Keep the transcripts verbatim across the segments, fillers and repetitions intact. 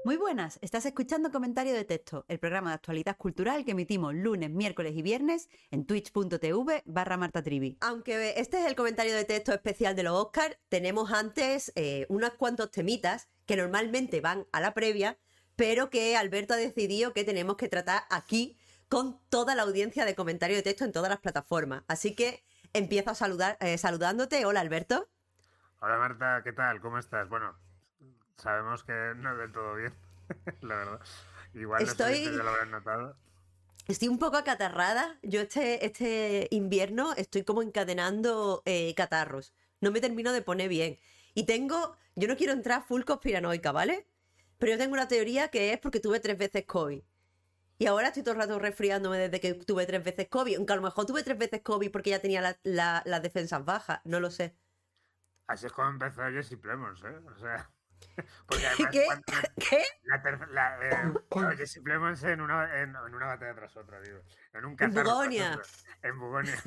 Muy buenas, estás escuchando Comentario de Texto, el programa de actualidad cultural que emitimos lunes, miércoles y viernes en twitch.tv barra martatrivi. Aunque este es el comentario de texto especial de los Oscars, tenemos antes eh, unos cuantos temitas que normalmente van a la previa, pero que Alberto ha decidido que tenemos que tratar aquí con toda la audiencia de Comentario de Texto en todas las plataformas. Así que empiezo a saludar, eh, saludándote. Hola, Alberto. Hola Marta, ¿qué tal? ¿Cómo estás? Bueno, sabemos que no es del todo bien, la verdad. Igual los Estoy... oyentes ya lo habrán notado. Estoy un poco acatarrada. Yo este, este invierno estoy como encadenando eh, catarros. No me termino de poner bien. Y tengo... Yo no quiero entrar full conspiranoica, ¿vale? Pero yo tengo una teoría que es porque tuve tres veces COVID. Y ahora estoy todo el rato resfriándome desde que tuve tres veces COVID. Aunque a lo mejor tuve tres veces COVID porque ya tenía la- la- las defensas bajas. No lo sé. Así es como empezó Jesse Plemons, ¿eh? O sea, porque además ¿Qué? cuando la, ¿Qué? la, ter- la eh, no, Jesse Plemons en una, en, en una batalla tras otra, digo, en un En catarro tras Bugonia. otro, en Bugonia.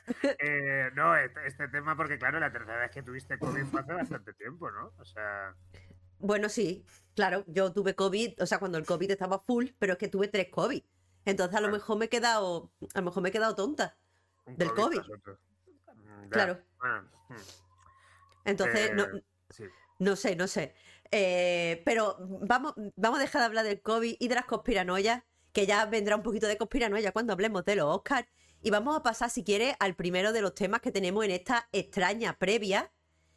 eh, no, este, este tema porque claro, la tercera vez que tuviste COVID fue hace bastante tiempo, ¿no? O sea... Bueno, sí. Claro, yo tuve COVID, o sea, cuando el COVID estaba full, pero es que tuve tres COVID. Entonces a lo Claro. mejor me he quedado, a lo mejor me he quedado tonta Un del COVID. tras otro. Mm, ya, Claro. Bueno, mm, Entonces, no, eh, sí. no sé, no sé. Eh, pero vamos, vamos a dejar de hablar del COVID y de las conspiranoias, que ya vendrá un poquito de conspiranoia cuando hablemos de los Oscars. Y vamos a pasar, si quieres, al primero de los temas que tenemos en esta extraña previa,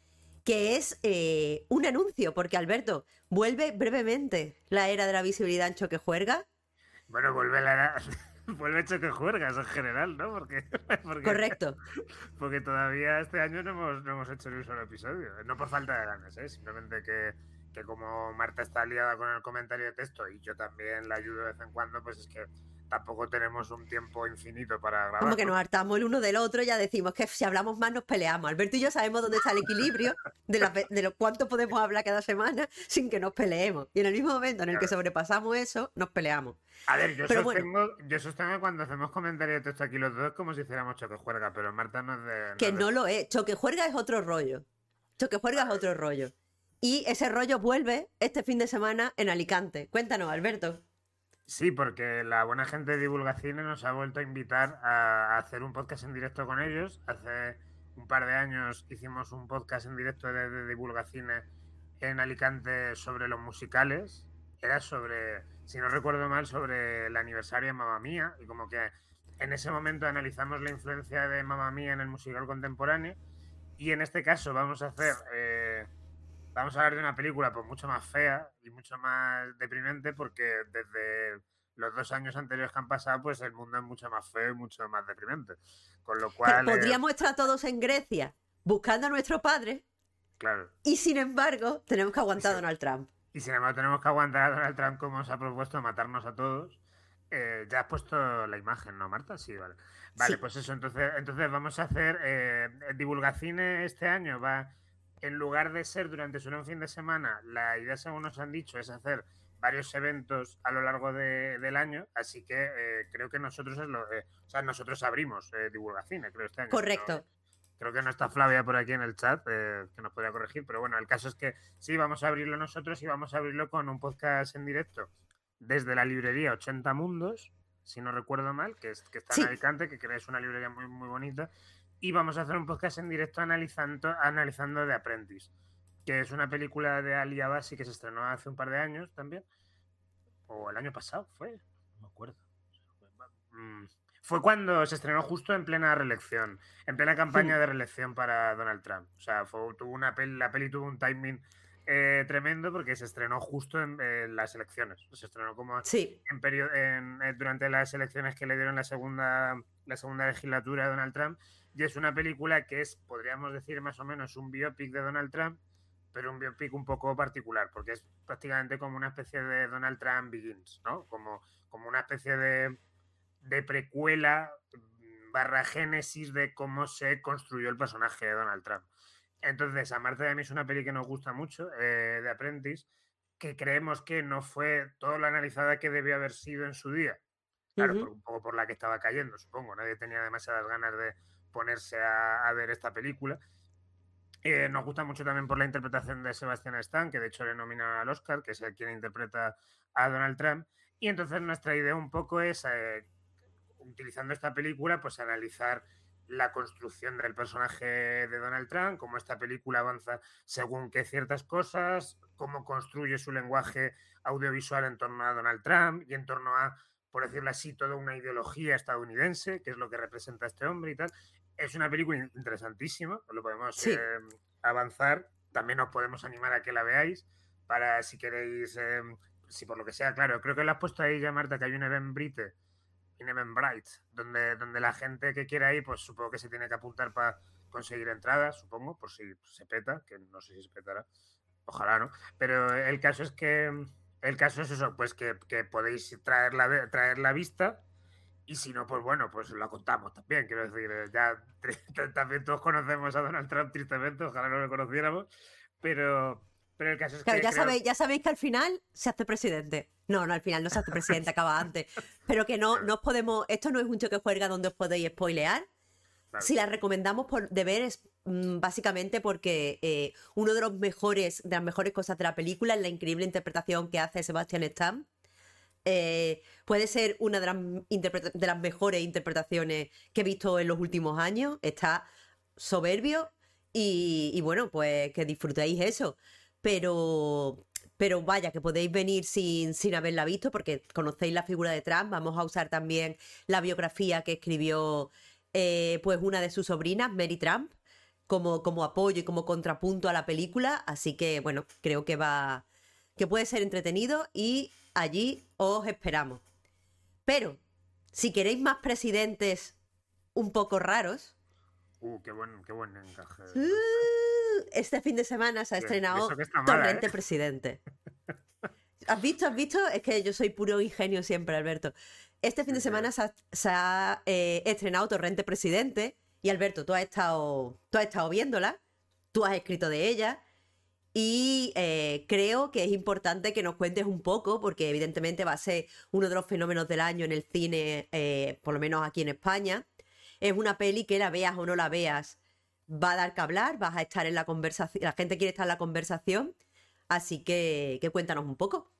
que es eh, un anuncio, porque Alberto, vuelve brevemente la era de la visibilidad en Choque Juerga. Bueno, vuelve la era- vuelve Choque Juergas en general, ¿no? Porque, porque, Correcto. porque todavía este año no hemos, no hemos hecho ni un solo episodio. No por falta de ganas, ¿eh? Simplemente que, que como Marta está liada con el comentario de texto y yo también la ayudo de vez en cuando, pues es que tampoco tenemos un tiempo infinito para grabar. Como que ¿no? nos hartamos el uno del otro, ya decimos que si hablamos más nos peleamos. Alberto y yo sabemos dónde está el equilibrio de, la, de lo cuánto podemos hablar cada semana sin que nos peleemos. Y en el mismo momento en el que Claro. sobrepasamos eso, nos peleamos. A ver, yo Pero sostengo, bueno, yo sostengo que cuando hacemos comentario de texto aquí los dos como si hiciéramos Choque Juerga, pero Marta no es de... que es de- no lo es. Choque Juerga es otro rollo. Choque Juerga es otro rollo. Y ese rollo vuelve este fin de semana en Alicante. Cuéntanos, Alberto. Sí, porque la buena gente de Divulgacine nos ha vuelto a invitar a, a hacer un podcast en directo con ellos. Hace un par de años hicimos un podcast en directo de, de Divulgacine en Alicante sobre los musicales. Era sobre, si no recuerdo mal, sobre el aniversario de Mamma Mía. Y como que en ese momento analizamos la influencia de Mamma Mía en el musical contemporáneo. Y en este caso vamos a hacer... Eh, Vamos a hablar de una película pues mucho más fea y mucho más deprimente porque desde los dos años anteriores que han pasado pues el mundo es mucho más feo y mucho más deprimente. Con lo cual... Pero eh, podríamos estar todos en Grecia buscando a nuestro padre claro. y sin embargo tenemos que aguantar a Sí. Donald Trump. Y sin embargo tenemos que aguantar a Donald Trump como se ha propuesto matarnos a todos. Eh, ya has puesto la imagen, ¿no, Marta? Sí, vale. Vale, Sí. pues eso, entonces, entonces vamos a hacer... Eh, Divulgacine este año va... En lugar de ser durante solo un fin de semana, la idea, según nos han dicho, es hacer varios eventos a lo largo de, del año, así que eh, creo que nosotros es lo, eh, o sea, nosotros abrimos eh, Divulgacine, creo, este año. Correcto. No, creo que no está Flavia por aquí en el chat, eh, que nos podría corregir, pero bueno, el caso es que sí, vamos a abrirlo nosotros y vamos a abrirlo con un podcast en directo desde la librería ochenta Mundos, si no recuerdo mal, que, es, que está Sí. en Alicante, que es una librería muy, muy bonita. Y vamos a hacer un podcast en directo analizando, analizando The Apprentice, que es una película de Ali Abasi que se estrenó hace un par de años también. O el año pasado fue, no me acuerdo. Fue cuando se estrenó justo en plena reelección, en plena campaña de reelección para Donald Trump. O sea, fue, tuvo una peli, la peli tuvo un timing eh, tremendo porque se estrenó justo en, en las elecciones. Se estrenó como Sí. en periodo, en, eh, durante las elecciones que le dieron la segunda, la segunda legislatura a Donald Trump. Y es una película que es, podríamos decir, más o menos un biopic de Donald Trump, pero un biopic un poco particular, porque es prácticamente como una especie de Donald Trump Begins, ¿no? Como, como una especie de, de precuela barra génesis de cómo se construyó el personaje de Donald Trump. Entonces, a Marta y a mí es una peli que nos gusta mucho, eh, de Apprentice, que creemos que no fue todo lo analizada que debió haber sido en su día. Claro, Uh-huh. por, un poco por la que estaba cayendo, supongo. Nadie tenía demasiadas ganas de ponerse a, a ver esta película. Eh, nos gusta mucho también por la interpretación de Sebastian Stan, que de hecho le nomina al Oscar, que es el quien interpreta a Donald Trump. Y entonces nuestra idea un poco es, eh, utilizando esta película, pues analizar la construcción del personaje de Donald Trump, cómo esta película avanza según que ciertas cosas, cómo construye su lenguaje audiovisual en torno a Donald Trump y en torno a, por decirlo así, toda una ideología estadounidense, que es lo que representa este hombre y tal. Es una película interesantísima, lo podemos Sí. eh, avanzar. También os podemos animar a que la veáis para si queréis, eh, si por lo que sea, claro, creo que lo has puesto ahí ya, Marta, que hay un Eventbrite, un Eventbrite, donde, donde la gente que quiera ir, pues supongo que se tiene que apuntar para conseguir entradas, supongo, por si se peta, que no sé si se petará, ojalá no, pero el caso es que el caso es eso, pues que, que podéis traer la, traer la vista. Y si no, pues bueno, pues la contamos también. Quiero decir, eh, ya también todos conocemos a Donald Trump, tristemente, ojalá no lo conociéramos, pero, pero el caso es Claro, que ya creo... sabéis, ya sabéis que al final se hace presidente. No, no, al final no se hace presidente, acaba antes. Pero que no, Claro, no os podemos. Esto no es un choque juerga donde os podéis spoilear. claro. Si la recomendamos por, de ver es mm, básicamente porque eh, uno de los mejores, de las mejores cosas de la película es la increíble interpretación que hace Sebastian Stan. Eh, puede ser una de las, interpreta- de las mejores interpretaciones que he visto en los últimos años. Está soberbio y, y bueno, pues que disfrutéis eso. Pero, pero vaya, que podéis venir sin, sin haberla visto porque conocéis la figura de Trump. Vamos a usar también la biografía que escribió eh, pues una de sus sobrinas, Mary Trump, como, como apoyo y como contrapunto a la película. Así que bueno, creo que va, que puede ser entretenido y allí os esperamos. Pero, si queréis más presidentes un poco raros, Uh, qué buen, qué buen encaje. uh, este fin de semana se ha Bien, estrenado eso que está mala, Torrente ¿eh? Presidente. ¿Has visto? ¿Has visto? Es que yo soy puro ingenio siempre, Alberto. Este fin de Sí, sí. semana se ha, se ha, eh, estrenado Torrente Presidente y Alberto, tú has estado, tú has estado viéndola, tú has escrito de ella y eh, creo que es importante que nos cuentes un poco porque evidentemente va a ser uno de los fenómenos del año en el cine, eh, por lo menos aquí en España. Es una peli que la veas o no la veas, va a dar que hablar, vas a estar en la conversación, la gente quiere estar en la conversación, así que, que cuéntanos un poco.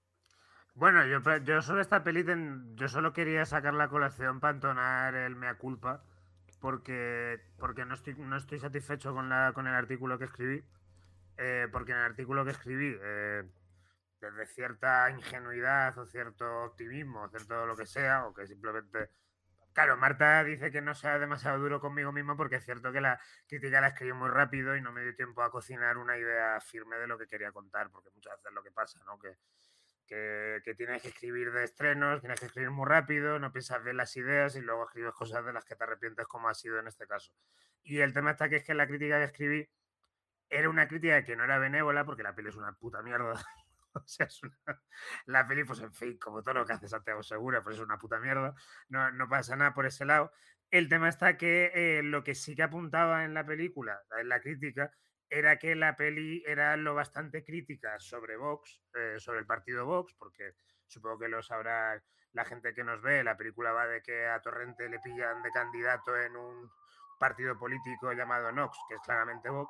Bueno, yo, pe- yo solo esta peli, ten- yo solo quería sacar la colación para entonar el mea culpa, porque, porque no estoy, no estoy satisfecho con, la, con el artículo que escribí, eh, porque en el artículo que escribí, eh, desde cierta ingenuidad o cierto optimismo, o cierto lo que sea, o que simplemente... Claro, Marta dice que no sea demasiado duro conmigo mismo porque es cierto que la crítica la escribí muy rápido y no me dio tiempo a cocinar una idea firme de lo que quería contar, porque muchas veces es lo que pasa, ¿no? Que, que, que tienes que escribir de estrenos, tienes que escribir muy rápido, no piensas bien las ideas y luego escribes cosas de las que te arrepientes como ha sido en este caso. Y el tema está que es que la crítica que escribí era una crítica que no era benévola porque la peli es una puta mierda. O sea, es una... la peli, pues en fin, como todo lo que hace Santiago Segura, pues es una puta mierda. No, no pasa nada por ese lado. El tema está que eh, lo que sí que apuntaba en la película, en la crítica, era que la peli era lo bastante crítica sobre Vox, eh, sobre el partido Vox, porque supongo que lo sabrá la gente que nos ve. La película va de que a Torrente le pillan de candidato en un partido político llamado Nox, que es claramente Vox.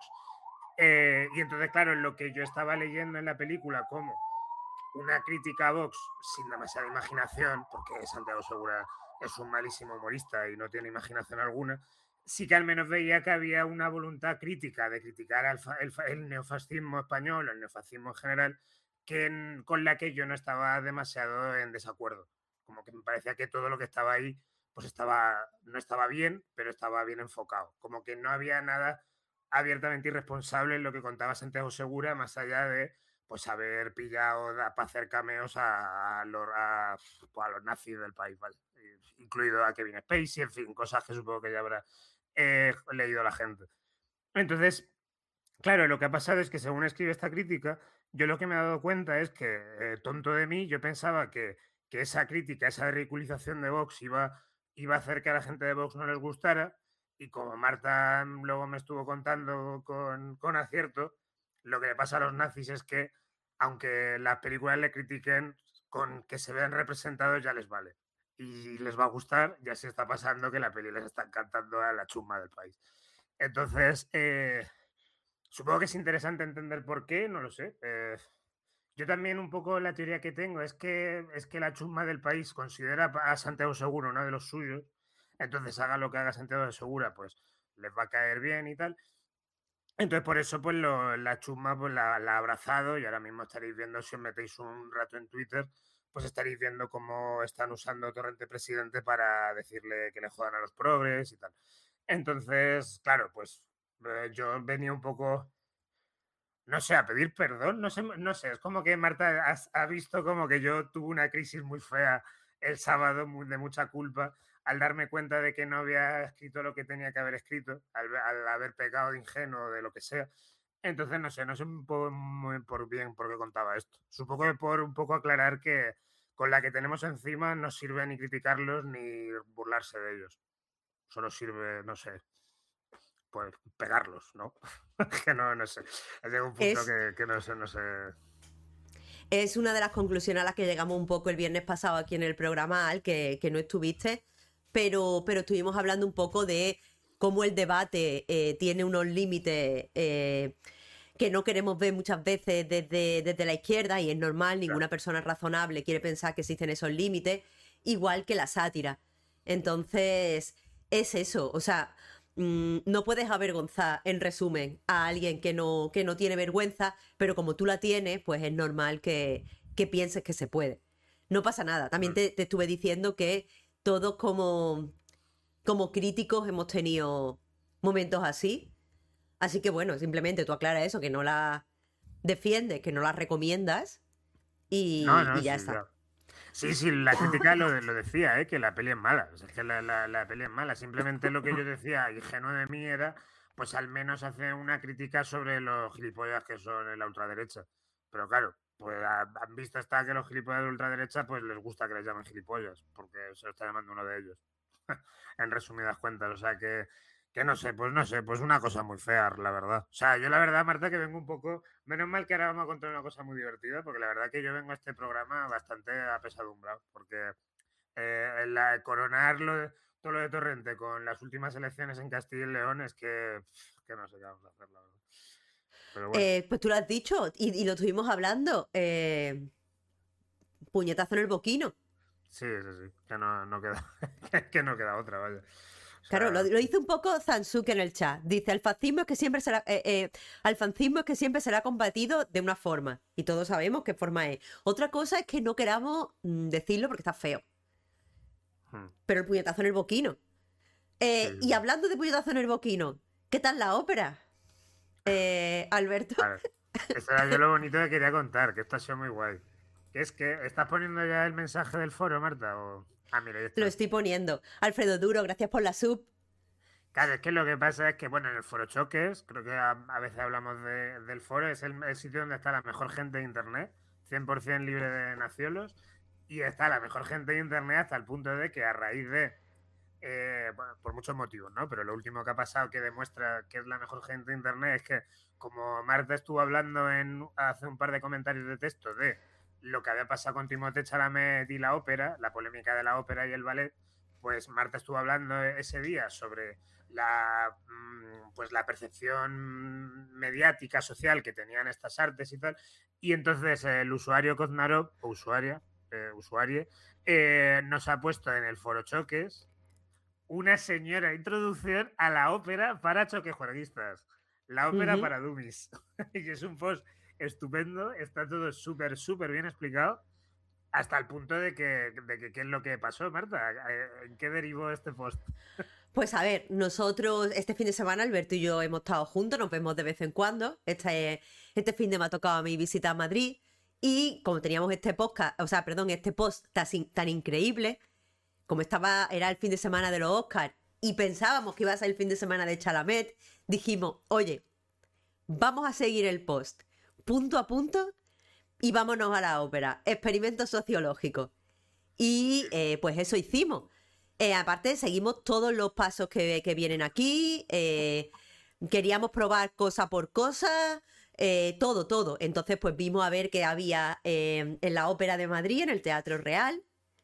Eh, y entonces, claro, en lo que yo estaba leyendo en la película como una crítica a Vox sin demasiada imaginación, porque Santiago Segura es un malísimo humorista y no tiene imaginación alguna, sí que al menos veía que había una voluntad crítica de criticar al el, el neofascismo español, el neofascismo en general, que en, con la que yo no estaba demasiado en desacuerdo. Como que me parecía que todo lo que estaba ahí pues estaba, no estaba bien, pero estaba bien enfocado. Como que no había nada abiertamente irresponsable en lo que contaba Santiago Segura, más allá de pues haber pillado para hacer cameos a, a, los, a, pues a los nazis del país, ¿vale? Incluido a Kevin Spacey, en fin, cosas que supongo que ya habrá eh, leído la gente. Entonces, claro, lo que ha pasado es que según escribe esta crítica, yo lo que me he dado cuenta es que, eh, tonto de mí, yo pensaba que, que esa crítica, esa ridiculización de Vox iba, iba a hacer que a la gente de Vox no les gustara, y como Marta luego me estuvo contando con, con acierto, lo que le pasa a los nazis es que, aunque las películas le critiquen, con que se vean representados ya les vale. Y les va a gustar, ya se está pasando que la peli les está encantando a la chusma del país. Entonces, eh, supongo que es interesante entender por qué, no lo sé. Eh, yo también un poco la teoría que tengo es que, es que la chusma del país considera a Santiago Segura uno de los suyos, entonces haga lo que haga Santiago Segura, pues les va a caer bien y tal. Entonces, por eso, pues lo, la chusma pues, la, la ha abrazado y ahora mismo estaréis viendo, si os metéis un rato en Twitter, pues estaréis viendo cómo están usando Torrente Presidente para decirle que le jodan a los progres y tal. Entonces, claro, pues eh, yo venía un poco, no sé, a pedir perdón, no sé, no sé, es como que Marta has- ha visto como que yo tuve una crisis muy fea el sábado muy- de mucha culpa al darme cuenta de que no había escrito lo que tenía que haber escrito, al, al haber pecado de ingenuo o de lo que sea. Entonces, no sé, no sé un poco muy por bien por qué contaba esto. Supongo que por un poco aclarar que con la que tenemos encima no sirve ni criticarlos ni burlarse de ellos. Solo sirve, no sé, pues pegarlos, ¿no? que no, no sé. Llega un punto Es, que, que no sé, no sé. es una de las conclusiones a las que llegamos un poco el viernes pasado aquí en el programa, Al, que, que no estuviste, pero, pero estuvimos hablando un poco de cómo el debate eh, tiene unos límites eh, que no queremos ver muchas veces desde, desde la izquierda, y es normal, ninguna Claro. persona razonable quiere pensar que existen esos límites, igual que la sátira. Entonces, es eso, o sea, mm, no puedes avergonzar, en resumen, a alguien que no, que no tiene vergüenza, pero como tú la tienes, pues es normal que, que pienses que se puede. No pasa nada. También Mm. te, te estuve diciendo que todos como, como críticos hemos tenido momentos así. Así que bueno, simplemente tú aclara eso, que no la defiendes, que no la recomiendas No, y, no, y ya sí, está. ya. Sí, sí, la crítica lo, lo decía, ¿eh? Que la peli es mala. O sea, es que la, la, la peli es mala. Simplemente lo que yo decía, ingenuo de mí, era, pues al menos hacer una crítica sobre los gilipollas que son en la ultraderecha. Pero claro, pues a- han visto hasta que los gilipollas de ultraderecha, pues les gusta que les llamen gilipollas, porque se lo está llamando uno de ellos. En resumidas cuentas, o sea que, que no sé, pues no sé, pues una cosa muy fea, la verdad. O sea, yo la verdad, Marta, que vengo un poco, menos mal que ahora vamos a contar una cosa muy divertida, porque la verdad que yo vengo a este programa bastante apesadumbrado, porque eh, la, coronar lo de- todo lo de Torrente con las últimas elecciones en Castilla y León es que, que no sé qué vamos a hacer, la verdad. Pero bueno, Eh, pues tú lo has dicho y, y lo estuvimos hablando. eh, puñetazo en el boquino. sí, sí, sí, que no, no queda, que no queda otra, vaya. O Claro, lo, sea, lo dice un poco Zansuke en el chat. Dice, el fascismo es que siempre será, eh, eh, al fascismo es que siempre será combatido de una forma. Y todos sabemos qué forma es. Otra cosa es que no queramos mm, decirlo porque está feo. hmm, Pero el puñetazo en el boquino. sí, Eh, sí, y sí. hablando de puñetazo en el boquino, ¿qué tal la ópera? Eh, Alberto, Vale. Esto era yo lo bonito que quería contar, que esto ha sido muy guay. Que es que, ¿estás poniendo ya el mensaje del foro, Marta? O... Ah, mira, ahí lo está. estoy poniendo. Alfredo Duro, gracias por la sub. Claro, es que lo que pasa es que, bueno, en el foro Choques, creo que a, a veces hablamos de- del foro, es el, el sitio donde está la mejor gente de Internet, cien por ciento libre de naciolos, y está la mejor gente de Internet hasta el punto de que a raíz de, eh, bueno, por muchos motivos, ¿no? Pero lo último que ha pasado que demuestra que es la mejor gente de Internet es que, como Marta estuvo hablando en hace un par de comentarios de texto de lo que había pasado con Timothée Chalamet y la ópera, la polémica de la ópera y el ballet, pues Marta estuvo hablando ese día sobre la, pues la percepción mediática, social que tenían estas artes y tal, y entonces el usuario Koznarov, o usuaria, eh, usuarie, eh, nos ha puesto en el foro Choques una señora introducción a la ópera para choquejuerguistas. La ópera Ujú. para dummies. Y es un post estupendo, está todo súper, súper bien explicado, hasta el punto de que, de que qué es lo que pasó, Marta. ¿En qué derivó este post? Pues a ver, nosotros este fin de semana, Alberto y yo hemos estado juntos, nos vemos de vez en cuando. Este, este fin de me ha tocado a mí visita a Madrid y como teníamos este podcast, o sea, perdón, este post tan, tan increíble, como estaba, era el fin de semana de los Oscars y pensábamos que iba a ser el fin de semana de Chalamet, dijimos, oye, vamos a seguir el post punto a punto y vámonos a la ópera. Experimento sociológico. Y eh, pues eso hicimos. Eh, aparte, seguimos todos los pasos que, que vienen aquí. eh, queríamos probar cosa por cosa. eh, todo, todo. Entonces, pues vimos a ver qué había eh, en la Ópera de Madrid, en el Teatro Real.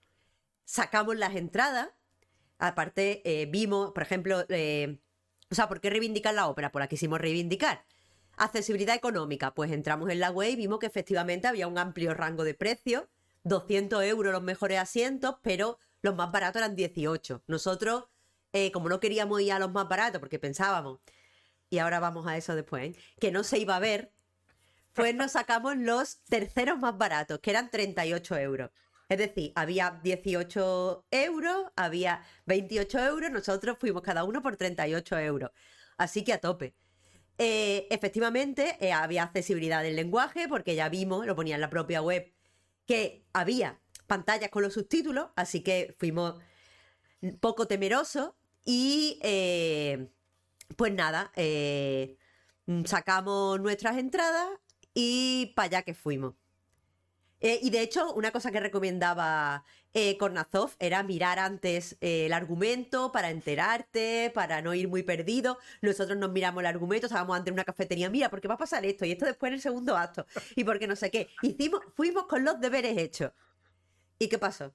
Sacamos las entradas. Aparte, eh, vimos, por ejemplo, eh, o sea, ¿por qué reivindicar la ópera? Pues la quisimos reivindicar. accesibilidad económica. Pues entramos en la web y vimos que efectivamente había un amplio rango de precios, doscientos euros los mejores asientos, pero los más baratos eran dieciocho. Nosotros, eh, como no queríamos ir a los más baratos, porque pensábamos, y ahora vamos a eso después, ¿eh? que no se iba a ver, pues nos sacamos los terceros más baratos, que eran treinta y ocho euros. Es decir, había dieciocho euros, había veintiocho euros, nosotros fuimos cada uno por treinta y ocho euros. Así que a tope. Eh, efectivamente, eh, había accesibilidad del lenguaje, porque ya vimos, lo ponía en la propia web, que había pantallas con los subtítulos, así que fuimos poco temerosos y eh, pues nada, eh, sacamos nuestras entradas y para allá que fuimos. Eh, y de hecho, una cosa que recomendaba eh, Kornazov era mirar antes eh, el argumento para enterarte, para no ir muy perdido. Nosotros nos miramos el argumento, estábamos ante una cafetería, mira, porque va a pasar esto y esto después en el segundo acto y porque no sé qué. Hicimos, fuimos con los deberes hechos. ¿Y qué pasó?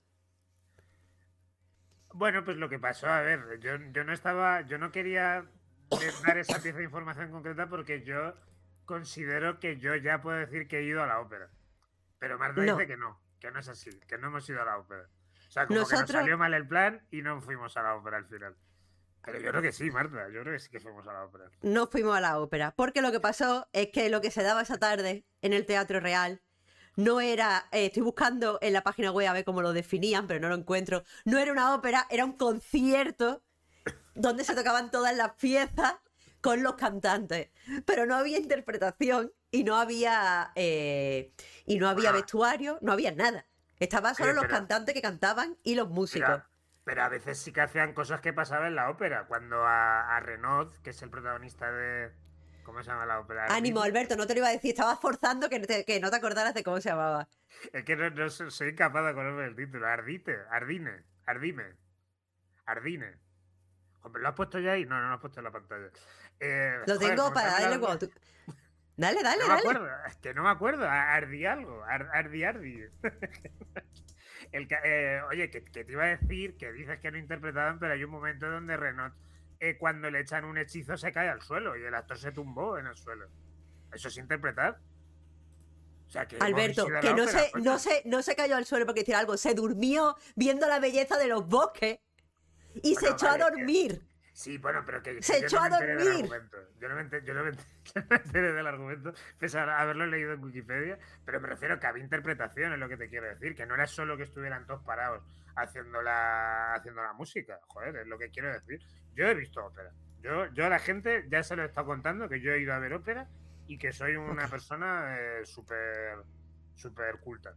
Bueno, pues lo que pasó, a ver, yo, yo no estaba, yo no quería dar esa pieza de información concreta porque yo considero que yo ya puedo decir que he ido a la ópera. Pero Marta No. dice que no, que no es así, que no hemos ido a la ópera. O sea, como Nosotros... que nos salió mal el plan y no fuimos a la ópera al final. Pero yo creo que sí, Marta, yo creo que sí que fuimos a la ópera. No fuimos a la ópera, porque lo que pasó es que lo que se daba esa tarde en el Teatro Real no era, eh, estoy buscando en la página web a ver cómo lo definían, pero no lo encuentro, no era una ópera, era un concierto donde se tocaban todas las piezas con los cantantes, pero no había interpretación y no había eh, y no había vestuario, no había nada. Estaban solo Sí, los pero- cantantes que cantaban y los músicos. Mira, pero a veces sí que hacían cosas que pasaban en la ópera. Cuando a, a Renaud, que es el protagonista de... ¿Cómo se llama la ópera? Ánimo, Ardite. Alberto, no te lo iba a decir, estabas forzando que, te- que no te acordaras de cómo se llamaba. Es que no, no soy soy incapaz de acordarme del título. Ardite, Ardine, Ardime, Ardine. Hombre, ¿lo has puesto ya ahí? No, no lo has puesto en la pantalla. Eh, Lo joder, tengo ¿cómo se para llama darle la- cuando tú... Dale, dale, No me dale. acuerdo, es que no me acuerdo. Ardi algo, ar- Ardi Ardi. El ca- eh, oye, que, que te iba a decir que dices que no interpretaban, pero hay un momento donde Renaud, eh, cuando le echan un hechizo, se cae al suelo y el actor se tumbó en el suelo. ¿Eso es interpretar? O sea, que hemos Alberto, ido a que la no ópera, se, coño. no, se, no se cayó al suelo porque hiciera algo, se durmió viendo la belleza de los bosques y se Bueno, echó vale, a que- dormir. Sí, bueno, pero que Se yo echó no a me enteré del dormir. argumento. Yo no me enteré, yo no me enteré, yo no me enteré del argumento, pese a haberlo leído en Wikipedia, pero me refiero a que había interpretación, es lo que te quiero decir, que no era solo que estuvieran todos parados haciendo la, haciendo la música, joder, es lo que quiero decir. Yo he visto ópera. Yo, yo a la gente ya se lo he estado contando que yo he ido a ver ópera y que soy una Ok. persona eh, súper súper culta.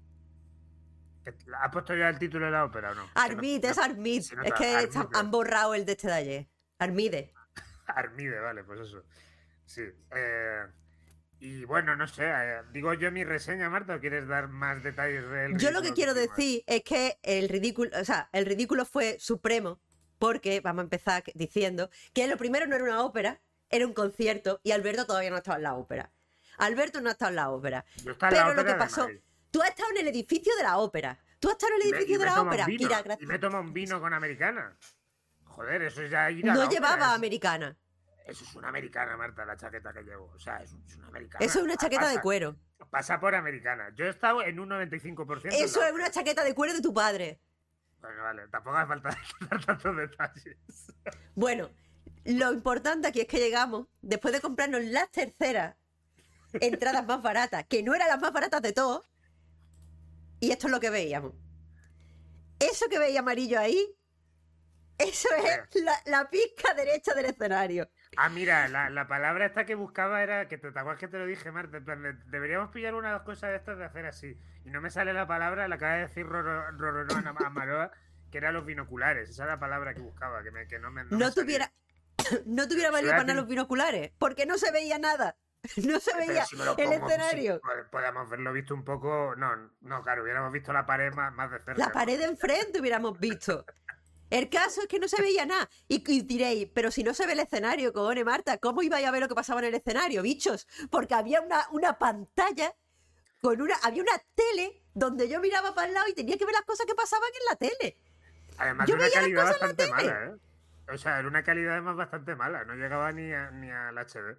¿Has puesto ya el título de la ópera o no? Armide, es Armide. si no Es te- que Armide. han borrado el de este de ayer. Armide. Armide, vale, pues eso. Sí. eh, y bueno, no sé, eh, digo yo mi reseña, Marta, ¿o quieres dar más detalles del Yo lo que ridículo quiero hicimos? decir es que el ridículo, o sea, el ridículo fue supremo, porque vamos a empezar diciendo que lo primero no era una ópera, era un concierto y Alberto todavía no estaba en la ópera. Alberto no ha estado en la ópera. Yo estaba en la Pero lo ópera que de pasó, Madrid. tú has estado en el edificio de la ópera. Tú has estado en el Y me- edificio y de me la tomo un ópera. vino, Mira, y gracias. me tomo un vino con americana. Joder, eso es ya ir a la No ópera, llevaba eso- americana. Eso es una americana, Marta, la chaqueta que llevo. O sea, es, es una americana. Eso es una Pa- chaqueta de pasa- cuero. Pasa por americana. Yo he estado en un noventa y cinco por ciento. en Eso la es una ópera. chaqueta de cuero de tu padre. Bueno, vale, tampoco hace falta dar tantos detalles. Bueno, lo importante aquí es que llegamos, después de comprarnos las terceras entradas más baratas, que no eran las más baratas de todos, y esto es lo que veíamos. Eso que veía amarillo ahí, eso es la, la pizca derecha del escenario. Ah, mira, la, la palabra esta que buscaba era, que te, ¿te acuerdas que te lo dije, Marta? En plan, de- deberíamos pillar una de las cosas de estas de hacer así. Y no me sale la palabra, la acaba de decir Roro- Roronoa Amaroa, que eran los binoculares. Esa es la palabra que buscaba, que, me, que no me. No, No, me salía. tuviera, no tuviera valido para nada los binoculares, porque no se veía nada. No se Pero veía si me lo el pongo, escenario. sí, pod- podíamos haberlo visto un poco. No, no, claro, hubiéramos visto la pared más, más de cerca. La pared de enfrente hubiéramos visto. El caso es que no se veía nada. Y, y diréis, pero si no se ve el escenario, cojones, Marta, ¿cómo ibais a ver lo que pasaba en el escenario, bichos? Porque había una, una pantalla con una. Había una tele donde yo miraba para el lado y tenía que ver las cosas que pasaban en la tele. Además, yo de una veía las calidad cosas en la bastante tele. mala, ¿eh? O sea, era una calidad además bastante mala. No llegaba ni, a, ni al H D.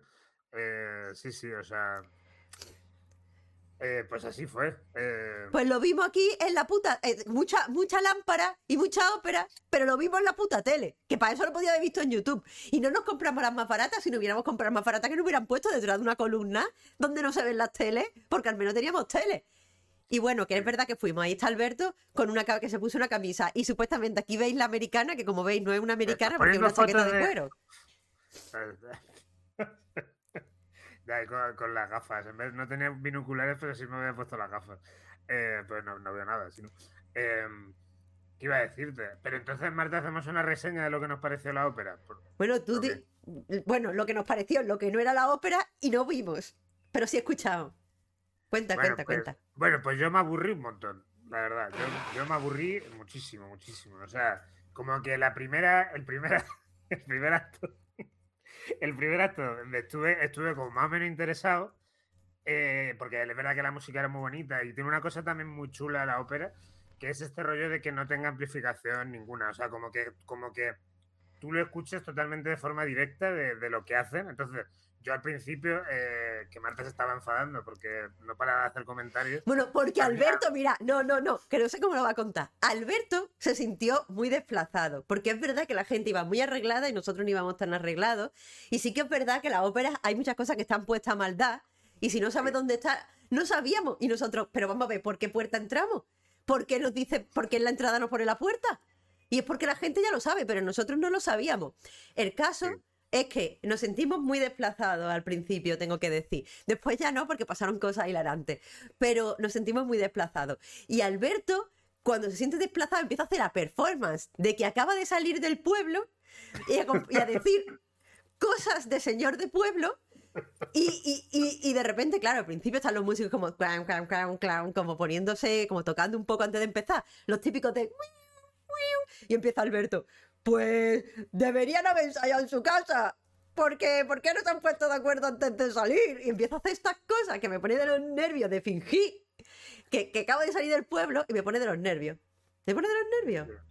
Eh, sí, sí, o sea... Eh, pues así fue. Eh, Pues lo vimos aquí en la puta... eh, mucha, mucha lámpara y mucha ópera, pero lo vimos en la puta tele. Que para eso lo podía haber visto en YouTube. Y no nos compramos las más baratas, si no hubiéramos comprado más baratas que nos hubieran puesto detrás de una columna donde no se ven las teles, porque al menos teníamos tele. Y bueno, que es verdad que fuimos. Ahí está Alberto con una ca- que se puso una camisa. Y supuestamente aquí veis la americana, que como veis no es una americana porque es poniendo una chaqueta fotos de de- cuero. Ya, con, con las gafas. En vez, no tenía binoculares, pero sí me había puesto las gafas. Eh, pues no, no veo nada. Sino, eh, ¿qué iba a decirte? Pero entonces, Marta, hacemos una reseña de lo que nos pareció la ópera. Por- Bueno, tú ¿por di- qué? bueno, lo que nos pareció, lo que no era la ópera y no vimos. Pero sí escuchamos. Cuenta, Bueno, cuenta, pues, cuenta. bueno, pues yo me aburrí un montón, la verdad. Yo, yo me aburrí muchísimo, muchísimo. O sea, como que la primera, el primer, el primer acto, el primer acto, me estuve, estuve como más o menos interesado, eh, porque es verdad que la música era muy bonita y tiene una cosa también muy chula la ópera, que es este rollo de que no tenga amplificación ninguna. O sea, como que, como que tú lo escuches totalmente de forma directa de, de lo que hacen. Entonces, yo al principio, eh, que Marta se estaba enfadando porque no paraba de hacer comentarios. Bueno, porque Había- Alberto, mira, no, no, no, que no sé cómo lo va a contar. Alberto se sintió muy desplazado, porque es verdad que la gente iba muy arreglada y nosotros no íbamos tan arreglados. Y sí que es verdad que las óperas hay muchas cosas que están puestas a maldad, y si no sabes dónde está, no sabíamos. Y nosotros, pero vamos a ver, ¿por qué puerta entramos? ¿Por qué nos dice, por qué en la entrada nos pone la puerta? Y es porque la gente ya lo sabe, pero nosotros no lo sabíamos. El caso Sí. es que nos sentimos muy desplazados al principio, tengo que decir. Después ya no, porque pasaron cosas hilarantes. Pero nos sentimos muy desplazados. Y Alberto, cuando se siente desplazado, empieza a hacer la performance de que acaba de salir del pueblo y a, y a decir cosas de señor de pueblo. Y, y, y, y de repente, claro, al principio están los músicos como clown, clown, clown, clown, como poniéndose, como tocando un poco antes de empezar. Los típicos de... Y empieza Alberto. Pues deberían haber ensayado en su casa. Porque, ¿por qué no se han puesto de acuerdo antes de salir? Y empieza a hacer estas cosas que me pone de los nervios de fingir que, que acabo de salir del pueblo y me pone de los nervios. ¿Me pone de los nervios?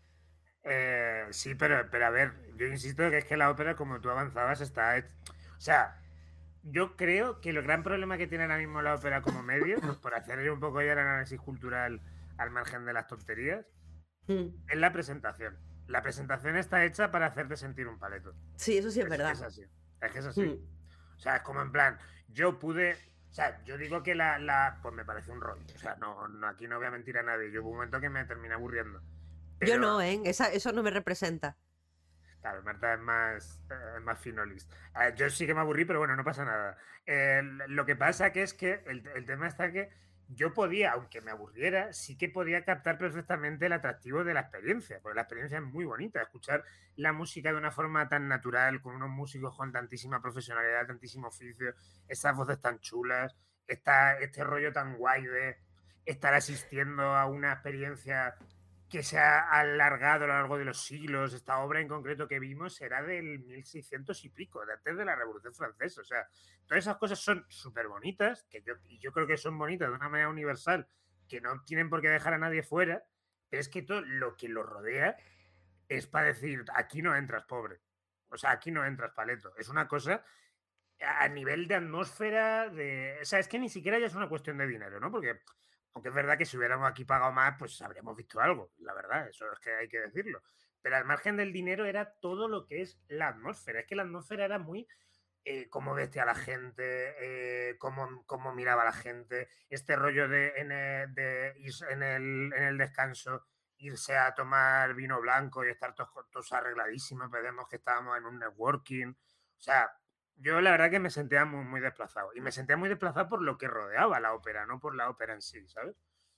Eh, sí, pero, pero a ver, yo insisto que es que la ópera, como tú avanzabas, está... hecha- O sea, yo creo que el gran problema que tiene ahora mismo la ópera como medio, por hacer un poco ya el análisis cultural al margen de las tonterías, Mm. es la presentación. La presentación está hecha para hacerte sentir un paleto. Sí, eso sí es Es, verdad. es así. Es que es así. Mm. O sea, es como en plan, yo pude... O sea, yo digo que la... la pues me parece un rollo. O sea, no, no, aquí no voy a mentir a nadie. Yo hubo un momento que me terminé aburriendo. Yo Pero- no, ¿eh? Esa, eso no me representa. Claro, Marta es más, eh, es más finolis. Eh, yo sí que me aburrí, pero bueno, no pasa nada. Eh, lo que pasa que es que el, el tema está que yo podía, aunque me aburriera, sí que podía captar perfectamente el atractivo de la experiencia, porque la experiencia es muy bonita. Escuchar la música de una forma tan natural, con unos músicos con tantísima profesionalidad, tantísimo oficio, esas voces tan chulas, esta, este rollo tan guay de estar asistiendo a una experiencia que se ha alargado a lo largo de los siglos. Esta obra en concreto que vimos era del mil seiscientos y pico, de antes de la Revolución Francesa. O sea, todas esas cosas son súper bonitas, que yo, y yo creo que son bonitas de una manera universal, que no tienen por qué dejar a nadie fuera, pero es que todo lo que lo rodea es para decir, aquí no entras, pobre. O sea, aquí no entras, paleto. Es una cosa a nivel de atmósfera, de... O sea, es que ni siquiera ya es una cuestión de dinero, ¿no? Porque aunque es verdad que si hubiéramos aquí pagado más, pues habríamos visto algo, la verdad, eso es que hay que decirlo. Pero al margen del dinero era todo lo que es la atmósfera. Es que la atmósfera era muy eh, cómo vestía la gente, eh, cómo, cómo miraba la gente, este rollo de en el, de ir en el, en el descanso, irse a tomar vino blanco y estar todos, todos arregladísimos, vemos que estábamos en un networking. O sea, yo la verdad que me sentía muy, muy desplazado. Y me sentía muy desplazado por lo que rodeaba la ópera, no por la ópera en sí, ¿sabes?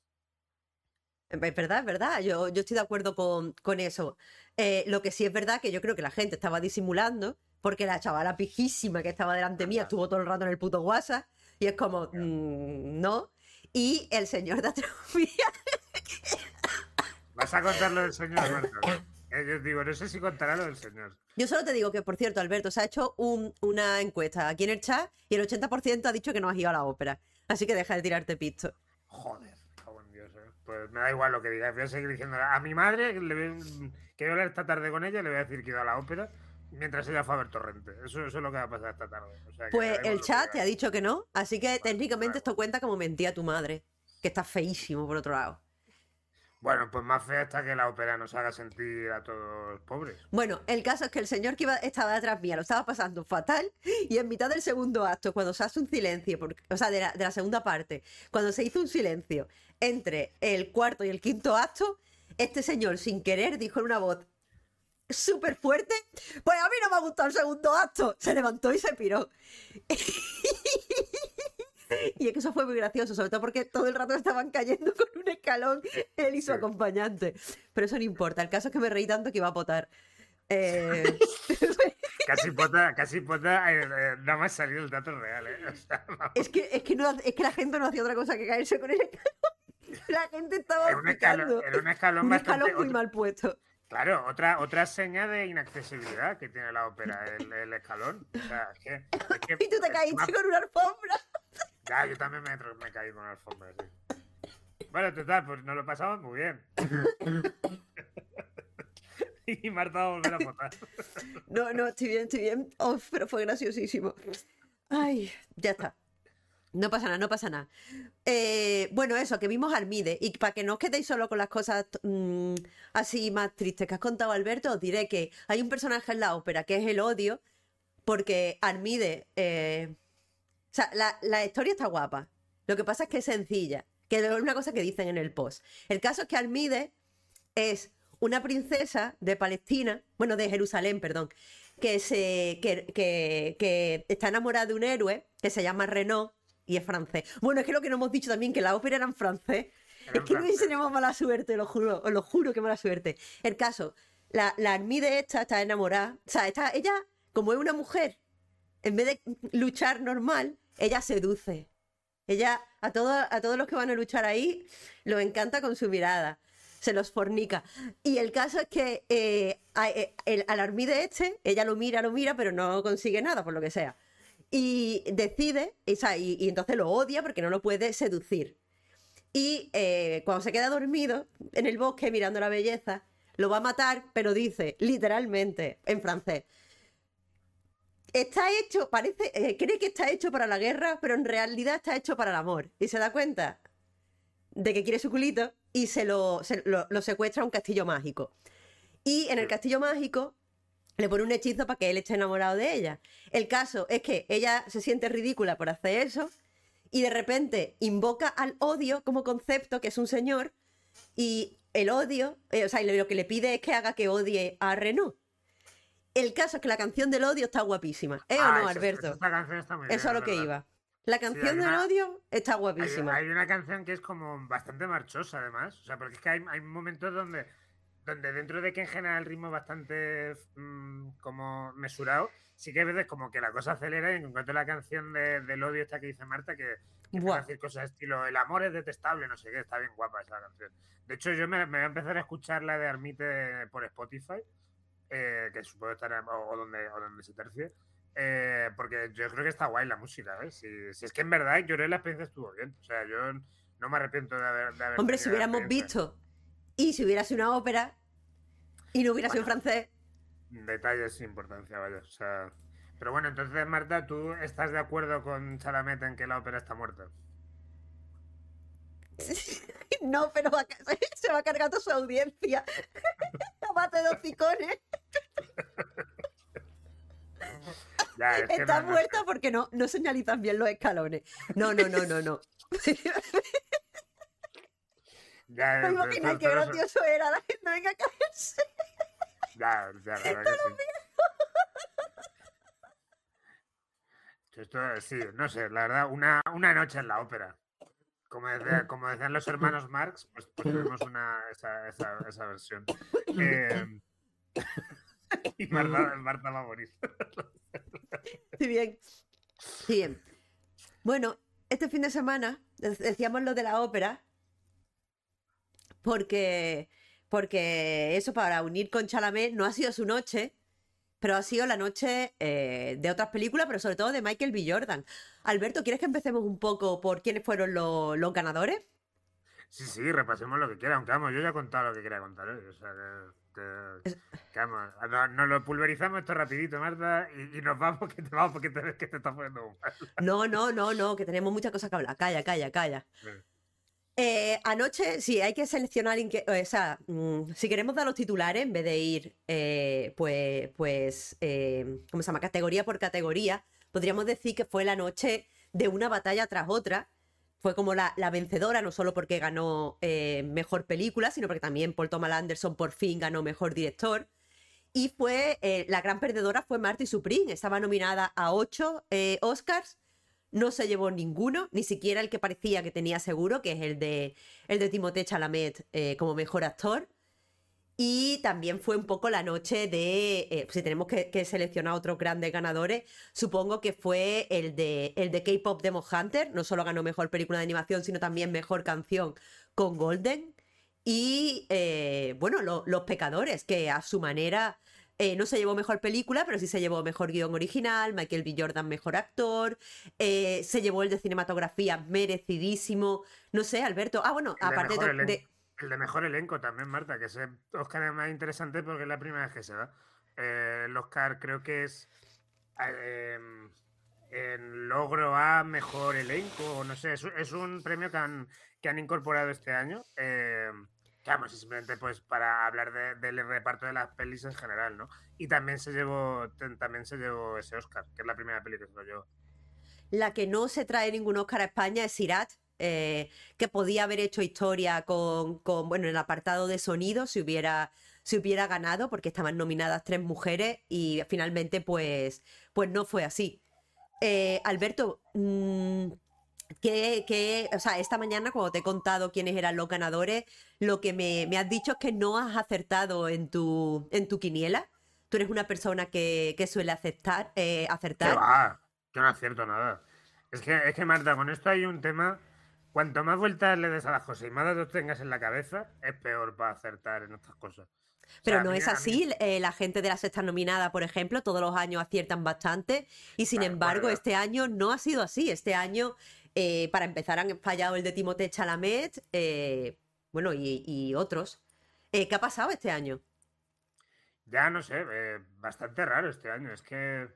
Es verdad, es verdad, yo, yo estoy de acuerdo con, con eso. Eh, lo que sí es verdad que yo creo que la gente estaba disimulando, porque la chavala pijísima que estaba delante mía estuvo todo el rato en el puto WhatsApp, y es como, mmm, no. Y el señor de Atrofía. ¿Vas a contar lo del señor, Marta? Eh, yo digo, no sé si contará lo del señor. Yo solo te digo que, por cierto, Alberto, se ha hecho un- una encuesta aquí en el chat y el ochenta por ciento ha dicho que no has ido a la ópera. Así que deja de tirarte pisto. Joder, cago en Dios, eh. Pues me da igual lo que digas, voy a seguir diciendo. A mi madre, que, le voy, que voy a hablar esta tarde con ella, le voy a decir que he ido a la ópera, mientras ella fue a ver Torrente. Eso, eso es lo que va a pasar esta tarde. O sea, que Pues veremos el lo chat que te ha hay. dicho que no, así que Bueno, técnicamente claro. esto cuenta como mentira a tu madre, que está feísimo por otro lado. Bueno, pues más fea está que la ópera nos haga sentir a todos pobres. Bueno, el caso es que el señor que iba, estaba detrás mía lo estaba pasando fatal y en mitad del segundo acto, cuando se hace un silencio, porque- o sea, de la, de la segunda parte, cuando se hizo un silencio entre el cuarto y el quinto acto, este señor sin querer dijo en una voz súper fuerte, pues a mí no me ha gustado el segundo acto. Se levantó y se piró. Y es que eso fue muy gracioso, sobre todo porque todo el rato estaban cayendo con un escalón él y su Sí. acompañante. Pero eso no importa, el caso es que me reí tanto que iba a potar. Eh, Casi pota, casi pota, eh, eh, nada más salió el dato real, ¿eh? O sea, vamos. es, que, es, que no, es que la gente no hacía otra cosa que caerse con el escalón. La gente estaba Era un escalón, picando. era un escalón Un bastante... escalón muy otro- mal puesto. Claro, otra, otra seña de inaccesibilidad que tiene la ópera, el, el escalón. O sea, es que... es que- Y tú te es caíste más- con una alfombra. Ya, yo también me, tro- me caí con la alfombra, sí. Bueno, total, pues nos lo pasamos muy bien. Y Marta va a volver a votar. No, no, estoy bien, estoy bien. Oh, pero fue graciosísimo. Ay, ya está. No pasa nada, no pasa nada. Eh, bueno, eso, que vimos Armide. Y para que no os quedéis solo con las cosas mm, así más tristes que has contado, Alberto, os diré que hay un personaje en la ópera que es el odio, porque Armide... eh, o sea, la, la historia está guapa. Lo que pasa es que es sencilla, que es una cosa que dicen en el post. El caso es que Armide es una princesa de Palestina, bueno, de Jerusalén, perdón, que, se, que, que, que está enamorada de un héroe que se llama Renaud y es francés. Bueno, es que lo que no hemos dicho también, que la ópera era en francés. Era Es en que no francés. tenemos mala suerte, lo juro, os lo juro que mala suerte. El caso, la, la Armide esta está enamorada, o sea, está, ella, como es una mujer, en vez de luchar normal, ella seduce. Ella, a, todo, a todos los que van a luchar ahí, los encanta con su mirada. Se los fornica. Y el caso es que eh, a- eh, el, al Armide este, ella lo mira, lo mira, pero no consigue nada, por lo que sea. Y decide, o sea, y, y entonces lo odia porque no lo puede seducir. Y eh, cuando se queda dormido en el bosque mirando la belleza, lo va a matar, pero dice, literalmente, en francés, está hecho, parece, eh, cree que está hecho para la guerra, pero en realidad está hecho para el amor. Y se da cuenta de que quiere su culito y se lo, se lo, lo secuestra a un castillo mágico. Y en el castillo mágico le pone un hechizo para que él esté enamorado de ella. El caso es que ella se siente ridícula por hacer eso y de repente invoca al odio como concepto, que es un señor, y el odio, eh, o sea, lo que le pide es que haga que odie a Renaud. El caso es que la canción del odio está guapísima. ¿Eh Ah, o no, esa- Alberto? Esta canción está muy bien. Eso es lo es que verdad. iba. La canción hay del una- odio está Hay, guapísima. hay una canción que es como bastante marchosa, además. O sea, porque es que hay, hay momentos donde, donde dentro de que en general el ritmo es bastante mm, como mesurado, sí que hay veces como que la cosa acelera y en concreto la canción de- del odio esta que dice Marta, que, que empieza Buah. a decir cosas estilo el amor es detestable, no sé qué, está bien guapa esa canción. De hecho, yo me, me voy a empezar a escuchar la de Armite por Spotify, eh, que supongo estará, o, o donde, o donde se tercie. Eh, porque yo creo que está guay la música, ¿eh? Si, si es que en verdad yo creo que la experiencia estuvo bien. O sea, yo no me arrepiento de haber. De haber Hombre, tenido si la hubiéramos experiencia. visto y si hubiera sido una ópera y no hubiera sido en Bueno. francés, Detalles sin importancia, vaya. O sea. Pero bueno, entonces, Marta, ¿tú estás de acuerdo con Chalamet en que la ópera está muerta? no, pero va a ca- se va cargando su audiencia. Mate de hocicones. Ya, es que Está no- no muerta sé. porque no, no señalizan bien los escalones. No, no, no, no, no. Ya, ¿Te eh, imaginas esto- qué esto no sé. gracioso era la gente? Venga a caerse. Ya, ya, la verdad que sí. Esto, sí, no sé, la verdad, una, una noche en la ópera. Como, decía- como decían los hermanos Marx, pues, pues tuvimos una, esa, esa, esa versión. Eh, y Marta, Marta va a morir. Sí, bien. Sí, bien. Bueno, este fin de semana de- decíamos lo de la ópera porque, porque eso para unir con Chalamet no ha sido su noche, pero ha sido la noche eh, de otras películas, pero sobre todo de Michael B. Jordan. Alberto, ¿quieres que empecemos un poco por quiénes fueron los, los ganadores? Sí, sí, repasemos lo que quiera, aunque vamos, yo ya he contado lo que quería contar hoy. O sea que... Que, que vamos, nos, nos lo pulverizamos esto rapidito, Marta, y, y nos vamos, que te vamos porque te ves que te estás poniendo muy mal. No, no, no, no, que tenemos muchas cosas que hablar. Calla, calla, calla. Sí. Eh, anoche, sí, hay que seleccionar, en qué- o sea, mm, si queremos dar los titulares, en vez de ir, eh, pues, pues eh, ¿cómo se llama? Categoría por categoría, podríamos decir que fue la noche de una batalla tras otra. Fue como la, la vencedora, no solo porque ganó eh, mejor película, sino porque también Paul Thomas Anderson por fin ganó mejor director. Y fue, eh, la gran perdedora fue Marty Supreme, estaba nominada a ocho eh, Oscars. No se llevó ninguno, ni siquiera el que parecía que tenía seguro, que es el de, el de Timothée Chalamet eh, como mejor actor. Y también fue un poco la noche de, eh, si tenemos que, que seleccionar otros grandes ganadores, supongo que fue el de, el de K-Pop Demon Hunter. No solo ganó mejor película de animación, sino también mejor canción con Golden. Y eh, bueno, lo- Los Pecadores, que a su manera eh, no se llevó mejor película, pero sí se llevó mejor guión original, Michael B. Jordan mejor actor, eh, se llevó el de cinematografía merecidísimo. No sé, Alberto. Ah, bueno, El de aparte mejor de, elenco, de- el de mejor elenco también, Marta, que ese Oscar es más interesante porque es la primera vez que se da. Eh, el Oscar creo que es eh, en logro a mejor elenco, o no sé, es, es un premio que han, que han incorporado este año. Eh, que vamos, es simplemente pues para hablar de- del reparto de las pelis en general, ¿no? Y también se llevó, también se llevó ese Oscar, que es la primera peli que se lo llevó. la que no se trae ningún Oscar a España es Sirat, eh, que podía haber hecho historia con, con, bueno, en el apartado de sonido si hubiera, si hubiera ganado, porque estaban nominadas tres mujeres y finalmente pues, pues no fue así. Eh, Alberto, mm, que, que, o sea, esta mañana cuando te he contado quiénes eran los ganadores, lo que me, me has dicho es que no has acertado en tu, en tu quiniela. Tú eres una persona que, que suele aceptar, eh, ¿Qué acertar. va? Yo no acierto nada. Es que, es que, Marta, con esto hay un tema. Cuanto más vueltas le des a las cosas y más datos tengas en la cabeza, es peor para acertar en estas cosas. O Pero sea, a no mí, es a mí, así. eh, la gente de la sexta nominada, por ejemplo, todos los años aciertan bastante. Y sin claro, bueno, embargo, este año no ha sido así. Este año, eh, para empezar, han fallado el de Timothée Chalamet, eh, bueno, y, y otros. Eh, ¿qué ha pasado este año? ya no sé, eh, bastante raro este año. Es que,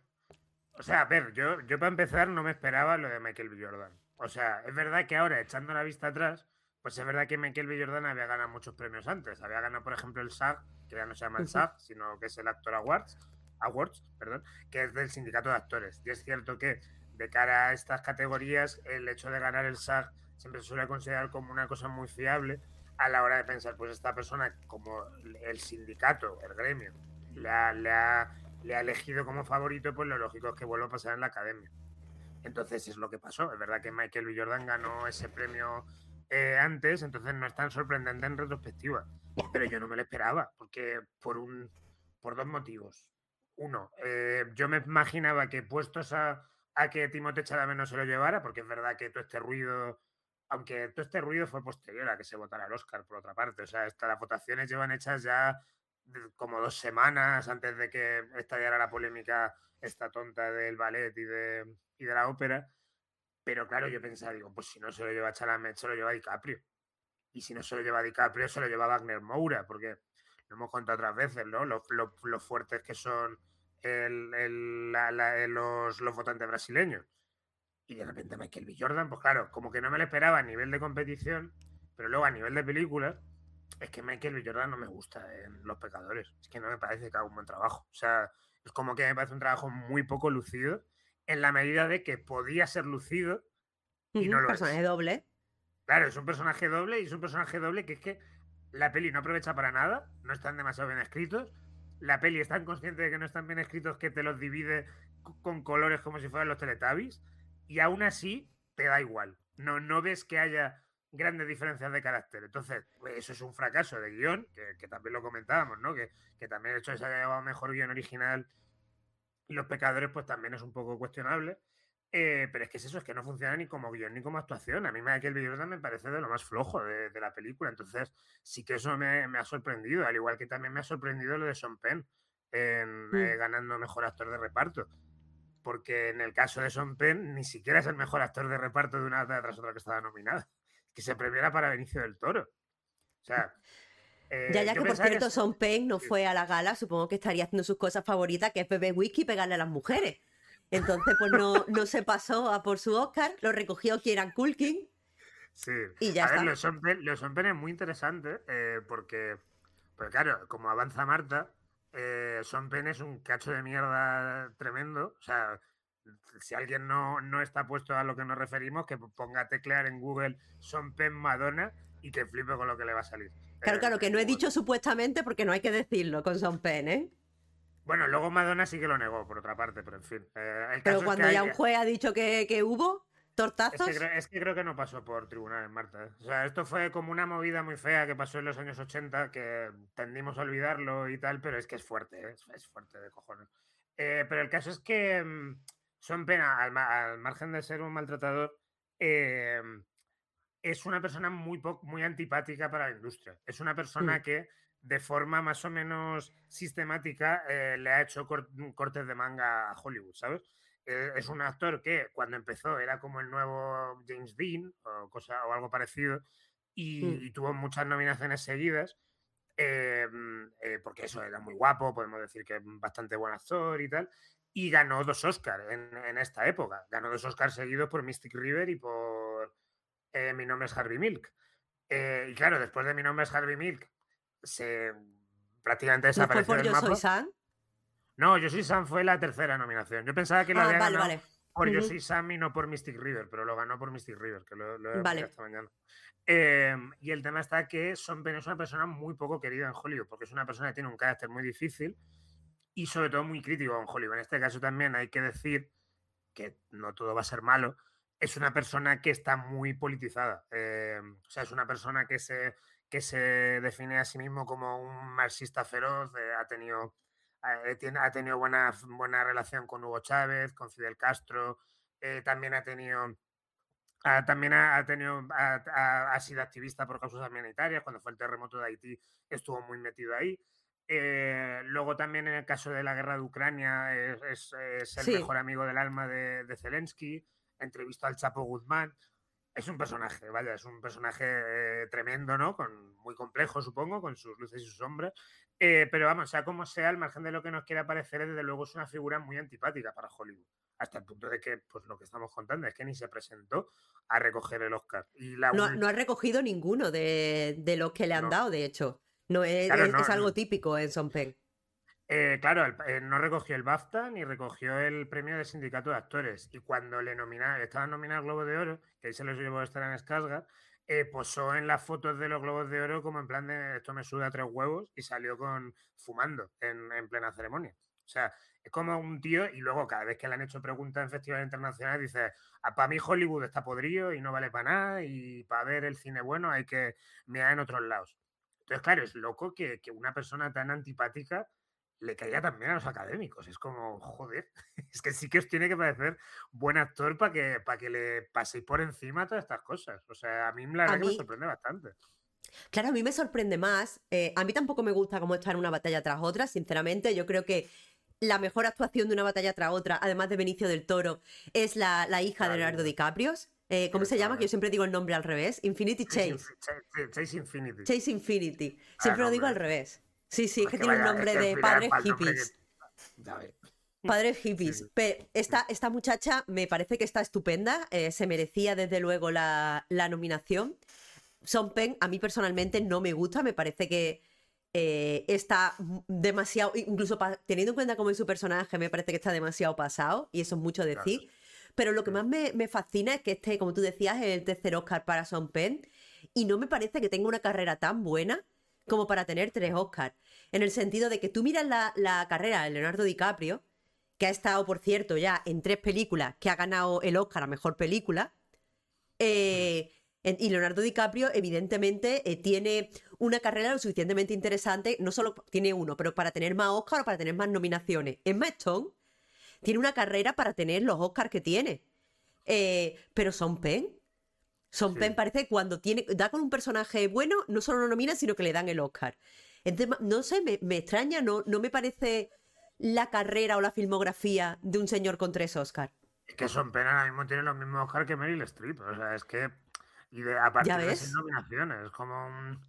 o sea, a ver, yo, yo para empezar no me esperaba lo de Michael B. Jordan. O sea, es verdad que ahora, echando la vista atrás, pues es verdad que Michael B. Jordan había ganado muchos premios antes. Había ganado, por ejemplo, el SAG, que ya no se llama el Ujú. SAG, sino que es el Actor Awards, Awards, perdón, que es del Sindicato de Actores. Y es cierto que de cara a estas categorías, el hecho de ganar el SAG siempre se suele considerar como una cosa muy fiable a la hora de pensar, pues esta persona, como el sindicato, el gremio, le ha, le ha, le ha elegido como favorito, pues lo lógico es que vuelva a pasar en la academia. Entonces es lo que pasó. Es verdad que Michael B. Jordan ganó ese premio eh, antes, entonces no es tan sorprendente en retrospectiva. Pero yo no me lo esperaba, porque por un por dos motivos. Uno, eh, yo me imaginaba que puestos a, a que Timothée Chalamet no se lo llevara, porque es verdad que todo este ruido, aunque todo este ruido fue posterior a que se votara el Oscar, por otra parte. O sea, esta, las votaciones llevan hechas ya como dos semanas antes de que estallara la polémica esta tonta del ballet y de, y de la ópera. Pero claro, yo pensaba, digo, pues si no se lo lleva Chalamet, se lo lleva DiCaprio. Y si no se lo lleva DiCaprio, se lo lleva Wagner Moura, porque lo hemos contado otras veces, ¿no? Lo, lo, lo fuertes que son el, el, la, la, los, los votantes brasileños. Y de repente Michael B. Jordan, pues claro, como que no me lo esperaba a nivel de competición, pero luego a nivel de película, es que Michael B. Jordan no me gusta en Los Pecadores. Es que no me parece que haga un buen trabajo. O sea, es como que me parece un trabajo muy poco lucido, en la medida de que podía ser lucido y no Ujú, lo personaje es. doble. Claro, es un personaje doble y es un personaje doble que es que la peli no aprovecha para nada, no están demasiado bien escritos. La peli es tan consciente de que no están bien escritos que te los divide con colores como si fueran los Teletubbies y aún así te da igual. No, no ves que haya grandes diferencias de carácter. Entonces, pues, eso es un fracaso de guión, que, que también lo comentábamos, ¿no? Que, que también el hecho de que se haya llevado mejor guión original y Los Pecadores, pues también es un poco cuestionable. Eh, pero es que es eso, es que no funciona ni como guión ni como actuación. A mí Michael B. Jordan me parece de lo más flojo de, de la película. Entonces, sí que eso me, me, ha sorprendido. Al igual que también me ha sorprendido lo de Sean Penn en, Mm. eh, ganando mejor actor de reparto. Porque en el caso de Sean Penn, ni siquiera es el mejor actor de reparto de una tras otra que estaba nominada. Que se premiara para Benicio del Toro. O sea. Eh, Ya, ya yo que por pensaba cierto, que... Sean Penn no sí, fue a la gala, supongo que estaría haciendo sus cosas favoritas, que es beber whisky y pegarle a las mujeres. Entonces, pues no, no se pasó a por su Oscar, lo recogió Kieran Culkin sí. y ya A ver, está. los Sean Penn, los Sean Penn es muy interesante eh, porque, pues claro, como avanza Marta, eh, Sean Penn es un cacho de mierda tremendo. O sea, si alguien no, no está puesto a lo que nos referimos, que ponga a teclear en Google Sean Penn Madonna y que flipe con lo que le va a salir Claro, en, claro, que en no he Google. dicho supuestamente porque no hay que decirlo con Sean Penn, ¿eh? Bueno, luego Madonna sí que lo negó, por otra parte, pero en fin. Eh, el Pero caso es que cuando hay, ya un juez ha dicho que, que hubo Es que, tortazos, creo, es que creo que no pasó por tribunales, Marta. ¿eh? O sea, esto fue como una movida muy fea que pasó en los años ochenta, que tendimos a olvidarlo y tal, pero es que es fuerte, ¿eh? es, es fuerte de cojones. Eh, pero el caso es que mm, Son Pena, al, ma- al margen de ser un maltratador, eh, es una persona muy, po- muy antipática para la industria. Es una mm, persona que de forma más o menos sistemática eh, le ha hecho cor- cortes de manga a Hollywood, ¿sabes? Eh, es un actor que cuando empezó era como el nuevo James Dean o, cosa, o algo parecido mm, y, y tuvo muchas nominaciones seguidas. eh, eh, porque eso era muy guapo, podemos decir que es bastante buen actor y tal, y ganó dos Oscars en, en esta época. Ganó dos Oscars seguidos por Mystic River y por eh, Mi nombre es Harvey Milk. Eh, y claro, después de Mi nombre es Harvey Milk, se prácticamente ¿no fue desapareció por del Yo Soy mapa. Sam? No, Yo soy Sam fue la tercera nominación. Yo pensaba que lo Ah, había vale, ganado vale. por Yo Ujú, soy Sam y no por Mystic River, pero lo ganó por Mystic River, que lo, lo he mirado vale. esta mañana. Eh, y el tema está que Sean Penn es una persona muy poco querida en Hollywood, porque es una persona que tiene un carácter muy difícil y sobre todo muy crítico en Hollywood. En este caso también hay que decir que no todo va a ser malo, es una persona que está muy politizada. Eh, o sea, es una persona que se, que se define a sí mismo como un marxista feroz, eh, ha tenido, eh, tiene, ha tenido buena, buena relación con Hugo Chávez, con Fidel Castro, eh, también ha tenido... ha- también ha, ha tenido, ha, ha- ha sido activista por causas humanitarias. Cuando fue el terremoto de Haití estuvo muy metido ahí. Eh, luego también en el caso de la guerra de Ucrania es, es- es el Sí. mejor amigo del alma de, de Zelensky. Entrevistó al Chapo Guzmán. Es un personaje, vaya, es un personaje eh, tremendo, ¿no? Con, muy complejo, supongo, con sus luces y sus sombras. Eh, pero vamos, sea como sea, al margen de lo que nos quiera parecer, desde luego es una figura muy antipática para Hollywood. Hasta el punto de que, pues lo que estamos contando es que ni se presentó a recoger el Oscar. Y la No, ha- un... no ha recogido ninguno de, de los que le han no, dado, de hecho. No, es, claro, es- no, es algo típico en Sean Penn. eh, claro, el- eh, no recogió el BAFTA ni recogió el premio del sindicato de actores. Y cuando le nominaron, estaba nominado al Globo de Oro, que ahí se los llevó a estar en Skarsgård, eh, posó en las fotos de los Globos de Oro como en plan de esto me suda tres huevos y salió con fumando en, en plena ceremonia. O sea, es como un tío y luego cada vez que le han hecho preguntas en festivales internacionales dice, para mí Hollywood está podrido y no vale para nada y para ver el cine bueno hay que mirar en otros lados. Entonces, claro, es loco que, que una persona tan antipática le caía también a los académicos. Es como, joder, es que sí que os tiene que parecer buen actor para que, para que le paséis por encima todas estas cosas. O sea, a mí la A verdad que me mí, sorprende bastante. claro, a mí me sorprende más. eh, a mí tampoco me gusta cómo está en una batalla tras otra, sinceramente. Yo creo que la mejor actuación de una batalla tras otra, además de Benicio del Toro, es la, la hija de La Leonardo vida, DiCaprio. Eh, ¿cómo se llama? Que yo efectivamente. siempre digo el nombre al revés. Infinity Chase, Chase. Infi- Chase- Chase Infinity. Chase Infinity. Ah, Siempre lo digo nombre. al revés. Sí, sí, es Pues que que tiene un vaya, es nombre que al de final, padres para el nombre que. hippies. Ya ves. Padres Sí, hippies. sí. Pero esta, esta muchacha me parece que está estupenda. eh, se merecía desde luego la, la nominación. Sean Penn, a mí personalmente no me gusta. Me parece que eh, está demasiado. Incluso pa- teniendo en cuenta cómo es su personaje, me parece que está demasiado pasado. Y eso es mucho Claro. decir. Pero lo que Mm. más me, me fascina es que este, como tú decías, es el tercer Oscar para Sean Penn. Y no me parece que tenga una carrera tan buena como para tener tres Oscars. En el sentido de que tú miras la, la carrera de Leonardo DiCaprio, que ha estado, por cierto, ya en tres películas, que ha ganado el Oscar a Mejor Película. Mm. eh, en- y Leonardo DiCaprio, evidentemente, eh, tiene una carrera lo suficientemente interesante, no solo tiene uno, pero para tener más Oscar o para tener más nominaciones. Emma Stone tiene una carrera para tener los Oscars que tiene. Eh, pero Sean Penn, Sean Sí. Penn parece que cuando tiene, da con un personaje bueno, no solo lo nominan, sino que le dan el Oscar. Entonces, no sé, me, me extraña, no, no me parece la carrera o la filmografía de un señor con tres Oscars. Es que Son Pena ahora mismo tiene los mismos Oscar que Meryl Streep. O sea, es que. Y de, a ¿Ya partir de seis ves? nominaciones. Es como un.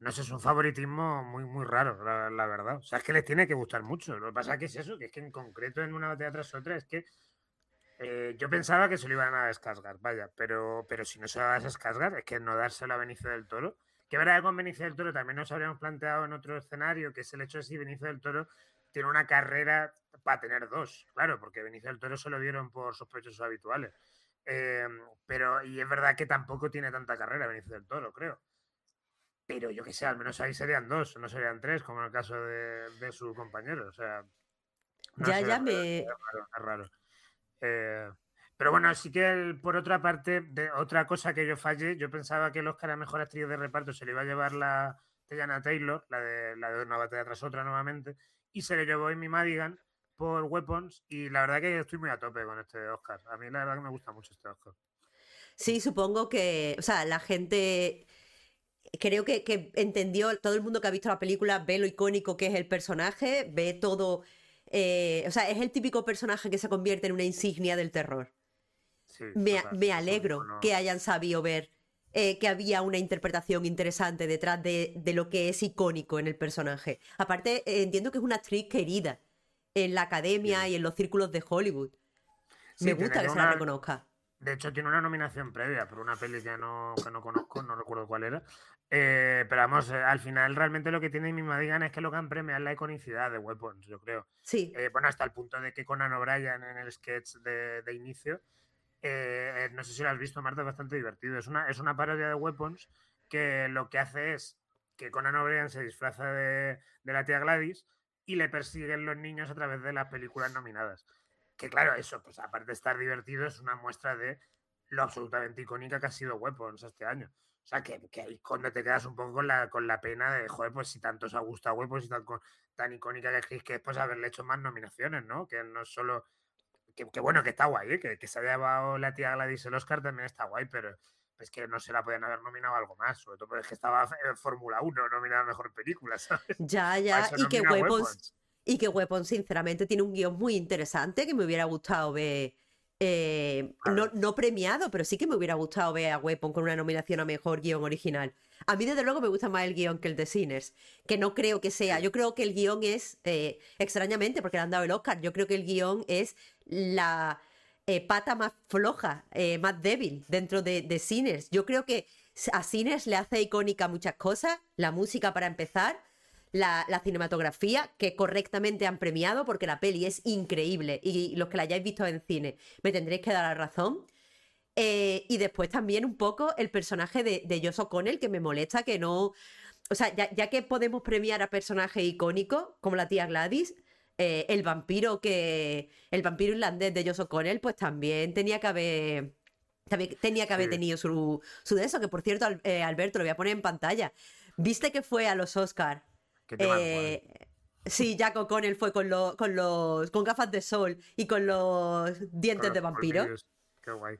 no sé, es un favoritismo muy, muy raro, la, la verdad. O sea, es que les tiene que gustar mucho. Lo que pasa que es eso, que es que en concreto en una batalla tras otra es que eh, yo pensaba que se lo iban a descargar, vaya, pero, pero si no se lo vas a descargar es que no dárselo a Benicio del Toro. Que verdad que con Benicio del Toro también nos habríamos planteado en otro escenario, que es el hecho de si Benicio del Toro tiene una carrera para tener dos, claro, porque Benicio del Toro se lo dieron por sospechosos habituales. Eh, pero, y es verdad que tampoco tiene tanta carrera Benicio del Toro, creo. Pero yo que sé, al menos ahí serían dos, no serían tres, como en el caso de, de su compañero. O sea, no Ya, sé, es ya raro, me... es raro. Eh, pero bueno, sí que el- por otra parte, de otra cosa que yo fallé, yo pensaba que el Oscar a Mejor Actriz de Reparto se le iba a llevar la Teyana Taylor, la de, la de Una batalla tras otra nuevamente, y se le llevó Amy Madigan por Weapons, y la verdad que estoy muy a tope con este Oscar. A mí la verdad que me gusta mucho este Oscar. Sí, supongo que, o sea, la gente, creo que, que entendió, todo el mundo que ha visto la película ve lo icónico que es el personaje, ve todo, eh, o sea, es el típico personaje que se convierte en una insignia del terror. Sí, Me, total. me Es un alegro icono. que hayan sabido ver eh, que había una interpretación interesante detrás de, de lo que es icónico en el personaje. Aparte, eh, entiendo que es una actriz querida en la Sí. academia y en los círculos de Hollywood. Me Sí, tiene gusta ya que se la una. reconozca. De hecho, tiene una nominación previa por una peli que no, que no conozco, no recuerdo cuál era. Eh, pero vamos, eh, al final realmente lo que tiene mi Madigan es que lo que han premiado es la iconicidad de Weapons, yo creo. Sí, Eh, bueno, hasta el punto de que Conan O'Brien en el sketch de, de inicio, eh, no sé si lo has visto, Marta, es bastante divertido. Es una, es una parodia de Weapons que lo que hace es que Conan O'Brien se disfraza de, de la tía Gladys y le persiguen los niños a través de las películas nominadas. Que claro, eso, pues aparte de estar divertido, es una muestra de lo absolutamente icónica que ha sido Weapons este año. O sea, que, que ahí cuando te quedas un poco con la, con la pena de, joder, pues si tanto os ha gustado Weapons y tan, tan icónica que es, que es pues haberle hecho más nominaciones, ¿no? Que no es solo... Que, que bueno, que está guay, ¿eh? que, que se haya llevado la tía Gladys el Oscar también está guay, pero es que no se la podían haber nominado algo más, sobre todo porque es que estaba en Fórmula uno nominada a Mejor Película, ¿sabes? ya, Para ya. eso Y que nomina Weapons, Weapons. y que Weapons, sinceramente, tiene un guión muy interesante que me hubiera gustado ver. eh, no, Claro. no premiado, pero sí que me hubiera gustado ver a Weapon con una nominación a mejor guión original. A mí, desde luego, me gusta más el guión que el de Sinners, que no creo que sea. Sí. Yo creo que el guión es, eh, extrañamente, porque le han dado el Oscar, yo creo que el guión es la eh, pata más floja, eh, más débil dentro de, de Sinners. Yo creo que a Sinners le hace icónica muchas cosas, la música para empezar. La, la cinematografía, que correctamente han premiado, porque la peli es increíble y los que la hayáis visto en cine me tendréis que dar la razón. Eh, y después también un poco el personaje de, de Josh O'Connell, que me molesta que no... O sea, ya, ya que podemos premiar a personajes icónicos, como la tía Gladys, eh, el vampiro que... El vampiro irlandés de Josh O'Connell, pues también tenía que haber... También tenía que Sí. haber tenido su, su de eso, que por cierto, Al- eh, Alberto, lo voy a poner en pantalla. ¿Viste que fue a los Oscars? Qué tema guay. Eh, sí, Jack O'Connell fue con los, con los con gafas de sol y con los dientes Con de los vampiro. colmillos. Qué guay.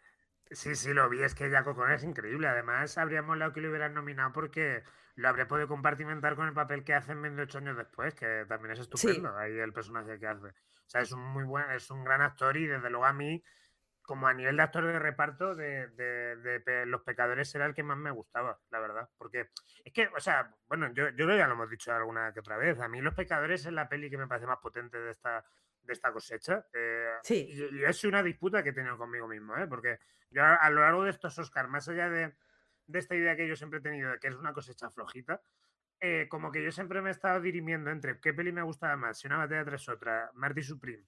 Sí, sí, lo vi, es que Jaco Con es increíble. Además, habría molado que lo hubieran nominado porque lo habría podido compartimentar con el papel que hace en veintiocho años después, que también es Sí, estupendo ahí el personaje que hace. O sea, es un muy buen, es un gran actor y desde luego a mí, como a nivel de actor de reparto, de, de- de pe- Los Pecadores era el que más me gustaba, la verdad. Porque es que, o sea, bueno, yo, yo creo que ya lo hemos dicho alguna que otra vez. A mí Los Pecadores es la peli que me parece más potente de esta, de esta cosecha. eh, sí. y, y es una disputa que he tenido conmigo mismo, ¿eh? Porque yo a, a lo largo de estos Oscars, más allá de, de esta idea que yo siempre he tenido de que es una cosecha flojita, eh, como que yo siempre me he estado dirimiendo entre qué peli me gustaba más, si una batalla tras otra, Marty Supreme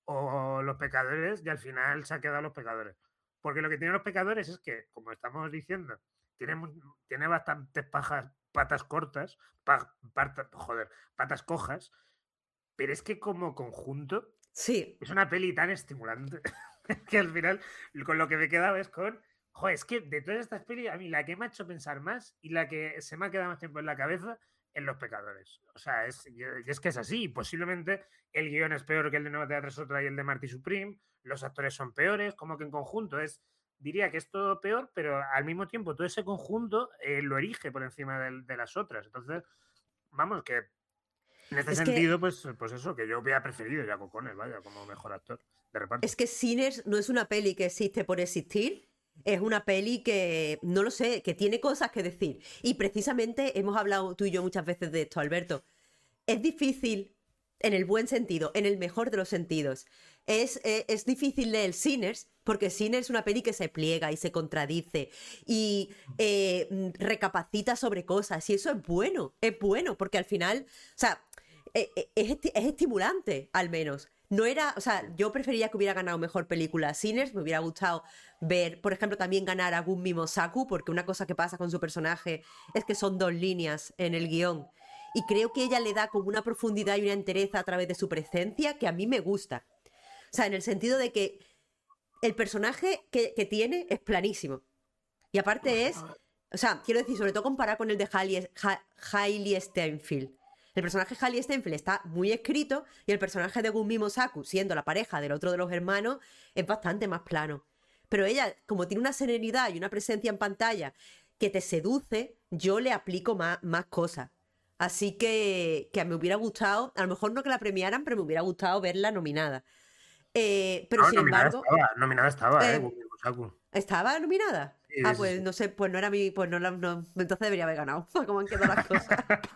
o Los Pecadores, y al final se ha quedado Los Pecadores. Porque lo que tienen Los Pecadores es que, como estamos diciendo, tiene, mu- tiene bastantes pajas, patas cortas, pa- parta- joder, patas cojas, pero es que como conjunto Sí, es una peli tan estimulante que al final con lo que me quedaba es con, joder, es que de todas estas pelis, a mí la que me ha hecho pensar más y la que se me ha quedado más tiempo en la cabeza es Los Pecadores. O sea, es, y es que es así. Posiblemente el guión es peor que el de Nueva Teatro Otra y el de Marty Supreme, los actores son peores, como que en conjunto es, diría que es todo peor, pero al mismo tiempo todo ese conjunto eh, lo erige por encima de, de las otras. Entonces, vamos, que en este es que sentido, pues, pues eso, que yo hubiera preferido Jaco Conner, vaya, como mejor actor de reparto. es que Sinners no es una peli que existe por existir. es una peli que, no lo sé, que tiene cosas que decir. Y precisamente hemos hablado tú y yo muchas veces de esto, Alberto. Es difícil, en el buen sentido, en el mejor de los sentidos. Es, eh, es difícil leer Sinners, porque Sinners es una peli que se pliega y se contradice y eh, recapacita sobre cosas. Y eso es bueno, es bueno, porque al final, o sea, eh, eh, es, esti- es estimulante, al menos. No era, o sea, yo preferiría que hubiera ganado mejor película Sinners, me hubiera gustado ver, por ejemplo, también ganar a Gun Mimosaku, porque una cosa que pasa con su personaje es que son dos líneas en el guión. Y creo que ella le da como una profundidad y una entereza a través de su presencia que a mí me gusta. O sea, en el sentido de que el personaje que, que tiene es planísimo. Y aparte es, o sea, quiero decir, sobre todo comparado con el de Hailey, Ha- Hailey Steinfeld. El personaje de Hailey Steinfeld está muy escrito y el personaje de Gun Mimosaku, siendo la pareja del otro de los hermanos, es bastante más plano. Pero ella, como tiene una serenidad y una presencia en pantalla que te seduce, yo le aplico más, más cosas. Así que, que me hubiera gustado, a lo mejor no que la premiaran, pero me hubiera gustado verla nominada. Eh, pero No, sin nominada embargo, estaba, nominada estaba, ¿eh? eh, Gun Mimosaku. ¿estaba nominada? Sí, Ah, sí, pues sí. no sé, pues no era mi, pues no, la- no, entonces debería haber ganado, cómo han quedado las cosas.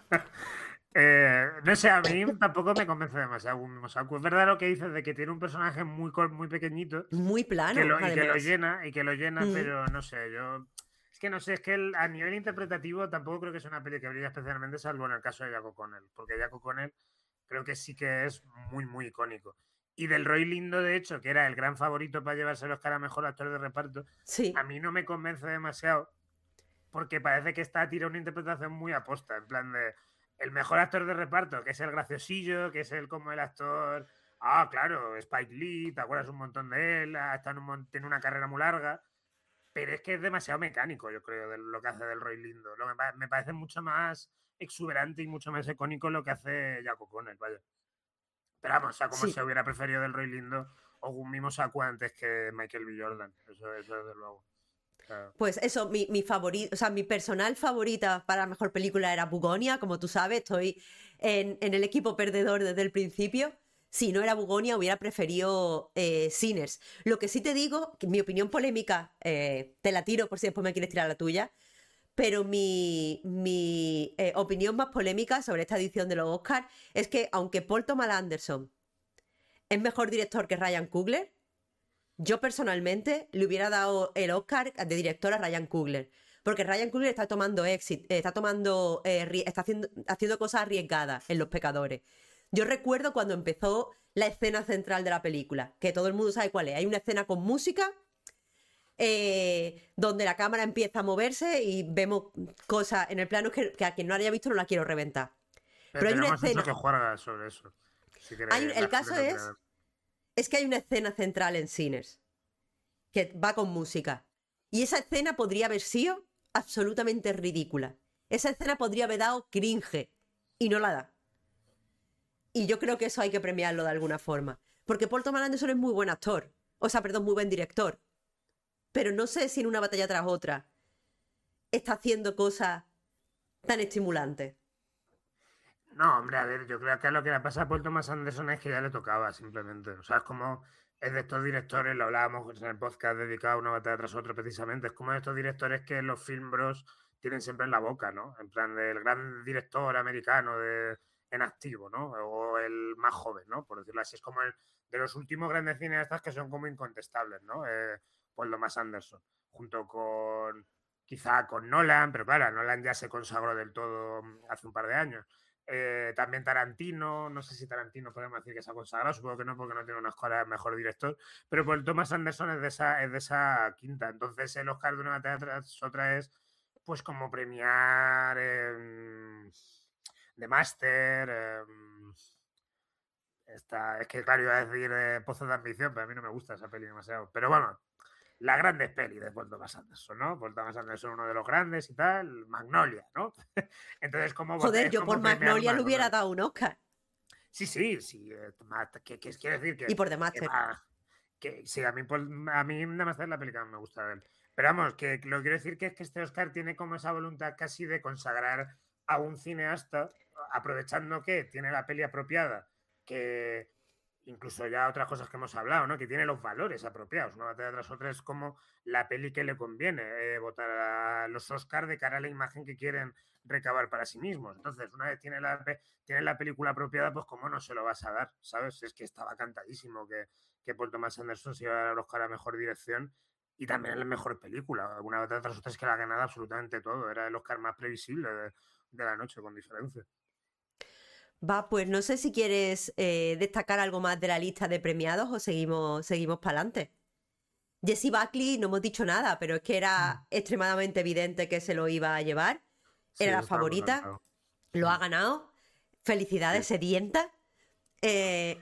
Eh, no sé, a mí tampoco me convence demasiado Gun Mimosaku. Es verdad lo que dices de que tiene un personaje muy, cor- muy pequeñito Muy y que, plano, lo, y que lo además. llena, y que lo llena, Mm, pero no sé, yo... Es que no sé, es que el- a nivel interpretativo tampoco creo que sea una peli que brille especialmente, salvo en el caso de Jack O'Connell, porque Jack O'Connell creo que sí que es muy, muy icónico. Y del Roy Lindo, de hecho, que era el gran favorito para llevarse el Oscar a Mejor Actor de Reparto, a sí, mí no me convence demasiado porque parece que está tirando una interpretación muy aposta, en plan de el mejor actor de reparto, que es el graciosillo, que es el como el actor, ah, claro, Spike Lee, te acuerdas un montón de él, ha estado en un mon- tiene una carrera muy larga, pero es que es demasiado mecánico, yo creo, de lo que hace del Roy Lindo. Lo que pa- me parece mucho más exuberante y mucho más icónico lo que hace Jack O'Connell, vaya. Pero vamos, o sea, como sí. se hubiera preferido del Roy Lindo o un mismo Saku antes que Michael B. Jordan. Eso, eso desde luego. O sea, Pues eso, mi, mi favorito, o sea, mi personal favorita para la mejor película era Bugonia, como tú sabes, estoy en, en el equipo perdedor desde el principio. Si no era Bugonia, hubiera preferido eh, Sinners. Lo que sí te digo, que mi opinión polémica, eh, te la tiro por si después me quieres tirar la tuya, pero mi, mi eh, opinión más polémica sobre esta edición de los Oscars es que aunque Paul Thomas Anderson es mejor director que Ryan Coogler, yo personalmente le hubiera dado el Oscar de director a Ryan Coogler. Porque Ryan Coogler está tomando éxito, está tomando, eh, ri- está haciendo, haciendo cosas arriesgadas en Los Pecadores. Yo recuerdo cuando empezó la escena central de la película, que todo el mundo sabe cuál es. Hay una escena con música eh, donde la cámara empieza a moverse y vemos cosas en el plano que, que a quien no haya visto no la quiero reventar. pero Pero hay una tenemos mucho escena. que jugar sobre eso. Si Hay, queréis, el la gente caso lo quiere es, ver. es que hay una escena central en Sinners que va con música. Y esa escena podría haber sido absolutamente ridícula. Esa escena podría haber dado cringe. Y no la da. Y yo creo que eso hay que premiarlo de alguna forma. Porque Paul Thomas Anderson es muy buen actor. O sea, perdón, muy buen director. Pero no sé si en una batalla tras otra está haciendo cosas tan estimulantes. No, hombre, a ver, yo creo que lo que le pasa a Paul Thomas Anderson es que ya le tocaba, simplemente. O sea, es como es de estos directores, lo hablábamos en el podcast dedicado a una batalla tras otra, precisamente. Es como de estos directores que los film bros tienen siempre en la boca, ¿no? En plan, del gran director americano de, en activo, ¿no? O el más joven, ¿no? Por decirlo así. Es como el de los últimos grandes cineastas que son como incontestables, ¿no? Eh, Paul Thomas Anderson, junto con quizá con Nolan, pero claro, Nolan ya se consagró del todo hace un par de años. Eh, también Tarantino, no sé si Tarantino podemos decir que se ha consagrado, supongo que no, porque no tiene una escuela de mejor director, pero pues Thomas Anderson es de esa, es de esa quinta. Entonces el Oscar de una batalla tras otra es pues como premiar eh, The Master. Eh, esta, es que claro, iba a decir eh, Pozos de Ambición, pero a mí no me gusta esa peli demasiado. Pero bueno, las grandes pelis de Paul Thomas Anderson, ¿no? Paul Thomas Anderson uno de los grandes y tal, Magnolia, ¿no? Entonces, como Joder, es yo por como premiar Magnolia le hubiera Magnolia. dado un Oscar. Sí, sí, sí. eh, ma- ¿Qué, qué quiere decir? Y Que, por The que, Master. va- que sí, a mí, Paul- a mí nada más la película me gusta de él. Pero vamos, que lo que quiero decir que es que este Oscar tiene como esa voluntad casi de consagrar a un cineasta, aprovechando que tiene la peli apropiada, que incluso ya otras cosas que hemos hablado, ¿no? Que tiene los valores apropiados. Una batalla tras otra es como la peli que le conviene eh, votar a los Oscars de cara a la imagen que quieren recabar para sí mismos. Entonces, una vez tiene la, tiene la película apropiada, pues cómo no se lo vas a dar, ¿sabes? Es que estaba cantadísimo que, que Paul Thomas Anderson se iba a dar el Oscar a Mejor Dirección y también en la Mejor Película. Una batalla tras otra es que la ha ganado absolutamente todo. Era el Oscar más previsible de, de la noche, con diferencia. Va, pues no sé si quieres eh, destacar algo más de la lista de premiados o seguimos, seguimos para adelante. Jessie Buckley no hemos dicho nada, pero es que era mm. extremadamente evidente que se lo iba a llevar. Sí, era la favorita, contado. Lo ha ganado. Felicidades, sí. Sedienta. Eh...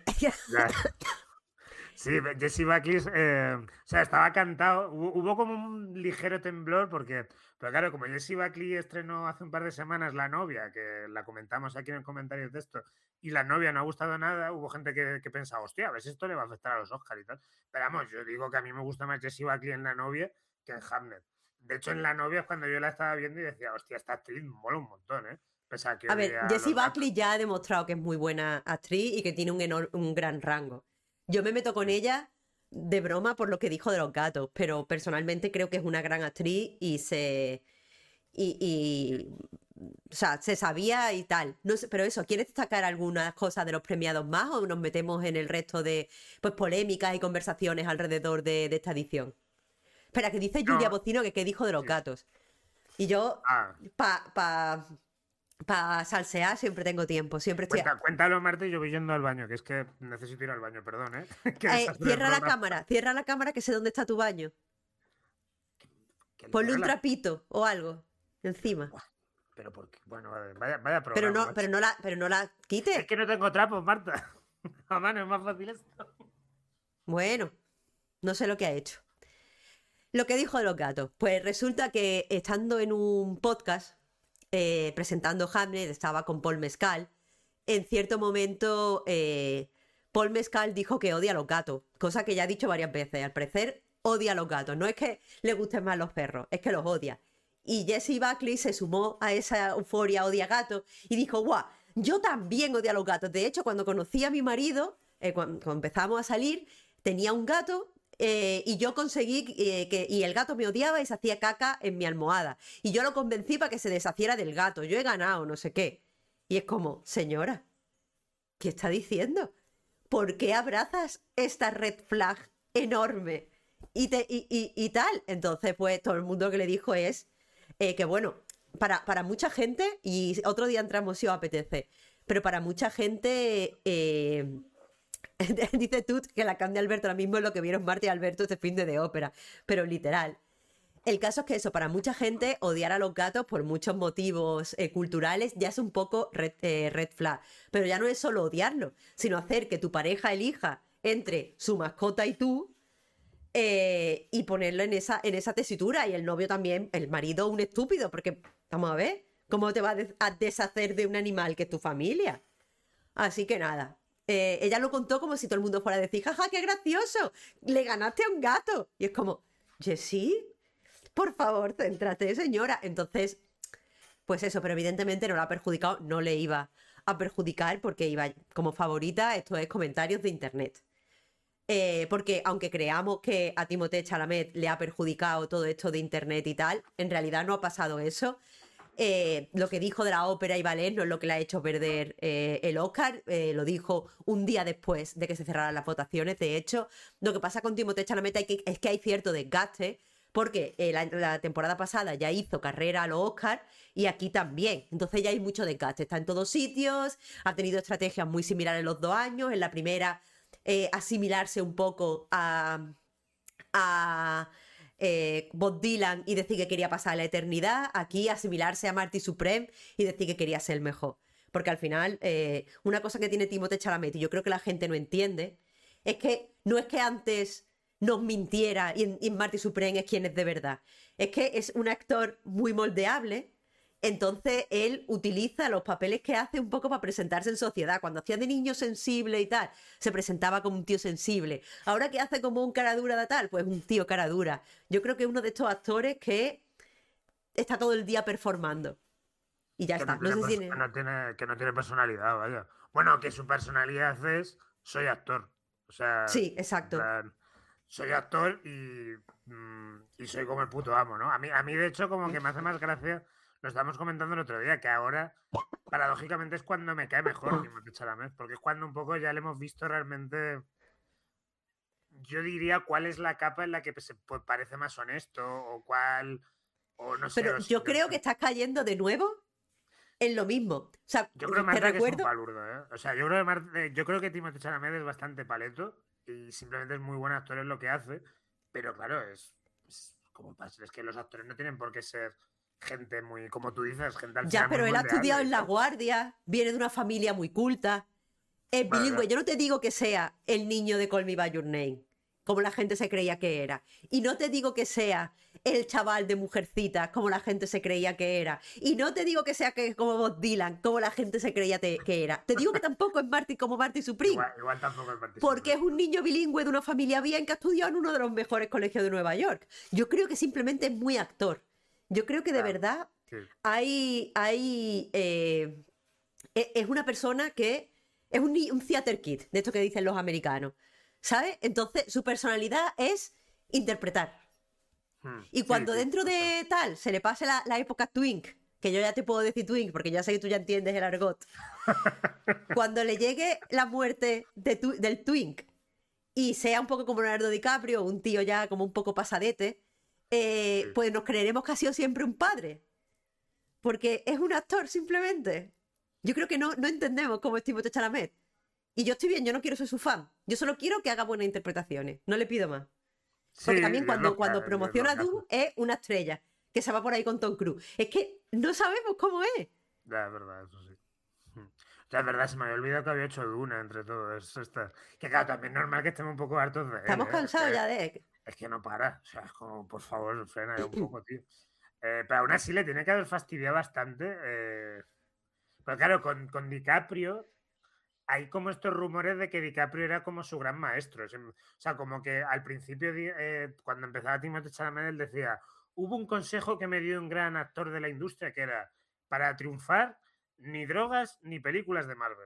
Sí, Jessie Buckley, eh, o sea, estaba cantado. Hubo, hubo como un ligero temblor porque, pero claro, como Jessie Buckley estrenó hace un par de semanas La novia, que la comentamos aquí en el comentario de esto, y La novia no ha gustado nada, hubo gente que, que pensaba, hostia, a ver si esto le va a afectar a los Oscars y tal. Pero vamos, yo digo que a mí me gusta más Jessie Buckley en La novia que en Hamnet. De hecho, en La novia es cuando yo la estaba viendo y decía, hostia, esta actriz mola un montón, ¿eh? Pese a que a ver, Jessie Buckley ya ha demostrado que es muy buena actriz y que tiene un, enorme, un gran rango. Yo me meto con ella de broma por lo que dijo de los gatos, pero personalmente creo que es una gran actriz y se... Y, y o sea, se sabía y tal. No sé, pero eso, ¿quieres destacar algunas cosas de los premiados más o nos metemos en el resto de pues polémicas y conversaciones alrededor de, de esta edición? Espera, que dice Julia no. Bocino que qué dijo de los sí. gatos. Y yo, ah. pa... pa Para salsear siempre tengo tiempo, siempre estoy... Cuenta, cuéntalo, Marta, y yo voy yendo al baño, que es que necesito ir al baño, perdón, ¿eh? eh cierra la cámara, cierra la cámara que sé dónde está tu baño. Ponle un la... trapito o algo encima. Pero porque, bueno, vaya, vaya programa. Pero no, pero no la, pero no la quites. Es que no tengo trapos, Marta. A mano es más fácil esto. Bueno, no sé lo que ha hecho. Lo que dijo de los gatos. Pues resulta que estando en un podcast... Eh, presentando Hamlet, estaba con Paul Mescal. En cierto momento, eh, Paul Mescal dijo que odia a los gatos, cosa que ya ha dicho varias veces. Al parecer, odia a los gatos. No es que le gusten más los perros, es que los odia. Y Jessie Buckley se sumó a esa euforia odia gatos y dijo, guau, yo también odio a los gatos. De hecho, cuando conocí a mi marido, eh, cuando, cuando empezamos a salir, tenía un gato... Eh, y yo conseguí eh, que y el gato me odiaba y se hacía caca en mi almohada y yo lo convencí para que se deshaciera del gato. Yo he ganado, no sé qué. Y es como, señora, ¿qué está diciendo? ¿Por qué abrazas esta red flag enorme? Y, te, y, y, y tal. Entonces, pues todo el mundo lo que le dijo es eh, que bueno, para, para mucha gente, y otro día entramos si os apetece, pero para mucha gente... Eh, dice tú que la cam de Alberto ahora mismo es lo que vieron Marta y Alberto este fin de, de ópera, pero literal. El caso es que eso, para mucha gente, odiar a los gatos por muchos motivos eh, culturales ya es un poco red, eh, red flag. Pero ya no es solo odiarlo, sino hacer que tu pareja elija entre su mascota y tú eh, y ponerlo en esa, en esa tesitura. Y el novio también, el marido, un estúpido, porque vamos a ver, ¿cómo te vas a deshacer de un animal que es tu familia? Así que nada. Eh, ella lo contó como si todo el mundo fuera a decir, jaja, qué gracioso, le ganaste a un gato. Y es como, Jessie, por favor, céntrate, señora. Entonces, pues eso, pero evidentemente no la ha perjudicado, no le iba a perjudicar porque iba como favorita, esto es comentarios de internet. Eh, porque aunque creamos que a Timothée Chalamet le ha perjudicado todo esto de internet y tal, en realidad no ha pasado eso. Eh, lo que dijo de la ópera y ballet no es lo que le ha hecho perder eh, el Oscar, eh, lo dijo un día después de que se cerraran las votaciones. De hecho, lo que pasa con Timothée Chalamet es que, es que hay cierto desgaste porque eh, la, la temporada pasada ya hizo carrera a los Oscars y aquí también, entonces ya hay mucho desgaste, está en todos sitios, ha tenido estrategias muy similares los dos años. En la primera, eh, asimilarse un poco a... a Eh, Bob Dylan y decir que quería pasar la eternidad. Aquí asimilarse a Marty Supreme y decir que quería ser mejor, porque al final eh, una cosa que tiene Timothée Chalamet y yo creo que la gente no entiende es que no es que antes nos mintiera y, y Marty Supreme es quien es de verdad, es que es un actor muy moldeable. Entonces él utiliza los papeles que hace un poco para presentarse en sociedad. Cuando hacía de niño sensible y tal, se presentaba como un tío sensible. Ahora que hace como un cara dura de tal, pues un tío cara dura. Yo creo que es uno de estos actores que está todo el día performando. Y ya que está. No, no sé si que, no tiene, que no tiene personalidad, vaya. Bueno, que su personalidad es soy actor. O sea, Sí, en exacto. plan, soy actor y, mm, y soy como el puto amo, ¿no? A mí, a mí, de hecho, como que me hace más gracia, lo estábamos comentando el otro día, que ahora, paradójicamente, es cuando me cae mejor Timothée Chalamet, porque es cuando un poco ya le hemos visto realmente, yo diría, cuál es la capa en la que se pues, parece más honesto, o cuál, o no sé, Pero o yo creo que estás cayendo de nuevo en lo mismo. O sea, yo creo, te Marta, que es un recuerdo. palurdo, ¿eh? O sea, yo creo que, Marta, yo creo que Timothée Chalamet es bastante paleto y simplemente es muy buen actor en lo que hace, pero claro, es, es como pasa, es que los actores no tienen por qué ser gente muy, como tú dices, gente al Ya, final muy pero él ha estudiado moldeable y en La tal. Guardia, viene de una familia muy culta, es Bueno, bilingüe. claro. Yo no te digo que sea el niño de Call Me By Your Name, como la gente se creía que era. Y no te digo que sea el chaval de Mujercitas, como la gente se creía que era. Y no te digo que sea que como Bob Dylan, como la gente se creía te- que era. Te digo que tampoco es Marty como Marty Supreme, Igual, igual tampoco es porque participar. es un niño bilingüe de una familia bien que ha estudiado en uno de los mejores colegios de Nueva York. Yo creo que simplemente es muy actor. Yo creo que de Claro, verdad sí. hay, hay eh, e- es una persona que es un, ni- un theater kid, de esto que dicen los americanos, ¿sabes? Entonces su personalidad es interpretar. Hmm, Y sí, cuando sí, dentro justo. de tal se le pase la, la época twink, que yo ya te puedo decir twink porque ya sé que tú ya entiendes el argot, cuando le llegue la muerte de tu- del twink y sea un poco como Leonardo DiCaprio, un tío ya como un poco pasadete, eh, Sí. pues nos creeremos que ha sido siempre un padre. Porque es un actor simplemente. Yo creo que no, no entendemos cómo es Timothée Chalamet. Y yo estoy bien, yo no quiero ser su fan. Yo solo quiero que haga buenas interpretaciones. No le pido más. Sí, Porque también y es lo cuando, que, cuando y es lo promociona a que hace. Doom es una estrella. Que se va por ahí con Tom Cruise. Es que no sabemos cómo es. Ya, es verdad, eso sí. Hmm. O sea, es verdad, se me había olvidado que había hecho Duna entre todos estas. Que claro, también es normal que estemos un poco hartos de él, Estamos ¿eh? Es cansados que, ya de... es que no para. O sea, es como, por favor, frena ya un poco, tío. Eh, pero aún así le tiene que haber fastidiado bastante. Eh... Pero claro, con, con DiCaprio hay como estos rumores de que DiCaprio era como su gran maestro. Es en- O sea, como que al principio, di- eh, cuando empezaba Timothée Chalamet, él decía, hubo un consejo que me dio un gran actor de la industria que era, para triunfar, ni drogas ni películas de Marvel.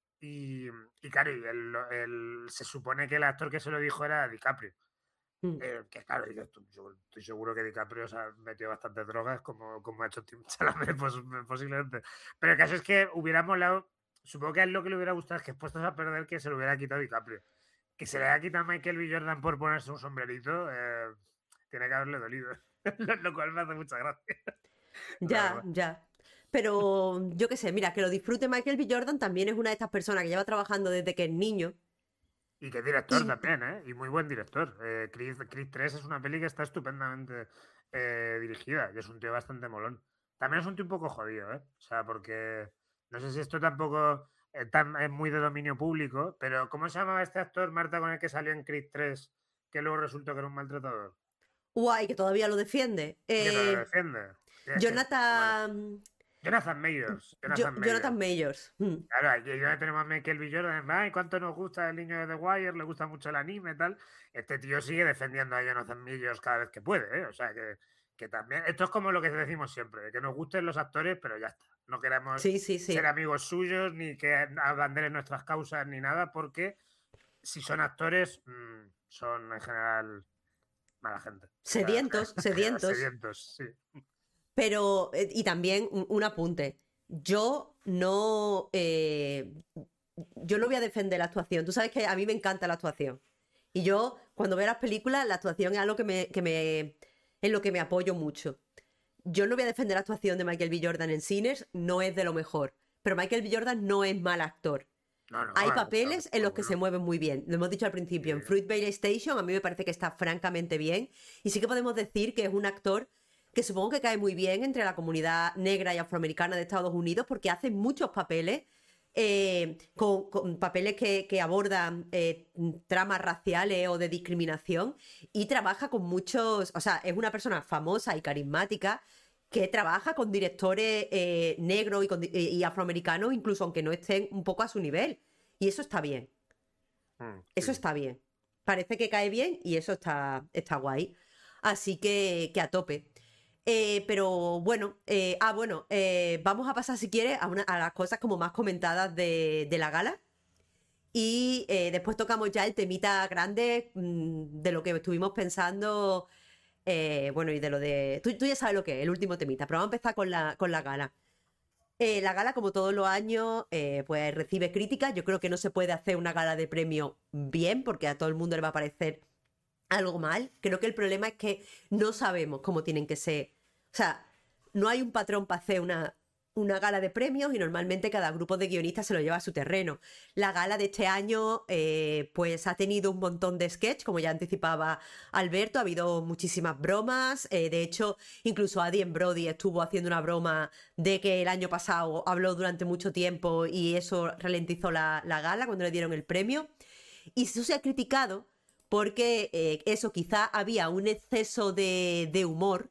Y, y claro, y el- el- se supone que el actor que se lo dijo era DiCaprio. Mm. Eh, que claro, yo estoy, yo estoy seguro que DiCaprio se ha metido bastantes drogas, como, como ha hecho Tim Chalamet, pos- posiblemente. Pero el caso es que hubiera molado, supongo que a él lo que le hubiera gustado es que, puestos a perder, que se lo hubiera quitado DiCaprio. Que se le haya quitado a Michael B. Jordan por ponerse un sombrerito, eh, tiene que haberle dolido. lo, lo cual me hace mucha gracia, la Ya, verdad. ya. Pero yo qué sé, mira, que lo disfrute Michael B. Jordan también es una de estas personas que lleva trabajando desde que es niño. Y que director Y también, ¿eh? Y muy buen director. Eh, Creed, Creed tres es una peli que está estupendamente eh, dirigida y es un tío bastante molón. También es un tío un poco jodido, ¿eh? O sea, porque no sé si esto tampoco eh, tan- es muy de dominio público, pero ¿cómo se llamaba este actor, Marta, con el que salió en Creed tres, que luego resultó que era un maltratador? guay, que todavía lo defiende. Y que todavía lo Eh, defiende. Sí, es que, bueno, Jonathan... Jonathan Mayers. Jo- Jonathan Jonathan Mayers. Mayors. Mm. Claro, aquí ya tenemos a Michael B. Jordan. Ay, cuánto nos gusta el niño de The Wire, le gusta mucho el anime y tal. Este tío sigue defendiendo a Jonathan Majors cada vez que puede, ¿eh? O sea, que, que también. Esto es como lo que decimos siempre: que nos gusten los actores, pero ya está. No queremos Sí, sí, ser sí. amigos suyos, ni que abanderen nuestras causas, ni nada, porque si son actores, mmm, son en general mala gente. O sea, Sedientos, sedientos. sedientos, sí. Pero, eh, y también un, un apunte. Yo no, eh, yo no voy a defender la actuación. Tú sabes que a mí me encanta la actuación. Y yo, cuando veo las películas, la actuación es algo que me, que me, en lo que me apoyo mucho. Yo no voy a defender la actuación de Michael B. Jordan en Sinners, no es de lo mejor. Pero Michael B. Jordan no es mal actor. No, no, Hay es muy papeles en los que se bueno. mueven muy bien. Lo hemos dicho al principio. En Sí. Fruitvale Station a mí me parece que está francamente bien. Y sí que podemos decir que es un actor que supongo que cae muy bien entre la comunidad negra y afroamericana de Estados Unidos porque hace muchos papeles, eh, con, con papeles que, que abordan eh, tramas raciales o de discriminación y trabaja con muchos, o sea, es una persona famosa y carismática que trabaja con directores eh, negros y, con di- y afroamericanos, incluso aunque no estén un poco a su nivel. Y eso está bien, Mm, eso sí. está bien. Parece que cae bien y eso está, está guay. Así que, que a tope. Eh, pero bueno, eh, ah, bueno, eh, vamos a pasar si quieres a, una- a las cosas como más comentadas de, de la gala. Y eh, después tocamos ya el temita grande mmm, de lo que estuvimos pensando, eh, bueno, y de lo de... Tú, tú ya sabes lo que es, el último temita, pero vamos a empezar con la, con la gala. Eh, la gala, como todos los años, eh, pues recibe críticas. Yo creo que no se puede hacer una gala de premio bien, porque a todo el mundo le va a parecer algo mal. Creo que el problema es que no sabemos cómo tienen que ser. O sea, no hay un patrón para hacer una, una gala de premios y normalmente cada grupo de guionistas se lo lleva a su terreno. La gala de este año eh, pues ha tenido un montón de sketch, como ya anticipaba Alberto, ha habido muchísimas bromas. Eh, de hecho, incluso Adrien Brody estuvo haciendo una broma de que el año pasado habló durante mucho tiempo y eso ralentizó la, la gala cuando le dieron el premio. Y eso se ha criticado porque eh, eso, quizá había un exceso de, de humor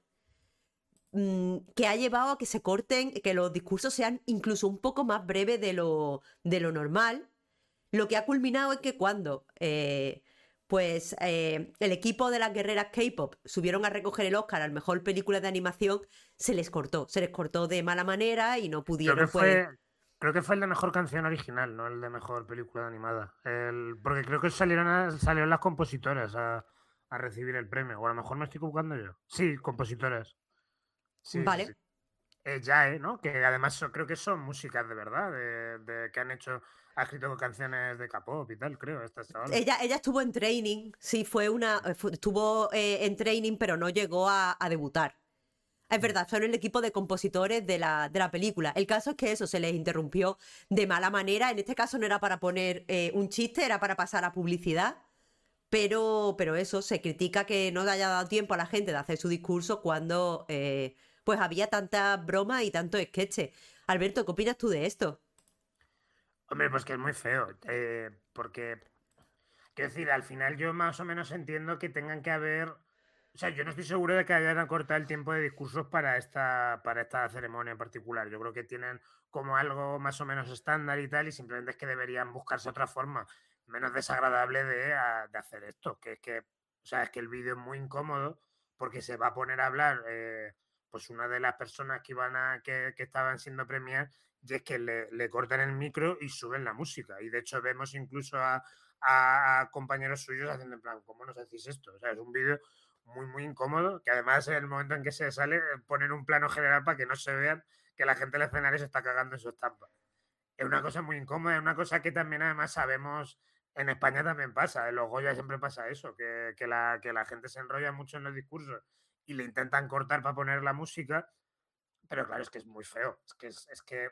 mmm, que ha llevado a que se corten, que los discursos sean incluso un poco más breves de lo, de lo normal, lo que ha culminado es que cuando eh, pues eh, el equipo de las guerreras K-pop subieron a recoger el Oscar al mejor película de animación, se les cortó, se les cortó de mala manera y no pudieron... Creo que pues... fue, creo que fue el de mejor canción original, no el de mejor película animada. El, porque creo que salieron, a- salieron las compositoras a, a recibir el premio. O a lo mejor me estoy equivocando yo. Sí, compositoras. Sí, sí, sí. Vale. Eh, ya, ¿eh? ¿No? Que además son- creo que son músicas de verdad, de, de- que han hecho, ha escrito canciones de K-pop y tal, creo, estas chavales. Ella, ella estuvo en training, sí, fue una, fue- estuvo eh, en training, pero no llegó a, a debutar. Es verdad, son el equipo de compositores de la, de la película. El caso es que eso se les interrumpió de mala manera. En este caso no era para poner eh, un chiste, era para pasar a publicidad. Pero, pero eso, se critica que no le haya dado tiempo a la gente de hacer su discurso cuando eh, pues había tantas bromas y tantos sketches. Alberto, ¿qué opinas tú de esto? Hombre, pues que es muy feo, eh, porque, quiero decir, al final yo más o menos entiendo que tengan que haber, o sea, yo no estoy seguro de que hayan acortado el tiempo de discursos para esta, para esta ceremonia en particular. Yo creo que tienen como algo más o menos estándar y tal, y simplemente es que deberían buscarse otra forma menos desagradable de, a- de hacer esto, que es que, o sea, es que el vídeo es muy incómodo porque se va a poner a hablar, eh, pues una de las personas que iban a, que, que estaban siendo premiadas, y es que le, le cortan el micro y suben la música. Y de hecho vemos incluso a, a- a compañeros suyos haciendo en plan, ¿cómo nos hacéis esto? O sea, es un vídeo muy, muy incómodo, que además en el momento en que se sale, eh, ponen un plano general para que no se vean que la gente del escenario se está cagando en su estampa. Es una cosa muy incómoda, es una cosa que también además sabemos, en España también pasa, en los Goya siempre pasa eso, que, que la, que la gente se enrolla mucho en los discursos y le intentan cortar para poner la música, pero claro, es que es muy feo, es que es, es que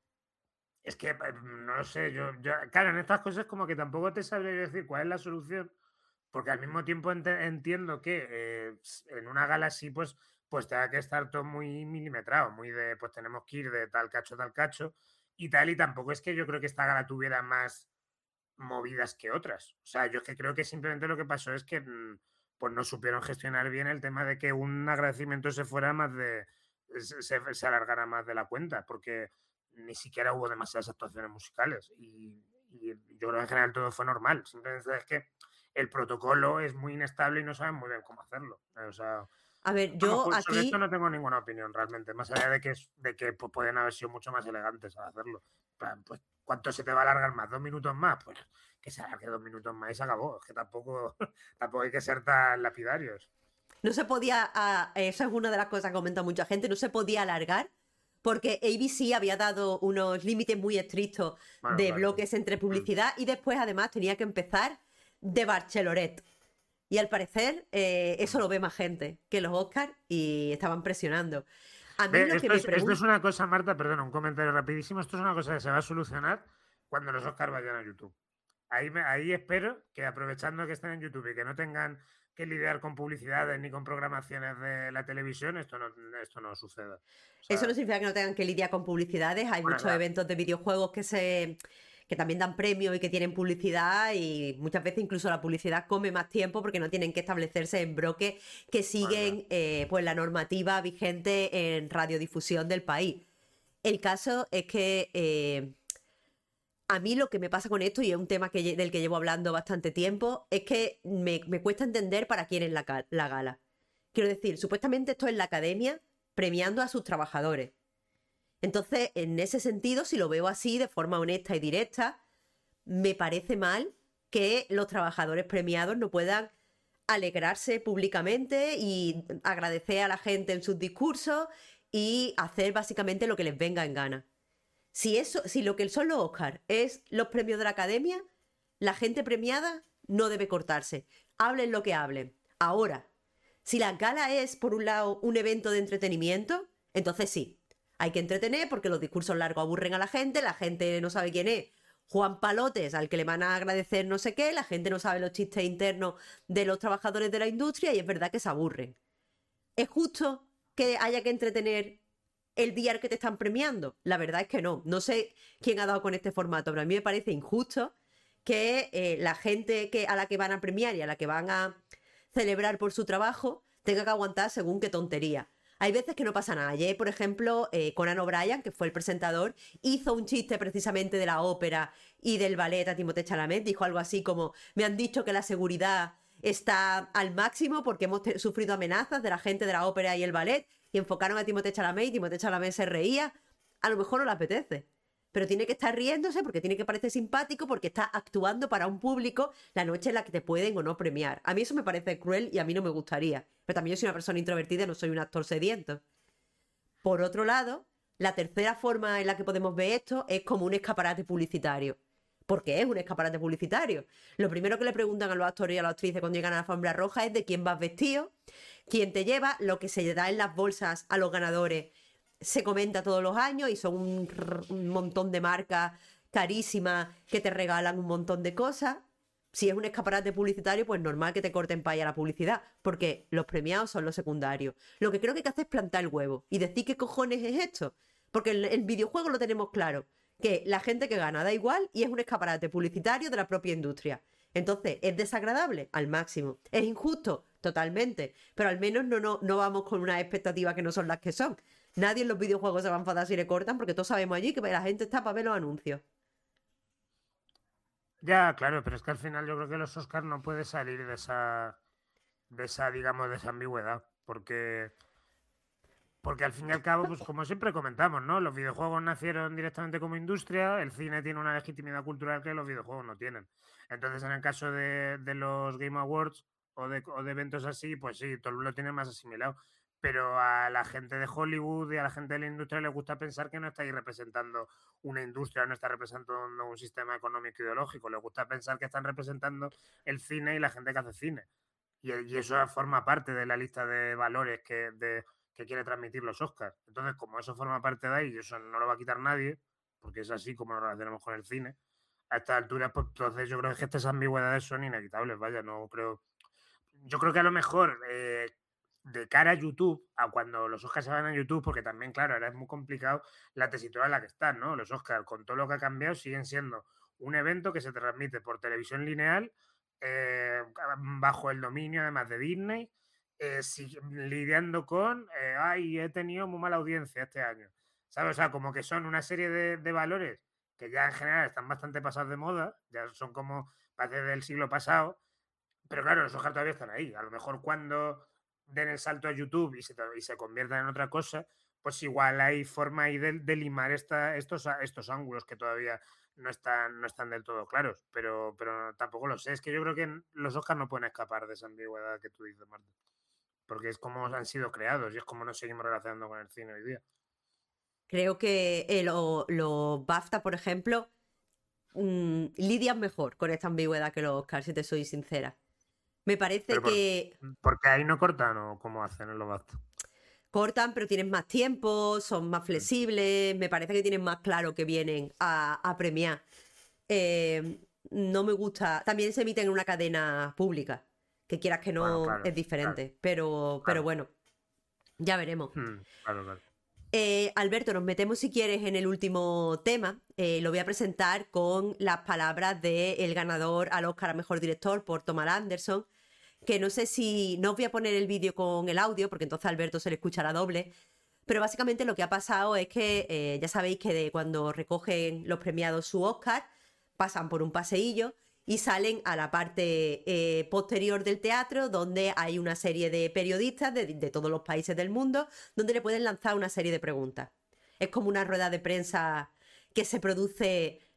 es que eh, no lo sé, yo, yo, claro, en estas cosas como que tampoco te sabría decir cuál es la solución, porque al mismo tiempo ente- entiendo que eh, s- en una gala así, pues, pues tenga que estar todo muy milimetrado, muy de, pues tenemos que ir de tal cacho, tal cacho y tal, y tampoco es que yo creo que esta gala tuviera más movidas que otras. O sea, yo es que creo que simplemente lo que pasó es que mm, pues no supieron gestionar bien el tema de que un agradecimiento se fuera más de, se, se- se alargara más de la cuenta, porque ni siquiera hubo demasiadas actuaciones musicales y, y yo creo que en general todo fue normal. Simplemente es que el protocolo es muy inestable y no saben muy bien cómo hacerlo. O sea, A ver, vamos, yo ju- sobre esto aquí... no tengo ninguna opinión realmente, más allá de que, es- de que pues, pueden haber sido mucho más elegantes al hacerlo. En plan, pues, ¿cuánto se te va a alargar más? ¿Dos minutos más? Pues que se alargue dos minutos más y se acabó. Es que tampoco, tampoco hay que ser tan lapidarios. No se podía, ah, eso es una de las cosas que comenta mucha gente, no se podía alargar porque A B C había dado unos límites muy estrictos Bueno, de claro. bloques entre publicidad y después además tenía que empezar de Bachelorette. Y al parecer eh, eso lo ve más gente que los Oscars y estaban presionando. A mí Ve, lo que esto, me es, esto pregunto... es una cosa, Marta, perdona, un comentario rapidísimo. Esto es una cosa que se va a solucionar cuando los Oscars vayan a YouTube. Ahí, me, ahí espero que aprovechando que estén en YouTube y que no tengan que lidiar con publicidades ni con programaciones de la televisión, esto no, esto no suceda. O sea, Eso no significa que no tengan que lidiar con publicidades. Hay bueno, muchos ya. eventos de videojuegos que se que también dan premios y que tienen publicidad y muchas veces incluso la publicidad come más tiempo porque no tienen que establecerse en bloques que siguen eh, pues la normativa vigente en radiodifusión del país. El caso es que eh, a mí lo que me pasa con esto, y es un tema que, lle- del que llevo hablando bastante tiempo, es que me, me cuesta entender para quién es la, ca- la gala. Quiero decir, supuestamente esto es la academia premiando a sus trabajadores. Entonces, en ese sentido, si lo veo así, de forma honesta y directa, me parece mal que los trabajadores premiados no puedan alegrarse públicamente y agradecer a la gente en sus discursos y hacer básicamente lo que les venga en gana. Si eso, si lo que son los Oscars es los premios de la Academia, la gente premiada no debe cortarse. Hablen lo que hablen. Ahora, si la gala es, por un lado, un evento de entretenimiento, entonces sí, hay que entretener porque los discursos largos aburren a la gente, la gente no sabe quién es Juan Palotes, al que le van a agradecer no sé qué, la gente no sabe los chistes internos de los trabajadores de la industria y es verdad que se aburren. ¿Es justo que haya que entretener el día al que te están premiando? La verdad es que no. No sé quién ha dado con este formato, pero a mí me parece injusto que eh, la gente que, a la que van a premiar y a la que van a celebrar por su trabajo tenga que aguantar según qué tontería. Hay veces que no pasa nada. Ayer, por ejemplo, eh, Conan O'Brien, que fue el presentador, hizo un chiste precisamente de la ópera y del ballet a Timothée Chalamet. Dijo algo así como, me han dicho que la seguridad está al máximo porque hemos sufrido amenazas de la gente de la ópera y el ballet, y enfocaron a Timothée Chalamet y Timothée Chalamet se reía. A lo mejor no le apetece, pero tiene que estar riéndose porque tiene que parecer simpático, porque está actuando para un público la noche en la que te pueden o no premiar. A mí eso me parece cruel y a mí no me gustaría. Pero también yo soy una persona introvertida, no soy un actor sediento. Por otro lado, la tercera forma en la que podemos ver esto es como un escaparate publicitario. Porque es un escaparate publicitario. Lo primero que le preguntan a los actores y a las actrices cuando llegan a la alfombra roja es de quién vas vestido, quién te lleva, lo que se da en las bolsas a los ganadores se comenta todos los años y son un, un montón de marcas carísimas que te regalan un montón de cosas. Si es un escaparate publicitario, pues normal que te corten paya la publicidad, porque los premiados son los secundarios. Lo que creo que hay que hacer es plantar el huevo y decir qué cojones es esto. Porque el, el videojuego lo tenemos claro, que la gente que gana da igual y es un escaparate publicitario de la propia industria. Entonces, ¿es desagradable? Al máximo. ¿Es injusto? Totalmente. Pero al menos no, no, no vamos con unas expectativas que no son las que son. Nadie en los videojuegos se va a enfadar si le cortan porque todos sabemos allí que la gente está para ver los anuncios. Ya, claro, pero es que al final yo creo que los Oscars no puede salir de esa, de esa, digamos, de esa ambigüedad, porque, porque al fin y al cabo, pues como siempre comentamos, ¿no? Los videojuegos nacieron directamente como industria, el cine tiene una legitimidad cultural que los videojuegos no tienen. Entonces, en el caso de, de los Game Awards o de, o de eventos así, pues sí, todo lo tiene más asimilado. Pero a la gente de Hollywood y a la gente de la industria les gusta pensar que no está ahí representando una industria, no está representando un sistema económico ideológico. Les gusta pensar que están representando el cine y la gente que hace cine. Y, y eso forma parte de la lista de valores que, de, que quiere transmitir los Oscars. Entonces, como eso forma parte de ahí y eso no lo va a quitar nadie, porque es así como nos relacionamos con el cine, a esta altura, pues entonces yo creo que estas ambigüedades son inevitables. Vaya, no creo... Yo creo que a lo mejor... Eh, de cara a YouTube, a cuando los Oscars se van a YouTube, porque también, claro, ahora es muy complicado la tesitura en la que están, ¿no? Los Oscars, con todo lo que ha cambiado, siguen siendo un evento que se transmite por televisión lineal, eh, bajo el dominio además de Disney, eh, si, lidiando con, eh, ay, he tenido muy mala audiencia este año, ¿sabes? O sea, como que son una serie de, de valores que ya en general están bastante pasados de moda, ya son como, parece del siglo pasado, pero claro, los Oscars todavía están ahí. A lo mejor cuando den el salto a YouTube y se, y se conviertan en otra cosa, pues igual hay forma ahí de, de limar esta, estos, estos ángulos que todavía no están, no están del todo claros, pero, pero tampoco lo sé. Es que yo creo que los Oscars no pueden escapar de esa ambigüedad que tú dices, Marta, porque es como han sido creados y es como nos seguimos relacionando con el cine hoy día. Creo que eh, los lo BAFTA, por ejemplo, mmm, lidian mejor con esta ambigüedad que los Oscars, si te soy sincera. Me parece por, que... ¿Porque ahí no cortan o cómo hacen en los BAFTA? Cortan, pero tienen más tiempo, son más flexibles, me parece que tienen más claro que vienen a, a premiar. Eh, no me gusta... También se emiten en una cadena pública, que quieras que no, bueno, claro, es diferente, claro, pero, claro. pero bueno, ya veremos. Hmm, claro, claro. Eh, Alberto, nos metemos si quieres en el último tema. Eh, lo voy a presentar con las palabras del ganador al Oscar a Mejor Director por Thomas Anderson, que no sé si... No os voy a poner el vídeo con el audio, porque entonces a Alberto se le escuchará doble, pero básicamente lo que ha pasado es que eh, ya sabéis que de cuando recogen los premiados su Oscar, pasan por un paseillo y salen a la parte eh, posterior del teatro, donde hay una serie de periodistas de, de todos los países del mundo, donde le pueden lanzar una serie de preguntas. Es como una rueda de prensa que se produce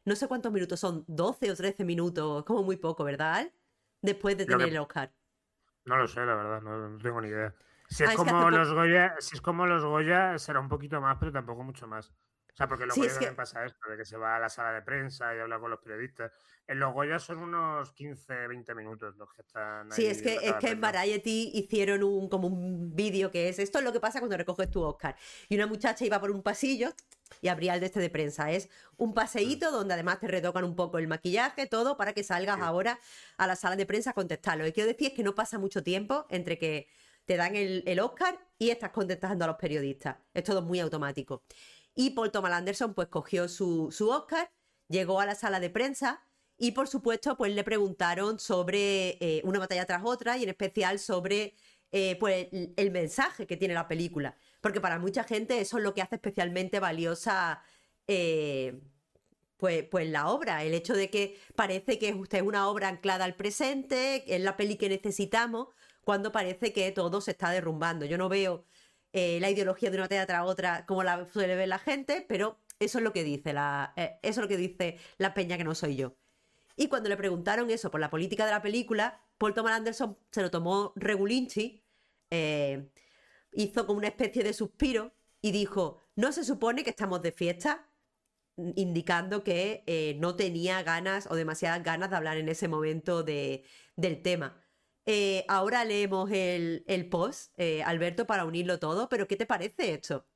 no sé cuántos minutos son, doce o trece minutos, como muy poco, ¿verdad? Después de Lo tener que- el Oscar. No lo sé, la verdad, no, no tengo ni idea. Si es Ah, es que hace como poco... los Goya, si es como los Goya, será un poquito más, pero tampoco mucho más. O sea, porque en los Sí, Goya es también que... pasa esto, de que se va a la sala de prensa y habla con los periodistas. En los Goya son unos quince, veinte minutos los que están Sí, es ahí que, en es cada que en premio. Variety hicieron un, como un vídeo que es esto es lo que pasa cuando recoges tu Oscar. Y una muchacha iba por un pasillo y abría el de este de prensa. Es un paseíto donde además te retocan un poco el maquillaje, todo, para que salgas Sí. ahora a la sala de prensa a contestar. Lo que quiero decir es que no pasa mucho tiempo entre que te dan el, el Oscar y estás contestando a los periodistas. Es todo muy automático. Y Paul Thomas Anderson pues cogió su, su Oscar, llegó a la sala de prensa y por supuesto pues le preguntaron sobre eh, una batalla tras otra y en especial sobre eh, pues el, el mensaje que tiene la película. Porque para mucha gente eso es lo que hace especialmente valiosa eh, pues, pues la obra. El hecho de que parece que usted es una obra anclada al presente, es la peli que necesitamos, cuando parece que todo se está derrumbando. Yo no veo eh, la ideología de una batalla tras otra como la suele ver la gente, pero eso es lo que dice la, eh, eso es lo que dice la peña que no soy yo. Y cuando le preguntaron eso por la política de la película, Paul Thomas Anderson se lo tomó regulinchi, eh, hizo como una especie de suspiro y dijo, no se supone que estamos de fiesta, indicando que eh, no tenía ganas o demasiadas ganas de hablar en ese momento de, del tema. Eh, ahora leemos el, el post, eh, Alberto, para unirlo todo, pero ¿qué te parece esto?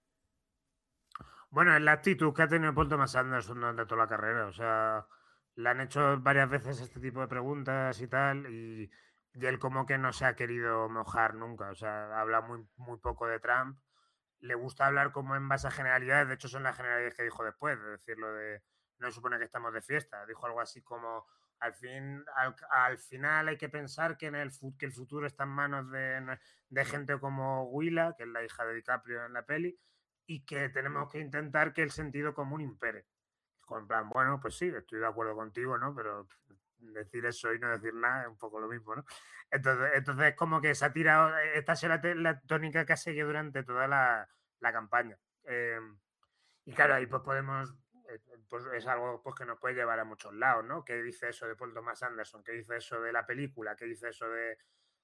Bueno, es la actitud que ha tenido Paul Thomas Anderson durante toda la carrera. O sea, le han hecho varias veces este tipo de preguntas y tal, y, y él como que no se ha querido mojar nunca. O sea, habla muy, muy poco de Trump. Le gusta hablar como en base a generalidades. De hecho, son las generalidades que dijo después, de decir lo de no se supone que estamos de fiesta. Dijo algo así como al fin, al, al final hay que pensar que, en el, que el futuro está en manos de, de gente como Willa, que es la hija de DiCaprio en la peli, y que tenemos que intentar que el sentido común impere. En plan, bueno, pues sí, estoy de acuerdo contigo, ¿no? Pero decir eso y no decir nada es un poco lo mismo, ¿no? Entonces, entonces como que se ha tirado, esta ha sido la, la tónica que ha seguido durante toda la, la campaña. Eh, y claro, ahí pues podemos, eh, pues es algo pues, que nos puede llevar a muchos lados, ¿no? ¿Qué dice eso de Paul Thomas Anderson? ¿Qué dice eso de la película? ¿Qué dice eso de,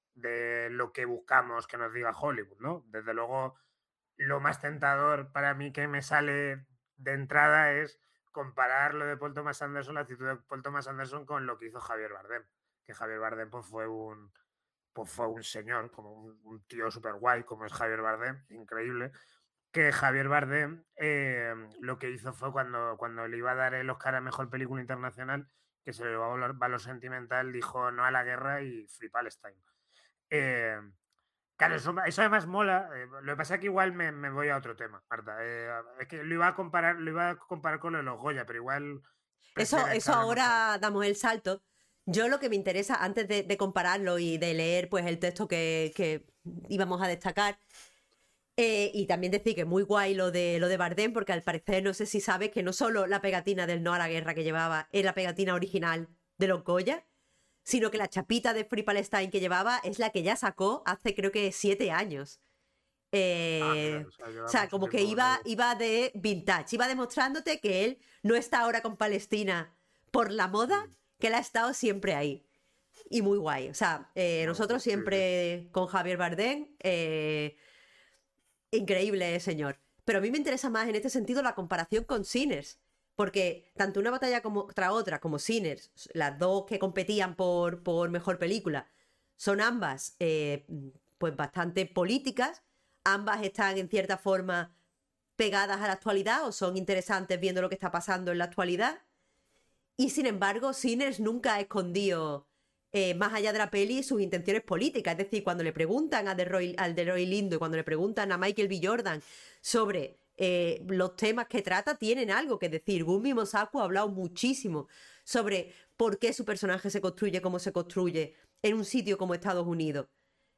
de lo que buscamos que nos diga Hollywood, ¿no? Desde luego, lo más tentador para mí que me sale de entrada es comparar lo de Paul Thomas Anderson, la actitud de Paul Thomas Anderson con lo que hizo Javier Bardem. Que Javier Bardem pues, fue un pues fue un señor, como un, un tío súper guay, como es Javier Bardem, increíble. Que Javier Bardem eh, lo que hizo fue cuando, cuando le iba a dar el Oscar a Mejor Película Internacional, que se le llevó a valor, valor sentimental, dijo no a la guerra y Free Palestine. Eh, Claro, eso, eso además mola. Eh, lo que pasa es que igual me, me voy a otro tema, Marta. Eh, es que lo iba a comparar, lo iba a comparar con lo de los Goya, pero igual Eso, prefieres que eso hablemos ahora. ahora damos el salto. Yo lo que me interesa, antes de, de compararlo y de leer pues el texto que, que íbamos a destacar, eh, y también decir que es muy guay lo de, lo de Bardem, porque al parecer no sé si sabes que no solo la pegatina del no a la guerra que llevaba es la pegatina original de los Goya, sino que la chapita de Free Palestine que llevaba es la que ya sacó hace creo que siete años. Ah, mira, Eh, o sea, o lleva sea, mucho como que tiempo con iba, ello. iba de vintage, iba demostrándote que él no está ahora con Palestina por la moda, Mm, que él ha estado siempre ahí. Y muy guay. O sea, eh, muy guay, nosotros sí, sí. siempre con Javier Bardem, eh, increíble señor. Pero a mí me interesa más en este sentido la comparación con Sinners. Porque tanto una batalla como contra otra, como Sinners, las dos que competían por, por mejor película, son ambas eh, pues bastante políticas. Ambas están en cierta forma pegadas a la actualidad o son interesantes viendo lo que está pasando en la actualidad. Y sin embargo, Sinners nunca ha escondido, eh, más allá de la peli, sus intenciones políticas. Es decir, cuando le preguntan a Delroy, al Delroy Lindo y cuando le preguntan a Michael B. Jordan sobre eh, los temas que trata, tienen algo que decir. Gumi Mosaku ha hablado muchísimo sobre por qué su personaje se construye como se construye en un sitio como Estados Unidos.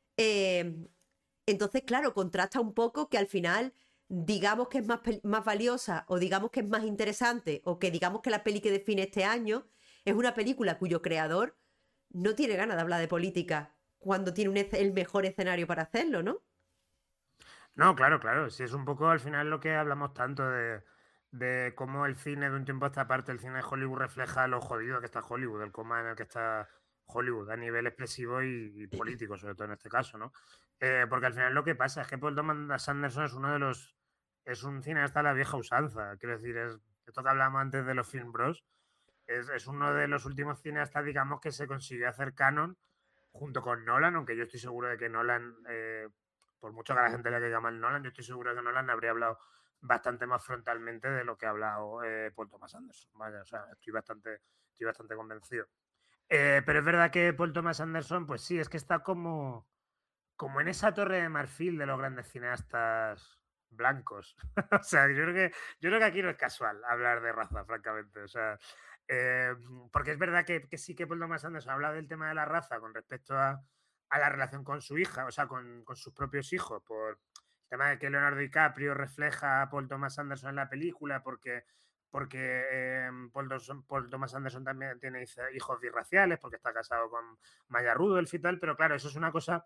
Eh, entonces, claro, contrasta un poco que al final digamos que es más, más valiosa o digamos que es más interesante o que digamos que la peli que define este año es una película cuyo creador no tiene ganas de hablar de política cuando tiene un, el mejor escenario para hacerlo, ¿no? No, claro, claro. Si es un poco al final lo que hablamos tanto de, de cómo el cine de un tiempo a esta parte, el cine de Hollywood refleja lo jodido que está Hollywood, el coma en el que está Hollywood a nivel expresivo y, y político, sobre todo en este caso, ¿no? Eh, porque al final lo que pasa es que Paul Thomas Anderson es uno de los... es un cineasta a la vieja usanza, quiero decir, es esto que hablábamos antes de los film bros, es, es uno de los últimos cineastas, digamos, que se consiguió hacer canon junto con Nolan, aunque yo estoy seguro de que Nolan, eh, por mucho que a la gente le caiga mal Nolan, yo estoy seguro de que Nolan habría hablado bastante más frontalmente de lo que ha hablado eh, Paul Thomas Anderson. Vaya, o sea, estoy bastante, estoy bastante convencido. Eh, pero es verdad que Paul Thomas Anderson, pues sí, es que está como, como en esa torre de marfil de los grandes cineastas blancos. O sea, yo creo que yo creo que aquí no es casual hablar de raza, francamente. O sea, eh, porque es verdad que, que sí que Paul Thomas Anderson habla del tema de la raza con respecto a, a la relación con su hija, o sea, con, con sus propios hijos, por el tema de que Leonardo DiCaprio refleja a Paul Thomas Anderson en la película, porque porque eh, Paul, Dawson, Paul Thomas Anderson también tiene hijos birraciales, porque está casado con Maya Rudolph y tal, pero claro, eso es una cosa,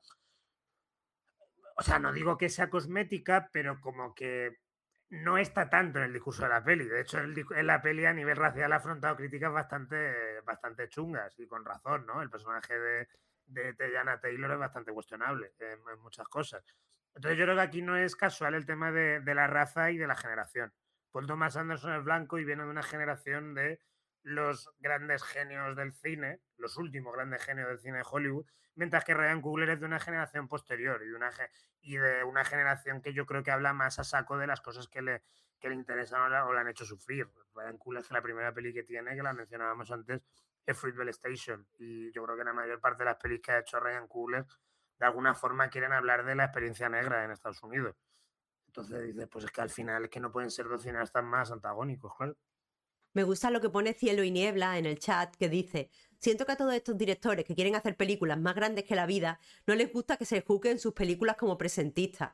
o sea, no digo que sea cosmética, pero como que no está tanto en el discurso de la peli. De hecho, el, en la peli a nivel racial ha afrontado críticas bastante, bastante chungas y con razón, ¿no? El personaje de, de Teyana Taylor es bastante cuestionable en, en muchas cosas. Entonces yo creo que aquí no es casual el tema de, de la raza y de la generación. Paul Thomas Anderson es blanco y viene de una generación de los grandes genios del cine, los últimos grandes genios del cine de Hollywood, mientras que Ryan Coogler es de una generación posterior y de una, y de una generación que yo creo que habla más a saco de las cosas que le, que le interesan o, la, o le han hecho sufrir. Ryan Coogler es la primera peli que tiene, que la mencionábamos antes, es Fruitvale Station, y yo creo que la mayor parte de las pelis que ha hecho Ryan Coogler de alguna forma quieren hablar de la experiencia negra en Estados Unidos. Entonces dices, pues es que al final es que no pueden ser dos cineastas más antagónicos, claro. Me gusta lo que pone Cielo y Niebla en el chat, que dice: siento que a todos estos directores que quieren hacer películas más grandes que la vida no les gusta que se juzguen sus películas como presentistas.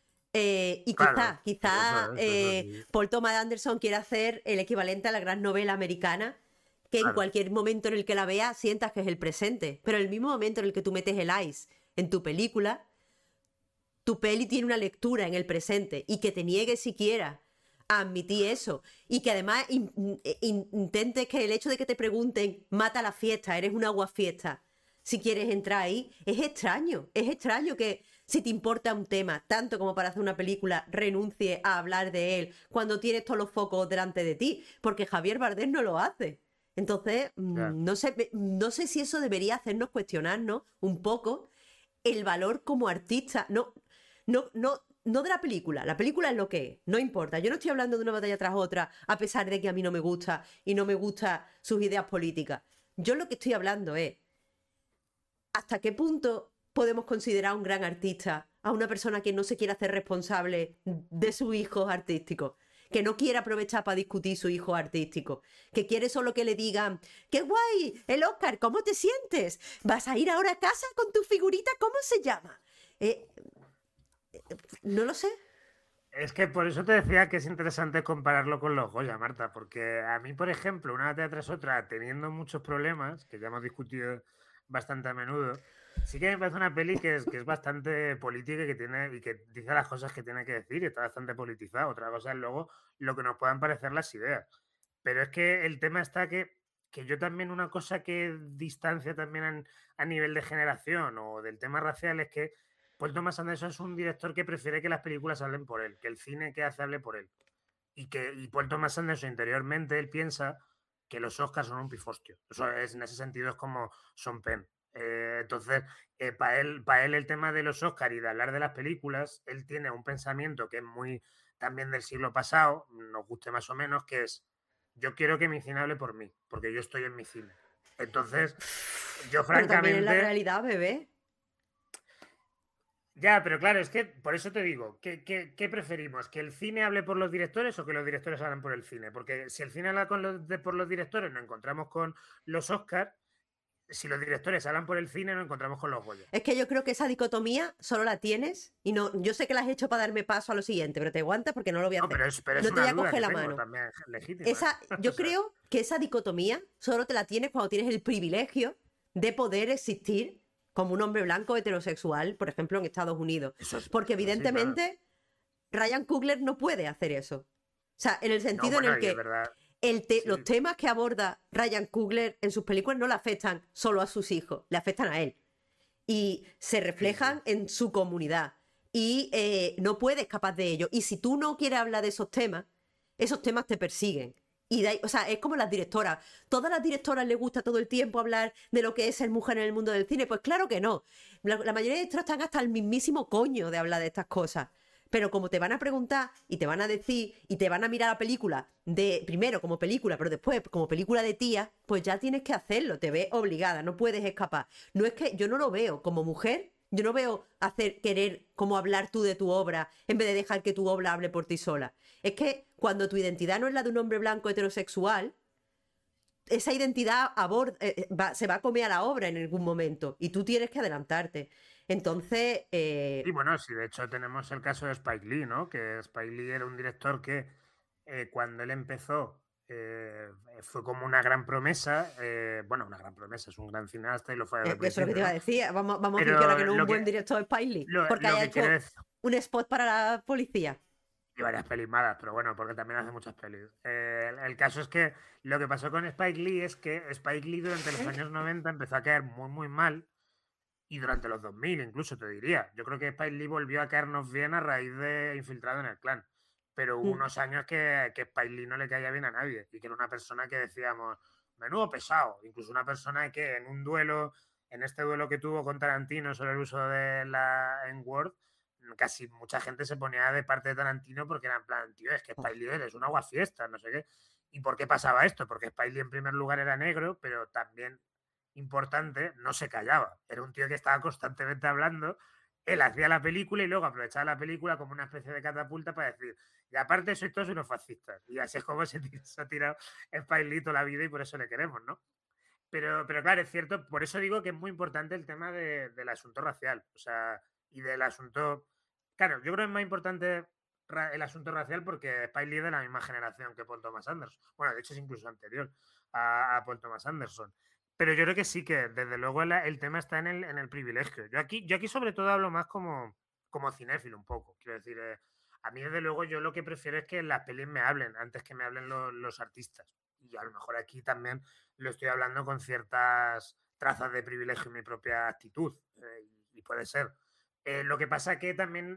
Eh, y quizá, claro, quizá eso es, eh, eso sí. Paul Thomas Anderson quiere hacer el equivalente a la gran novela americana, que claro, en cualquier momento en el que la veas sientas que es el presente. Pero en el mismo momento en el que tú metes el ice en tu película, tu peli tiene una lectura en el presente, y que te niegues siquiera a admitir eso, y que además in, in, intentes que el hecho de que te pregunten mata la fiesta, eres un aguafiesta, si quieres entrar ahí, es extraño, es extraño que si te importa un tema tanto como para hacer una película, renuncie a hablar de él cuando tienes todos los focos delante de ti, porque Javier Bardem no lo hace. Entonces, yeah. no sé, no sé si eso debería hacernos cuestionarnos un poco el valor como artista, no, no, no, no de la película. La película es lo que es, no importa. Yo no estoy hablando de una batalla tras otra, a pesar de que a mí no me gusta y no me gustan sus ideas políticas. Yo lo que estoy hablando es hasta qué punto podemos considerar un gran artista a una persona que no se quiere hacer responsable de sus hijos artísticos, que no quiere aprovechar para discutir su hijo artístico, que quiere solo que le digan: ¡qué guay! El Oscar, ¿cómo te sientes? ¿Vas a ir ahora a casa con tu figurita? ¿Cómo se llama? Eh, no lo sé. Es que por eso te decía que es interesante compararlo con los Goya, Marta, porque a mí, por ejemplo, una batalla tras otra, teniendo muchos problemas, que ya hemos discutido bastante a menudo, sí que me parece una peli que es, que es bastante política y que tiene y que dice las cosas que tiene que decir y está bastante politizada. Otra cosa es luego lo que nos puedan parecer las ideas. Pero es que el tema está que, que yo también, una cosa que distancia también en, a nivel de generación o del tema racial, es que Paul Thomas Anderson es un director que prefiere que las películas hablen por él, que el cine que hace hable por él. Y que y Paul Thomas Anderson interiormente él piensa que los Oscars son un pifostio. Eso es, en ese sentido es como Sean Penn. Eh, entonces, eh, para él, para él el tema de los Oscars y de hablar de las películas, él tiene un pensamiento que es muy también del siglo pasado, nos guste más o menos, que es: yo quiero que mi cine hable por mí, porque yo estoy en mi cine. Entonces, yo francamente... Pero también es la realidad, bebé. Ya, pero claro, es que por eso te digo, ¿qué, qué, qué preferimos? ¿Que el cine hable por los directores o que los directores hablen por el cine? Porque si el cine habla con los, de, por los directores, nos encontramos con los Oscars. Si los directores hablan por el cine, nos encontramos con los Goya. Es que yo creo que esa dicotomía solo la tienes, y no, yo sé que la has hecho para darme paso a lo siguiente, pero te aguantas porque no lo voy a no, hacer. Pero es, pero es no te voy a coger la tengo, mano. También, legítima, esa, yo o sea, creo que esa dicotomía solo te la tienes cuando tienes el privilegio de poder existir como un hombre blanco heterosexual, por ejemplo, en Estados Unidos. Eso es, porque evidentemente sí, claro. Ryan Coogler no puede hacer eso. sea, en el sentido no, bueno, en el que verdad, el te sí. los temas que aborda Ryan Coogler en sus películas no le afectan solo a sus hijos, le afectan a él. Y se reflejan sí, sí. en su comunidad. Y eh, no puedes escapar de ello. Y si tú no quieres hablar de esos temas, esos temas te persiguen. Y de ahí, o sea, es como las directoras. ¿Todas las directoras les gusta todo el tiempo hablar de lo que es ser mujer en el mundo del cine? Pues claro que no. La, la mayoría de directoras están hasta el mismísimo coño de hablar de estas cosas. Pero como te van a preguntar y te van a decir y te van a mirar la película de primero como película, pero después como película de tía, pues ya tienes que hacerlo, te ves obligada, no puedes escapar. No es que yo no lo veo como mujer, yo no veo hacer querer como hablar tú de tu obra en vez de dejar que tu obra hable por ti sola. Es que cuando tu identidad no es la de un hombre blanco heterosexual, esa identidad aborda, eh, va, se va a comer a la obra en algún momento y tú tienes que adelantarte. Entonces, eh, Y bueno, sí, de hecho tenemos el caso de Spike Lee, ¿no? Que Spike Lee era un director que eh, cuando él empezó eh, fue como una gran promesa, eh, bueno, una gran promesa, es un gran cineasta y lo fue desde Eh, el Eso es lo que principio, te iba a ¿no? decir. Vamos, vamos a fingir ahora que Pero no es lo un buen que, director de Spike Lee, lo, porque lo haya que quiere hecho decir, un spot para la policía. y varias pelis malas, pero bueno, porque también hace muchas pelis. Eh, el, el caso es que lo que pasó con Spike Lee es que Spike Lee durante los años noventa empezó a caer muy, muy mal. Y durante los dos mil, incluso te diría. Yo creo que Spike Lee volvió a caernos bien a raíz de Infiltrado en el Clan. Pero hubo Mm. unos años que, que Spike Lee no le caía bien a nadie. Y que era una persona que decíamos, menudo pesado. Incluso una persona que en un duelo, en este duelo que tuvo con Tarantino sobre el uso de la N-word, casi mucha gente se ponía de parte de Tarantino porque era en plan, tío, es que Spike Lee es un aguafiestas, no sé qué. ¿Y por qué pasaba esto? Porque Spike Lee en primer lugar era negro, pero también importante, no se callaba. Era un tío que estaba constantemente hablando. Él hacía la película y luego aprovechaba la película como una especie de catapulta para decir, y aparte sois todos unos fascistas. Y así es como se, se ha tirado Spike Lee toda la vida y por eso le queremos, ¿no? Pero, pero claro, es cierto, por eso digo que es muy importante el tema de, del asunto racial. O sea, y del asunto... Claro, yo creo que es más importante el asunto racial porque Spike Lee es de la misma generación que Paul Thomas Anderson. Bueno, de hecho es incluso anterior a, a Paul Thomas Anderson. Pero yo creo que sí que, desde luego, el, el tema está en el, en el privilegio. Yo aquí, yo aquí sobre todo hablo más como, como cinéfilo un poco. Quiero decir, eh, a mí desde luego yo lo que prefiero es que las pelis me hablen antes que me hablen lo, los artistas. Y a lo mejor aquí también lo estoy hablando con ciertas trazas de privilegio en mi propia actitud. Eh, y, y puede ser. Eh, lo que pasa que también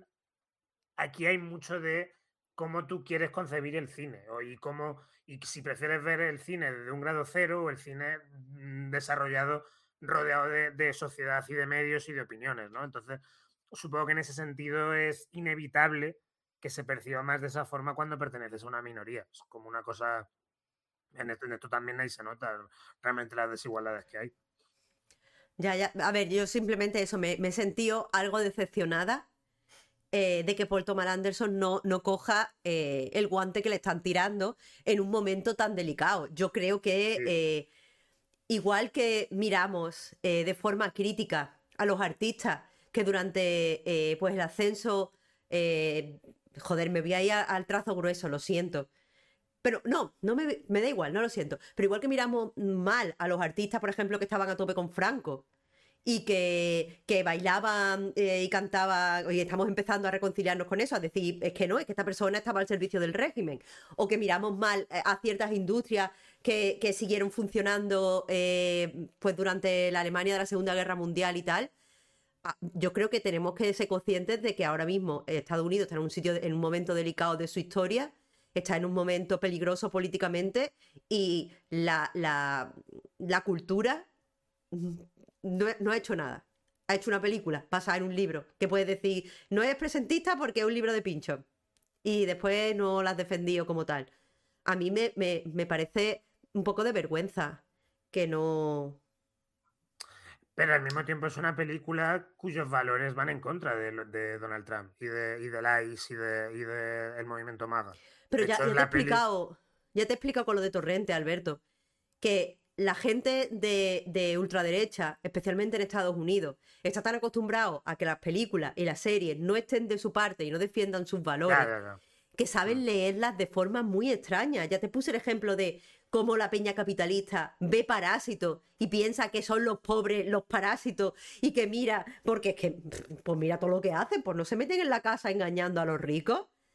aquí hay mucho de cómo tú quieres concebir el cine o, y cómo y si prefieres ver el cine de un grado cero o el cine mmm, desarrollado rodeado de, de sociedad y de medios y de opiniones, ¿no? Entonces, supongo que en ese sentido es inevitable que se perciba más de esa forma cuando perteneces a una minoría. Es como una cosa... En esto, en esto también ahí se nota realmente las desigualdades que hay. Ya, ya. A ver, yo simplemente eso, me, me he sentido algo decepcionada eh, de que Paul Thomas Anderson no, no coja eh, el guante que le están tirando en un momento tan delicado. Yo creo que, Sí. eh, igual que miramos eh, de forma crítica a los artistas que durante eh, pues el ascenso, eh, joder, me voy a ir a- al trazo grueso, lo siento. Pero no, no me, me da igual, no lo siento. Pero igual que miramos mal a los artistas, por ejemplo, que estaban a tope con Franco y que, que bailaban eh, y cantaban, y estamos empezando a reconciliarnos con eso, a decir, es que no, es que esta persona estaba al servicio del régimen. O que miramos mal eh, a ciertas industrias que, que siguieron funcionando eh, pues durante la Alemania de la Segunda Guerra Mundial y tal. Ah, yo creo que tenemos que ser conscientes de que ahora mismo Estados Unidos está en un sitio, en un momento delicado de su historia, está en un momento peligroso políticamente y la, la, la cultura no, no ha hecho nada. Ha hecho una película basada en un libro que puedes decir, no es presentista porque es un libro de pincho. Y después no la has defendido como tal. A mí me, me, me parece un poco de vergüenza que no... Pero al mismo tiempo es una película cuyos valores van en contra de, de Donald Trump y de, y de ICE y del de, de el movimiento MAGA. Pero de ya, hecho, ya te he la peli... explicado, ya te he explicado con lo de Torrente, Alberto, que la gente de, de ultraderecha, especialmente en Estados Unidos, está tan acostumbrado a que las películas y las series no estén de su parte y no defiendan sus valores, Ya, ya, ya. que saben leerlas de forma muy extraña. Ya te puse el ejemplo de cómo la peña capitalista ve Parásitos y piensa que son los pobres los parásitos y que mira, porque es que, pues mira todo lo que hacen, pues no se meten en la casa engañando a los ricos.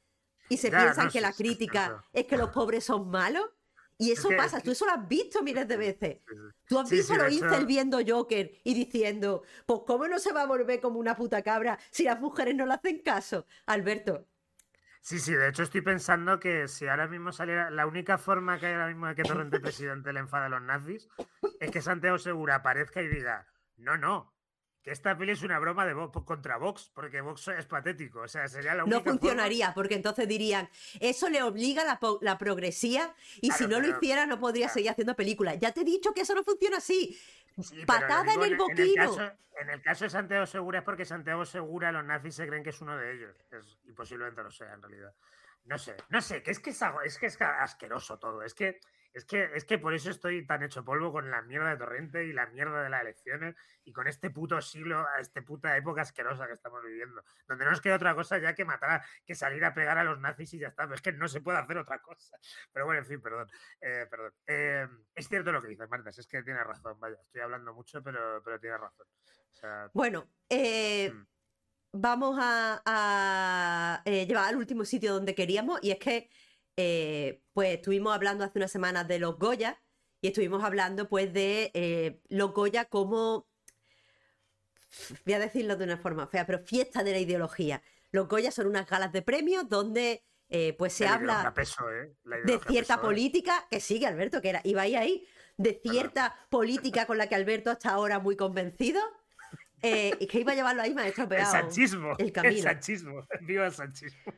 y se Ya, piensan no que sé, la es que es crítica eso. es que los pobres son malos. Y Es eso que, es pasa, que... tú eso lo has visto miles de Sí, veces. sí, sí. Tú has Sí, visto sí, a de los incel hecho, viendo Joker y diciendo, pues ¿cómo no se va a volver como una puta cabra si las mujeres no le hacen caso? Alberto, sí, sí, de hecho estoy pensando que si ahora mismo saliera, la única forma que hay ahora mismo de que Torrente Presidente le enfade a los nazis es que Santiago Segura aparezca y diga, no, no, que esta peli es una broma de Vox contra Vox, porque Vox es patético, o sea, sería la no única forma. funcionaría, porque entonces dirían, eso le obliga a la, po- la progresía y si Claro, no lo pero, hiciera no podría claro, seguir haciendo películas. Ya te he dicho que eso no funciona así. sí, pero lo Patada en digo en, el en el caso, boquino. en el caso de Santiago Segura es porque Santiago Segura los nazis se creen que es uno de ellos, es, y posiblemente lo sea en realidad. No sé, no sé, que es que es, algo- es que es asqueroso todo, es que, es que es que por eso estoy tan hecho polvo con la mierda de Torrente y la mierda de las elecciones y con este puto siglo, esta puta época asquerosa que estamos viviendo, donde no nos queda otra cosa ya que matar, a- que salir a pegar a los nazis y ya está, pero es que no se puede hacer otra cosa. Pero bueno, en fin, perdón, eh, perdón. Eh, es cierto lo que dices, Marta, es que tienes razón, vaya, estoy hablando mucho, pero, pero tienes razón. O sea, Bueno, eh, mm, vamos a, a, eh, llevar al último sitio donde queríamos y es que eh, pues estuvimos hablando hace unas semanas de los Goya y estuvimos hablando pues de eh, los Goya como, voy a decirlo de una forma fea, pero fiesta de la ideología. Los Goya son unas galas de premios donde eh, pues se de la ideología habla PSOE, la de ideología cierta PSOE, política, que sigue Alberto, que era, iba ahí, ahí, de perdón. cierta política con la que Alberto está ahora muy convencido. Eh, y que iba a llevarlo ahí, me ha El estropeado sanchismo, el el Camilo. sanchismo, viva el sanchismo.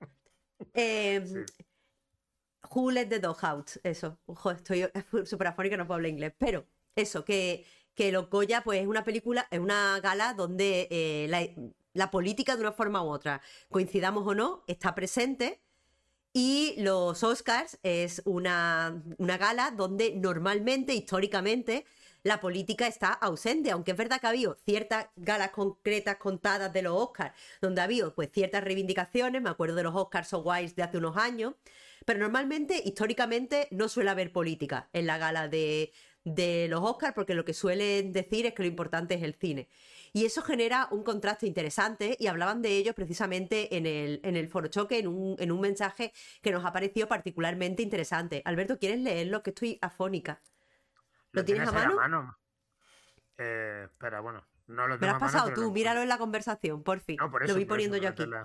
Eh, Sí. Who Let the Dog Out, eso. Ojo, estoy súper afónica, no puedo hablar inglés. Pero eso, que, que Los Goya, pues es una película, es una gala donde eh, la, la política de una forma u otra, coincidamos o no, está presente. Y los Oscars es una, una gala donde normalmente, históricamente, la política está ausente, aunque es verdad que ha habido ciertas galas concretas contadas de los Oscars, donde ha habido pues ciertas reivindicaciones, me acuerdo de los Oscars So White de hace unos años, pero normalmente, históricamente, no suele haber política en la gala de, de los Oscars, porque lo que suelen decir es que lo importante es el cine. Y eso genera un contraste interesante y hablaban de ello precisamente en el, en el Foro Choque, en un, en un mensaje que nos ha parecido particularmente interesante. Alberto, ¿quieres leerlo? Que estoy afónica. ¿Lo ¿Lo tienes a tienes ahí a mano? mano? Eh, espera, bueno, no lo Me lo tengo has a mano, pasado pero lo tú, encuentro. míralo en la conversación, por fin. No, por Lo eso, voy por eso, poniendo yo para aquí. meterla.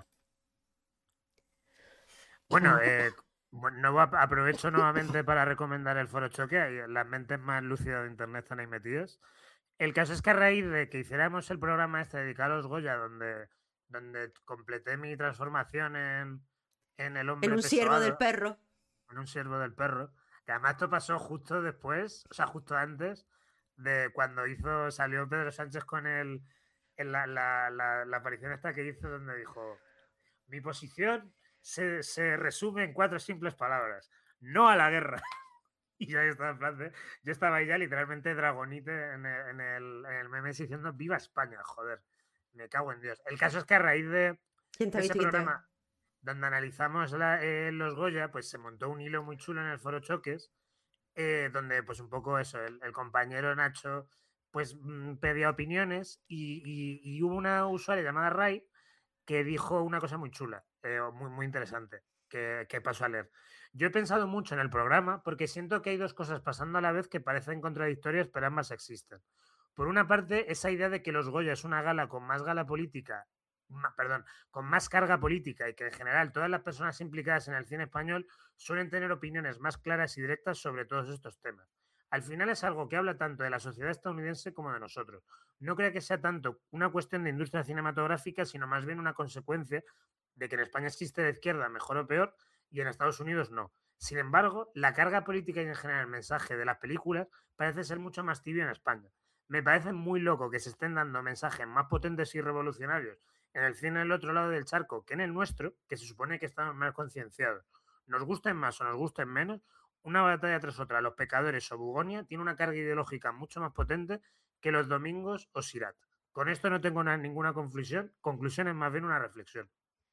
Bueno, eh, bueno, no va- aprovecho nuevamente para recomendar el Foro Choque. Ahí las mentes más lúcidas de internet están ahí metidas. El caso es que a raíz de que hiciéramos el programa este dedicado a los Goya, donde, donde completé mi transformación en, en el En hombre un siervo del pesoado, perro. en un siervo del perro, que además esto pasó justo después, o sea, justo antes de cuando hizo, salió Pedro Sánchez con el, en la, la, la, la aparición esta que hizo donde dijo, mi posición se, se resume en cuatro simples palabras, no a la guerra. Y yo estaba en plan de, yo estaba ahí ya literalmente dragonite en el, en el, en el meme diciendo viva España, joder, me cago en Dios. El caso es que a raíz de, ¿Quién te de ha ese visto y quién te ve? programa donde analizamos la, eh, los Goya, pues se montó un hilo muy chulo en el Foro Choques, eh, donde pues un poco eso, el, el compañero Nacho pues mm, pedía opiniones y, y, y hubo una usuaria llamada Ray que dijo una cosa muy chula, eh, muy, muy interesante, que, que paso a leer. Yo he pensado mucho en el programa porque siento que hay dos cosas pasando a la vez que parecen contradictorias, pero ambas existen. Por una parte, esa idea de que los Goya es una gala con más gala política, ma- perdón, con más carga política y que en general todas las personas implicadas en el cine español suelen tener opiniones más claras y directas sobre todos estos temas. Al final es algo que habla tanto de la sociedad estadounidense como de nosotros. No creo que sea tanto una cuestión de industria cinematográfica, sino más bien una consecuencia de que en España existe de izquierda mejor o peor y en Estados Unidos no. Sin embargo, la carga política y en general el mensaje de las películas parece ser mucho más tibio en España. Me parece muy loco que se estén dando mensajes más potentes y revolucionarios en el cine del otro lado del charco que en el nuestro, que se supone que estamos más concienciados. Nos gusten más o nos gusten menos, una batalla tras otra, Los Pecadores o Bugonia, tiene una carga ideológica mucho más potente que Los Domingos o Sirat. Con esto no tengo na- ninguna conclusión, conclusión es más bien una reflexión.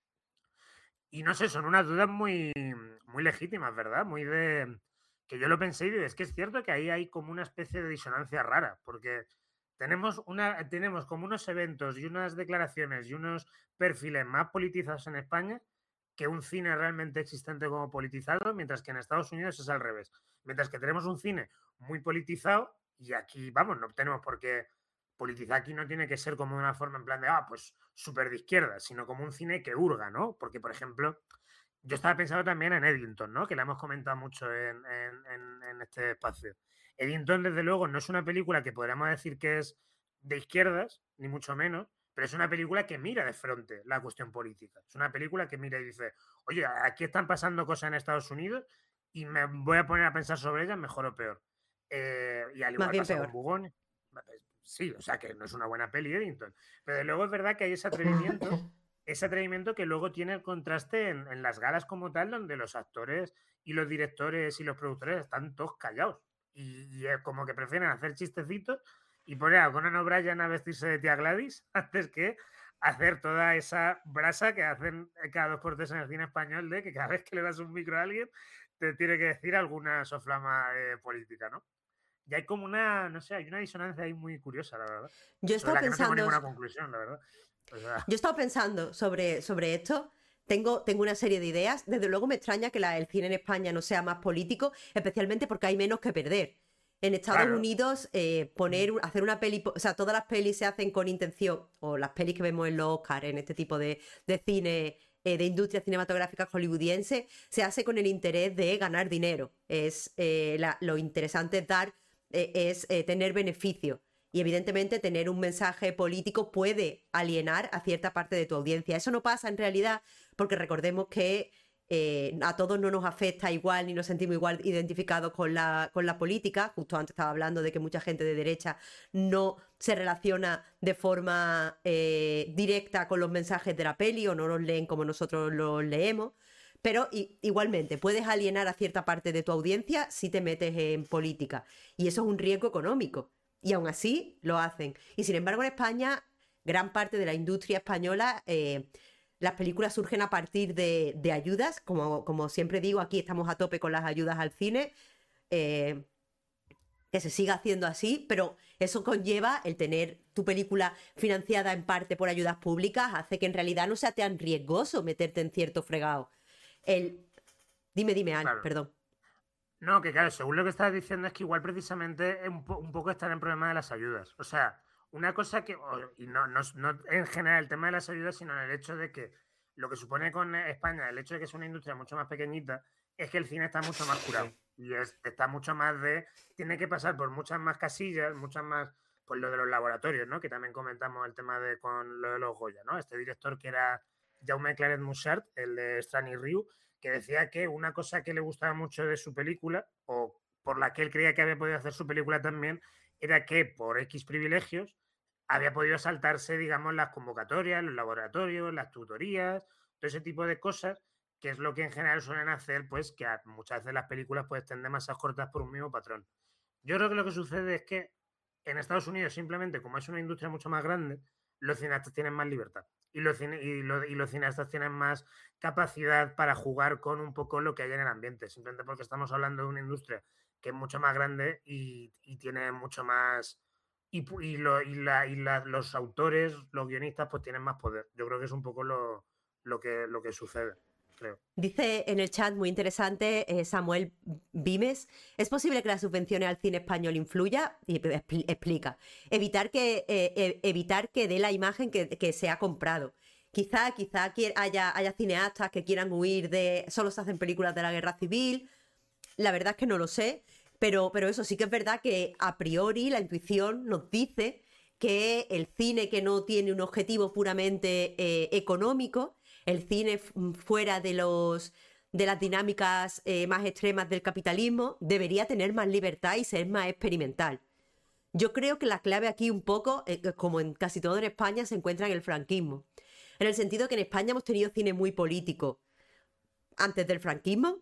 Y no sé, son unas dudas muy, muy legítimas, ¿verdad? Muy de... Que yo lo pensé y digo, es que es cierto que ahí hay como una especie de disonancia rara, porque tenemos, una, tenemos como unos eventos y unas declaraciones y unos perfiles más politizados en España que un cine realmente existente como politizado, mientras que en Estados Unidos es al revés. Mientras que tenemos un cine muy politizado y aquí, vamos, no tenemos por qué politizar. Aquí no tiene que ser como de una forma en plan de, ah, pues súper de izquierda, sino como un cine que hurga, ¿no? Porque, por ejemplo, yo estaba pensando también en Eddington, ¿no? Que la hemos comentado mucho en, en, en, en este espacio. Eddington, desde luego, no es una película que podríamos decir que es de izquierdas, ni mucho menos, pero es una película que mira de frente la cuestión política. Es una película que mira y dice, oye, aquí están pasando cosas en Estados Unidos y me voy a poner a pensar sobre ellas, mejor o peor. Eh, y al Más igual bien pasa peor. con Bugón. Sí, o sea que no es una buena peli Eddington. Pero luego es verdad que hay ese atrevimiento, ese atrevimiento que luego tiene el contraste en, en las galas como tal, donde los actores y los directores y los productores están todos callados. Y, y es como que prefieren hacer chistecitos y poner a Conan O'Brien a vestirse de tía Gladys antes que hacer toda esa brasa que hacen cada dos por tres en el cine español de que cada vez que le das un micro a alguien te tiene que decir alguna soflama eh, política, ¿no? Y hay como una, no sé, hay una disonancia ahí muy curiosa, la verdad. Yo he Sobre estado la que no tengo pensando, ninguna conclusión, la verdad. O sea, yo he estado pensando sobre, sobre esto. Tengo, tengo una serie de ideas. Desde luego me extraña que la- el cine en España no sea más político, especialmente porque hay menos que perder. En Estados claro. Unidos, eh, poner, hacer una peli, po- o sea, todas las pelis se hacen con intención, o las pelis que vemos en los Oscars, en este tipo de, de cine, eh, de industria cinematográfica hollywoodiense, se hace con el interés de ganar dinero. Es, eh, la- lo interesante es dar, eh, es eh, tener beneficio. Y evidentemente tener un mensaje político puede alienar a cierta parte de tu audiencia. Eso no pasa en realidad porque recordemos que eh, a todos no nos afecta igual ni nos sentimos igual identificados con la, con la política. Justo antes estaba hablando de que mucha gente de derecha no se relaciona de forma eh, directa con los mensajes de la peli o no los leen como nosotros los leemos. Pero i- igualmente puedes alienar a cierta parte de tu audiencia si te metes en política. Y eso es un riesgo económico. Y aún así lo hacen. Y sin embargo en España, gran parte de la industria española... Eh, las películas surgen a partir de, de ayudas, como, como siempre digo, aquí estamos a tope con las ayudas al cine, eh, que se siga haciendo así, pero eso conlleva el tener tu película financiada en parte por ayudas públicas, hace que en realidad no sea tan riesgoso meterte en cierto fregado. El... Dime, dime, Al, Claro. perdón. No, que claro, según lo que estás diciendo es que igual precisamente es un, po- un poco está en el problema de las ayudas. O sea, una cosa que, o- y no, no, no en general el tema de las ayudas, sino en el hecho de que lo que supone con España, el hecho de que es una industria mucho más pequeñita, es que el cine está mucho más curado. Y es, está mucho más de, tiene que pasar por muchas más casillas, muchas más, pues lo de los laboratorios, ¿no? Que también comentamos el tema de con lo de los Goya, ¿no? Este director que era Jaume Claret Mussart, el de Strani Ryu, que decía que una cosa que le gustaba mucho de su película, o por la que él creía que había podido hacer su película también, era que por X privilegios había podido saltarse, digamos, las convocatorias, los laboratorios, las tutorías, todo ese tipo de cosas, que es lo que en general suelen hacer, pues que a, muchas veces las películas pues estén demasiado cortas por un mismo patrón. Yo creo que lo que sucede es que en Estados Unidos simplemente, como es una industria mucho más grande, los cineastas tienen más libertad. Y los, cine, y, lo, y los cineastas tienen más capacidad para jugar con un poco lo que hay en el ambiente, simplemente porque estamos hablando de una industria que es mucho más grande y, y tiene mucho más... Y, y, lo, y, la, y la, los autores, los guionistas, pues tienen más poder. Yo creo que es un poco lo, lo, que, lo que sucede, creo. Dice en el chat, muy interesante, eh, Samuel Vimes, ¿es posible que las subvenciones al cine español influya? Y expl- explica, evitar que, eh, eh, evitar que dé la imagen que, que se ha comprado. Quizá, quizá quier- haya, haya cineastas que quieran huir de... Solo se hacen películas de la guerra civil. La verdad es que no lo sé, pero, pero eso sí que es verdad que a priori la intuición nos dice que el cine que no tiene un objetivo puramente eh, económico, el cine fuera de los de las dinámicas eh, más extremas del capitalismo, debería tener más libertad y ser más experimental. Yo creo que la clave aquí un poco, eh, como en casi todo en España, se encuentra en el franquismo. En el sentido que en España hemos tenido cine muy político antes del franquismo,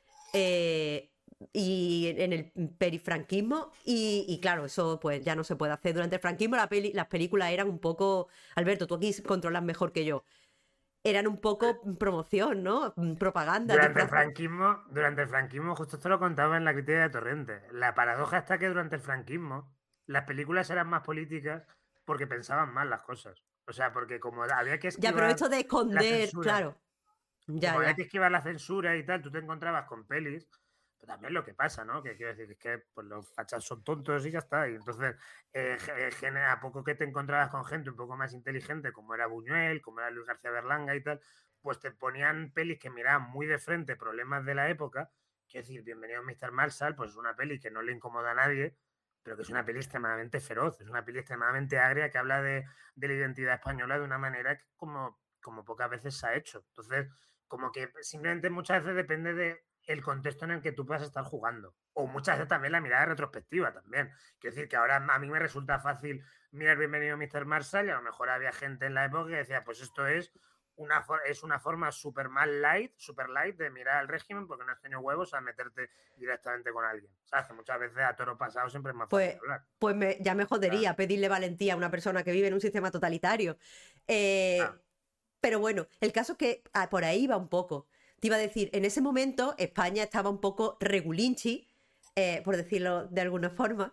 eh, y en el perifranquismo y, y claro, eso pues ya no se puede hacer. Durante el franquismo la peli, las películas eran un poco, Alberto, tú aquí controlas mejor que yo, eran un poco promoción, ¿no? Propaganda, Durante el disfraz... franquismo, durante el franquismo, justo esto lo contaba en la crítica de Torrente. La paradoja está que durante el franquismo las películas eran más políticas porque pensaban mal las cosas. O sea, porque como había que Ya, pero esquivar esto de la esconder, censura. claro. Ya, Como había ya. que esquivar la censura y tal, tú te encontrabas con pelis, pero también lo que pasa, ¿no? Que quiero decir, es que pues, los fachas son tontos y ya está. Y entonces, eh, ge- gen- a poco que te encontrabas con gente un poco más inteligente, como era Buñuel, como era Luis García Berlanga y tal, pues te ponían pelis que miraban muy de frente problemas de la época. Quiero decir, Bienvenido mister Marshall, pues es una peli que no le incomoda a nadie, pero que es una peli extremadamente feroz, es una peli extremadamente agria que habla de, de la identidad española de una manera que como, como pocas veces se ha hecho. Entonces, como que simplemente muchas veces depende de el contexto en el que tú puedas estar jugando. O muchas veces también la mirada retrospectiva también. Quiero decir que ahora a mí me resulta fácil mirar Bienvenido mister Marshall y a lo mejor había gente en la época que decía, pues esto es una, es una forma súper mal light, super light de mirar al régimen porque no has tenido huevos a meterte directamente con alguien. ¿Sabes? Que muchas veces a toro pasado siempre es más fácil Pues, hablar. pues me- ya me jodería Ah, pedirle valentía a una persona que vive en un sistema totalitario. ah, Eh, pero bueno, el caso es que ah, por ahí va un poco. Te iba a decir, en ese momento España estaba un poco regulinchi, eh, por decirlo de alguna forma.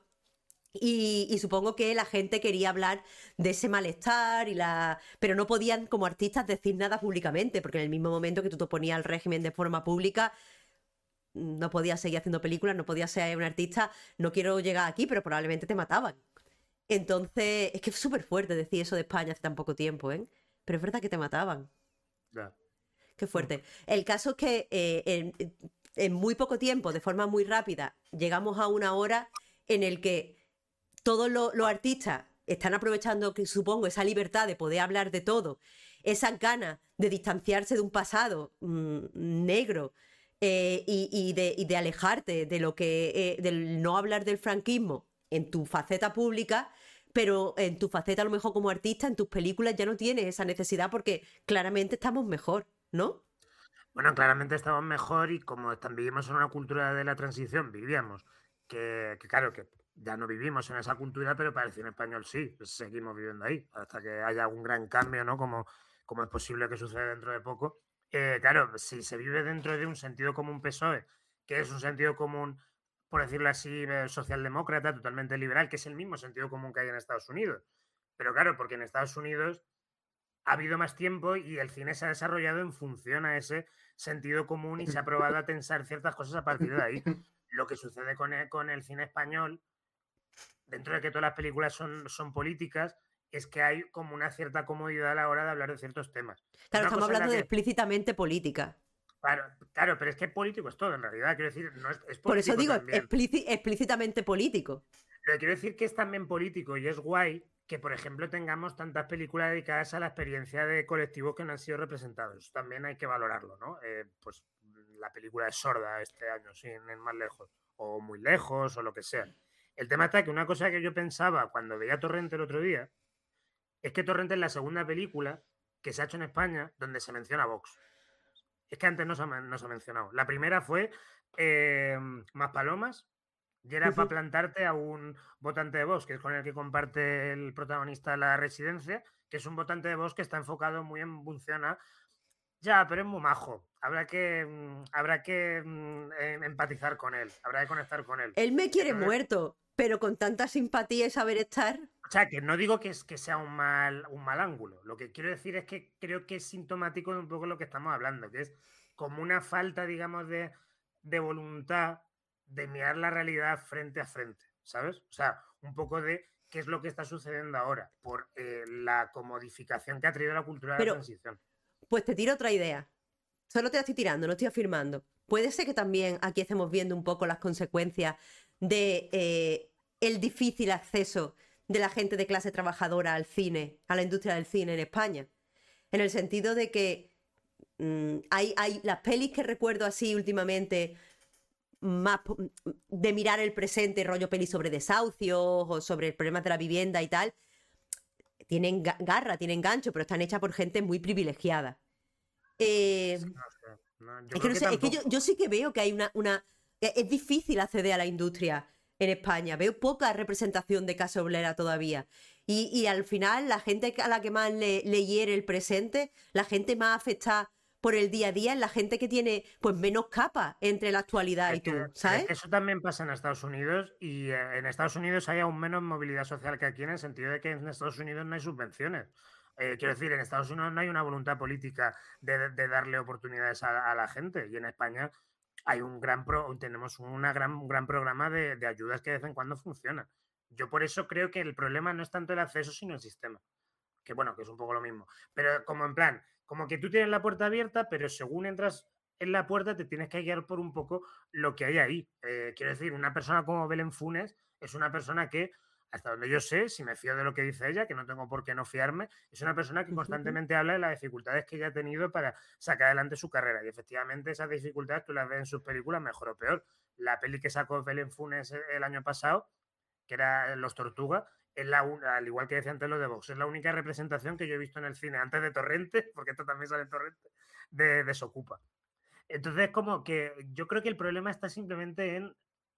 Y, y supongo que la gente quería hablar de ese malestar y la... pero no podían como artistas decir nada públicamente, porque en el mismo momento que tú te oponías al régimen de forma pública, no podías seguir haciendo películas, no podías ser un artista, no quiero llegar aquí, pero probablemente te mataban. Entonces, es que es súper fuerte decir eso de España hace tan poco tiempo, ¿eh? Pero es verdad que te mataban. ya. Qué fuerte. El caso es que eh, en, en muy poco tiempo, de forma muy rápida, llegamos a una hora en el que todos los, los artistas están aprovechando, que supongo, esa libertad de poder hablar de todo, esas ganas de distanciarse de un pasado mm, negro eh, y, y de, y de alejarte de lo que, eh, del no hablar del franquismo en tu faceta pública, pero en tu faceta a lo mejor como artista, en tus películas ya no tienes esa necesidad porque claramente estamos mejor, ¿no? Bueno, claramente estamos mejor y como están, vivimos en una cultura de la transición, vivíamos, que, que claro, que ya no vivimos en esa cultura, pero para el cine español sí, pues seguimos viviendo ahí, hasta que haya algún gran cambio, ¿no? Como, como es posible que suceda dentro de poco. Eh, claro, si se vive dentro de un sentido común P S O E, que es un sentido común, por decirlo así, eh, socialdemócrata, totalmente liberal, que es el mismo sentido común que hay en Estados Unidos. Pero claro, porque en Estados Unidos ha habido más tiempo y el cine se ha desarrollado en función a ese sentido común y se ha probado a tensar ciertas cosas a partir de ahí. Lo que sucede con el, con el cine español, dentro de que todas las películas son, son políticas, es que hay como una cierta comodidad a la hora de hablar de ciertos temas. Claro, Una estamos cosa en la hablando de que, explícitamente política. claro, claro, pero es que político es todo, en realidad, quiero decir, no es, es Por eso político digo, también. explíci- explícitamente político. Lo que quiero decir que es también político y es guay que, por ejemplo, tengamos tantas películas dedicadas a la experiencia de colectivos que no han sido representados. Eso también hay que valorarlo, ¿no? Eh, pues la película es Sorda este año, sin ir más lejos, o muy lejos, o lo que sea. El tema está que una cosa que yo pensaba cuando veía Torrente el otro día es que Torrente es la segunda película que se ha hecho en España donde se menciona Vox. Es que antes no se ha, no se ha mencionado. La primera fue eh, Más Palomas, y era para plantarte a un votante de Vox, que es con el que comparte el protagonista la residencia, que es un votante de Vox que está enfocado muy en función a... Ya, pero es muy majo. Habrá que, mm, habrá que mm, em- empatizar con él, habrá que conectar con él. Él me quiere Entonces, muerto, pero con tanta simpatía y saber estar. o sea, que no digo que, es, que sea un mal, un mal ángulo. Lo que quiero decir es que creo que es sintomático de un poco lo que estamos hablando, que es como una falta, digamos, de, de voluntad de mirar la realidad frente a frente, ¿sabes? O sea, un poco de qué es lo que está sucediendo ahora por eh, la comodificación que ha traído la cultura de la Pero, transición. pues te tiro otra idea. Solo te la estoy tirando, no estoy afirmando. Puede ser que también aquí estemos viendo un poco las consecuencias de eh, el difícil acceso de la gente de clase trabajadora al cine, a la industria del cine en España. En el sentido de que mm, hay, hay las pelis que recuerdo así últimamente, más po- de mirar el presente, rollo peli sobre desahucios o sobre problemas de la vivienda y tal, tienen ga- garra, tienen gancho, pero están hechas por gente muy privilegiada. Eh, Es que no sé, no, yo es que creo no que sé, es que yo, tampoco. yo sí que veo que hay una, una... Es es difícil acceder a la industria en España. Veo poca representación de clase obrera todavía. Y, y al final, la gente a la que más le, le hiere el presente, la gente más afectada por el día a día, es la gente que tiene pues menos capa entre la actualidad Es y que, tú, pero es ¿sabes? que eso también pasa en Estados Unidos y eh, en Estados Unidos hay aún menos movilidad social que aquí en el sentido de que en Estados Unidos no hay subvenciones Eh, quiero decir, en Estados Unidos no hay una voluntad política de, de darle oportunidades a, a, la gente, y en España hay un gran pro, tenemos una gran, un gran programa de, de ayudas que de vez en cuando funciona. Yo por eso creo que el problema no es tanto el acceso, sino el sistema. Que bueno, que es un poco lo mismo. Pero como en plan, como que tú tienes la puerta abierta, pero según entras en la puerta te tienes que guiar por un poco lo que hay ahí. Eh, quiero decir, una persona como Belén Funes es una persona que, hasta donde yo sé, si me fío de lo que dice ella, que no tengo por qué no fiarme, es una persona que constantemente habla de las dificultades que ella ha tenido para sacar adelante su carrera. Y efectivamente esas dificultades tú las ves en sus películas mejor o peor. La peli que sacó Belén Funes el año pasado, que era Los Tortugas, es la, al igual que decía antes lo de Vox, es la única representación que yo he visto en el cine antes de Torrente, porque esto también sale en Torrente, de Desocupa. Entonces, como que yo creo que el problema está simplemente en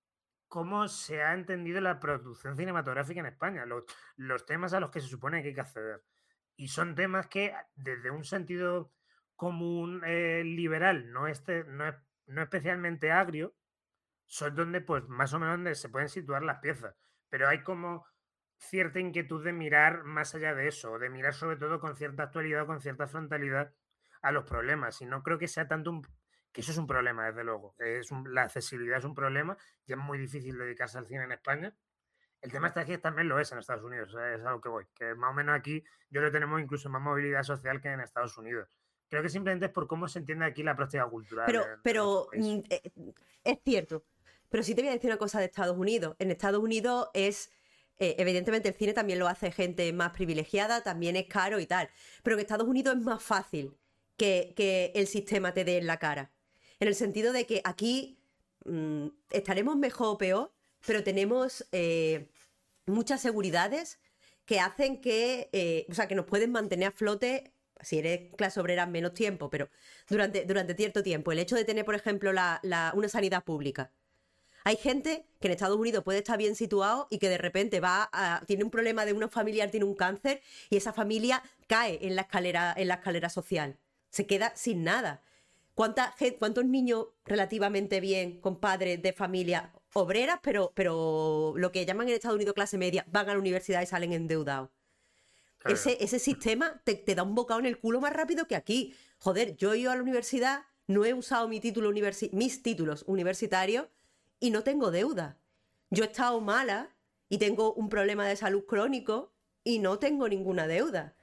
cómo se ha entendido la producción cinematográfica en España, los, los temas a los que se supone que hay que acceder. Y son temas que, desde un sentido común eh, liberal, no, este, no, es, no especialmente agrio, son donde, pues, más o menos donde se pueden situar las piezas. Pero hay como cierta inquietud de mirar más allá de eso, de mirar sobre todo con cierta actualidad o con cierta frontalidad a los problemas. Y no creo que sea tanto un... que eso es un problema, desde luego. Es un... la accesibilidad es un problema y es muy difícil dedicarse al cine en España. El tema está que también lo es en Estados Unidos, es a lo que voy. Que más o menos aquí yo lo tenemos incluso más movilidad social que en Estados Unidos. Creo que simplemente es por cómo se entiende aquí la práctica cultural. Pero, en, pero en eh, es cierto. Pero sí te voy a decir una cosa de Estados Unidos. En Estados Unidos es... Eh, evidentemente el cine también lo hace gente más privilegiada, también es caro y tal. Pero en Estados Unidos es más fácil que, que el sistema te dé en la cara. En el sentido de que aquí mmm, estaremos mejor o peor, pero tenemos eh, muchas seguridades que hacen que, eh, o sea, que nos pueden mantener a flote. Si eres clase obrera, menos tiempo, pero durante, durante cierto tiempo. El hecho de tener, por ejemplo, la, la, una sanidad pública. Hay gente que en Estados Unidos puede estar bien situado y que de repente va a, tiene un problema de una familiar, tiene un cáncer, y esa familia cae en la escalera, en la escalera social. Se queda sin nada. ¿Cuánta, ¿Cuántos niños relativamente bien, con padres de familia obreras, pero, pero lo que llaman en Estados Unidos clase media, van a la universidad y salen endeudados? Claro. Ese, ese sistema te, te da un bocado en el culo más rápido que aquí. Joder, yo he ido a la universidad, no he usado mi título universi mis títulos universitarios y no tengo deuda. Yo he estado mala y tengo un problema de salud crónico y no tengo ninguna deuda.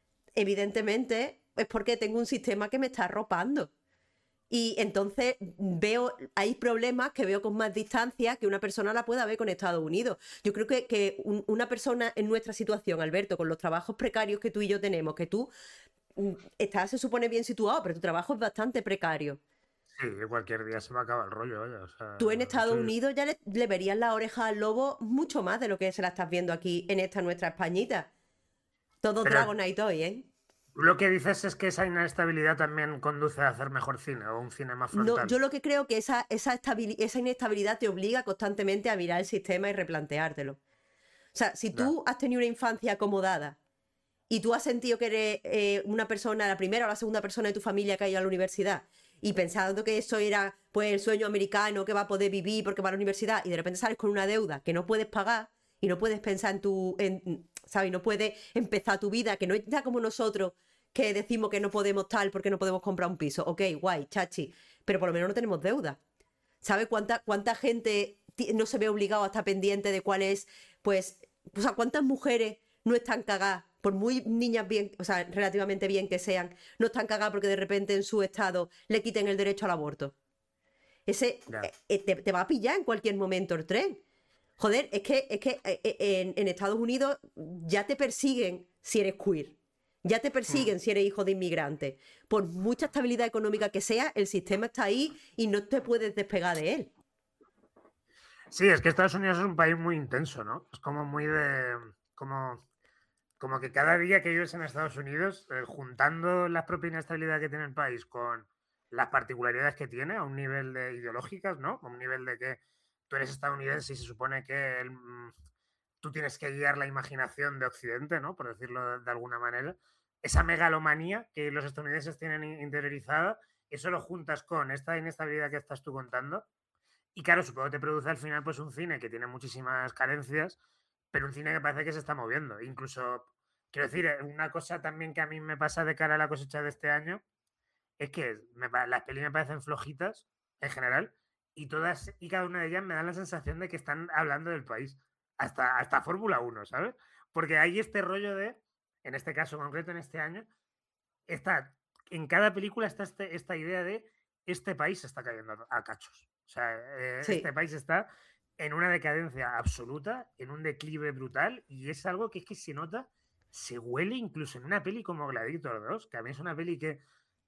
Evidentemente es porque tengo un sistema que me está arropando. Y entonces veo, hay problemas que veo con más distancia que una persona la pueda ver con Estados Unidos. Yo creo que, que un, una persona en nuestra situación, Alberto, con los trabajos precarios que tú y yo tenemos, que tú estás, se supone, bien situado, pero tu trabajo es bastante precario. Sí, cualquier día se me acaba el rollo, vaya. O sea, tú en Estados sí. Unidos ya le, le verías la oreja al lobo mucho más de lo que se la estás viendo aquí en esta nuestra Españita. Todo Pero... Dragonite hoy, ¿eh? Lo que dices es que esa inestabilidad también conduce a hacer mejor cine o un cine más frontal. No, yo lo que creo que esa, esa, esa inestabilidad te obliga constantemente a mirar el sistema y replanteártelo. O sea, si tú has tenido una infancia acomodada y tú has sentido que eres eh, una persona, la primera o la segunda persona de tu familia que ha ido a la universidad, y pensando que eso era pues el sueño americano, que va a poder vivir porque va a la universidad, y de repente sales con una deuda que no puedes pagar y no puedes pensar en tu... En, ¿sabes? No puedes empezar tu vida, que no es ya como nosotros que decimos que no podemos tal porque no podemos comprar un piso. Ok, guay, chachi, pero por lo menos no tenemos deuda. ¿Sabes cuánta, cuánta gente no se ve obligado a estar pendiente de cuál es, pues, o sea, cuántas mujeres no están cagadas, por muy niñas bien, o sea, relativamente bien que sean, no están cagadas porque de repente en su estado le quiten el derecho al aborto? Ese eh, te, te va a pillar en cualquier momento el tren. Joder, es que, es que eh, en, en Estados Unidos ya te persiguen si eres queer. Ya te persiguen hmm. si eres hijo de inmigrante. Por mucha estabilidad económica que sea, el sistema está ahí y no te puedes despegar de él. Sí, es que Estados Unidos es un país muy intenso, ¿no? Es como muy de... como, como que cada día que vives en Estados Unidos, eh, juntando la propia inestabilidad que tiene el país con las particularidades que tiene a un nivel de ideológicas, ¿no? A un nivel de que tú eres estadounidense y se supone que el, tú tienes que guiar la imaginación de Occidente, ¿no? Por decirlo de, de alguna manera. Esa megalomanía que los estadounidenses tienen interiorizada, eso lo juntas con esta inestabilidad que estás tú contando. Y claro, supongo que te produce al final pues un cine que tiene muchísimas carencias, pero un cine que parece que se está moviendo. Incluso quiero decir, eh, una cosa también que a mí me pasa de cara a la cosecha de este año es que me pa- las pelis me parecen flojitas en general y todas y cada una de ellas me dan la sensación de que están hablando del país. Hasta, hasta Fórmula uno, ¿sabes? Porque hay este rollo de, en este caso concreto, en este año, está, en cada película está este- esta idea de este país se está cayendo a, a cachos. O sea, eh, este Sí. país está en una decadencia absoluta, en un declive brutal, y es algo que es que se nota, se huele incluso en una peli como Gladiator dos, que a mí es una peli que,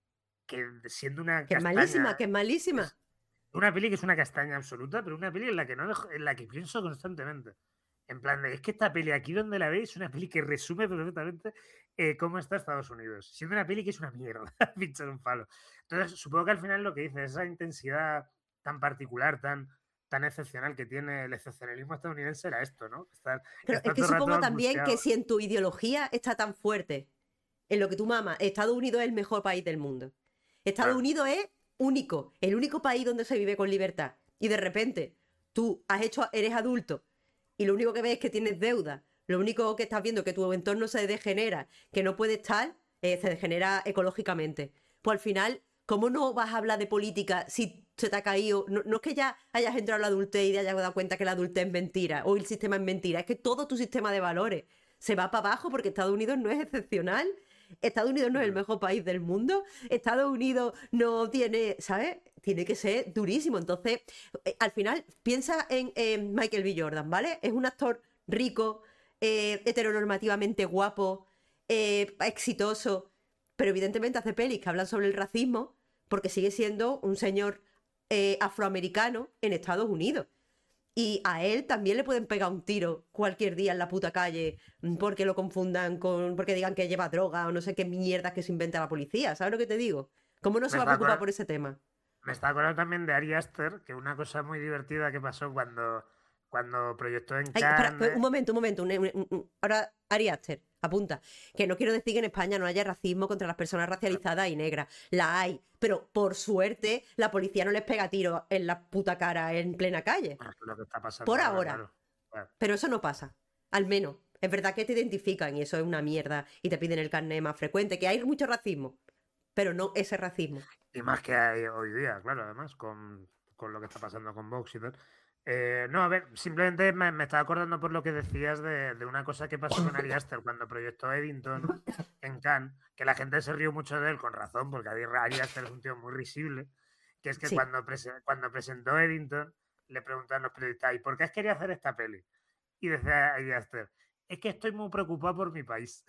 que siendo una Que es malísima, castaña, que es malísima. es una peli que es una castaña absoluta, pero una peli en la que no dejo- en la que pienso constantemente. En plan de, es que esta peli aquí donde la veis es una peli que resume perfectamente eh, cómo está Estados Unidos. Siendo una peli que es una mierda, pinchar un palo. Entonces, supongo que al final lo que dice, esa intensidad tan particular, tan, tan excepcional que tiene el excepcionalismo estadounidense era esto, ¿no? Estar, Pero es estar que todo el rato supongo también que angustiado. si en tu ideología está tan fuerte, en lo que tú mamas, Estados Unidos es el mejor país del mundo. Estados Claro, Unidos es único, el único país donde se vive con libertad. Y de repente, tú has hecho, eres adulto y lo único que ves es que tienes deuda, lo único que estás viendo es que tu entorno se degenera, que no puede estar, eh, se degenera ecológicamente. Pues al final, ¿cómo no vas a hablar de política si se te ha caído? No, no es que ya hayas entrado en la adultez y te hayas dado cuenta que la adultez es mentira o el sistema es mentira, es que todo tu sistema de valores se va para abajo porque Estados Unidos no es excepcional. Estados Unidos no es el mm, mejor país del mundo. Estados Unidos no tiene, ¿sabes? Tiene que ser durísimo. Entonces, eh, al final, piensa en, en Michael B. Jordan, ¿vale? Es un actor rico, eh, heteronormativamente guapo, eh, exitoso, pero evidentemente hace pelis que hablan sobre el racismo porque sigue siendo un señor eh, afroamericano en Estados Unidos. Y a él también le pueden pegar un tiro cualquier día en la puta calle mm, porque lo confundan con. Porque digan que lleva droga o no sé qué mierda que se inventa la policía. ¿Sabes lo que te digo? ¿Cómo no se me va a está preocupar acordando, por ese tema? me está acordando también de Ari Aster, que una cosa muy divertida que pasó cuando, cuando proyectó en Ay, espera, pues, un Cannes. momento, un momento. un- un- un- ahora, Ari Aster, apunta. Que no quiero decir que en España no haya racismo contra las personas racializadas y negras. La hay. Pero por suerte, la policía no les pega tiros en la puta cara en plena calle. Bueno, lo que está pasando Por ahora, ahora. claro. Claro. Pero eso no pasa. Al menos. Es verdad que te identifican y eso es una mierda y te piden el carnet más frecuente, que hay mucho racismo, pero no ese racismo. Y más que hay hoy día, claro, además, con, con lo que está pasando con Vox y tal. Eh, no, a ver, simplemente me, me estaba acordando por lo que decías de, de una cosa que pasó con Ari Aster cuando proyectó Eddington en Cannes, que la gente se rió mucho de él, con razón, porque Ari Ari Aster es un tío muy risible, que es que Sí. cuando, prese- cuando presentó Eddington, le preguntaron los periodistas, ¿y por qué has querido hacer esta peli? Y decía Ari Aster, es que estoy muy preocupado por mi país.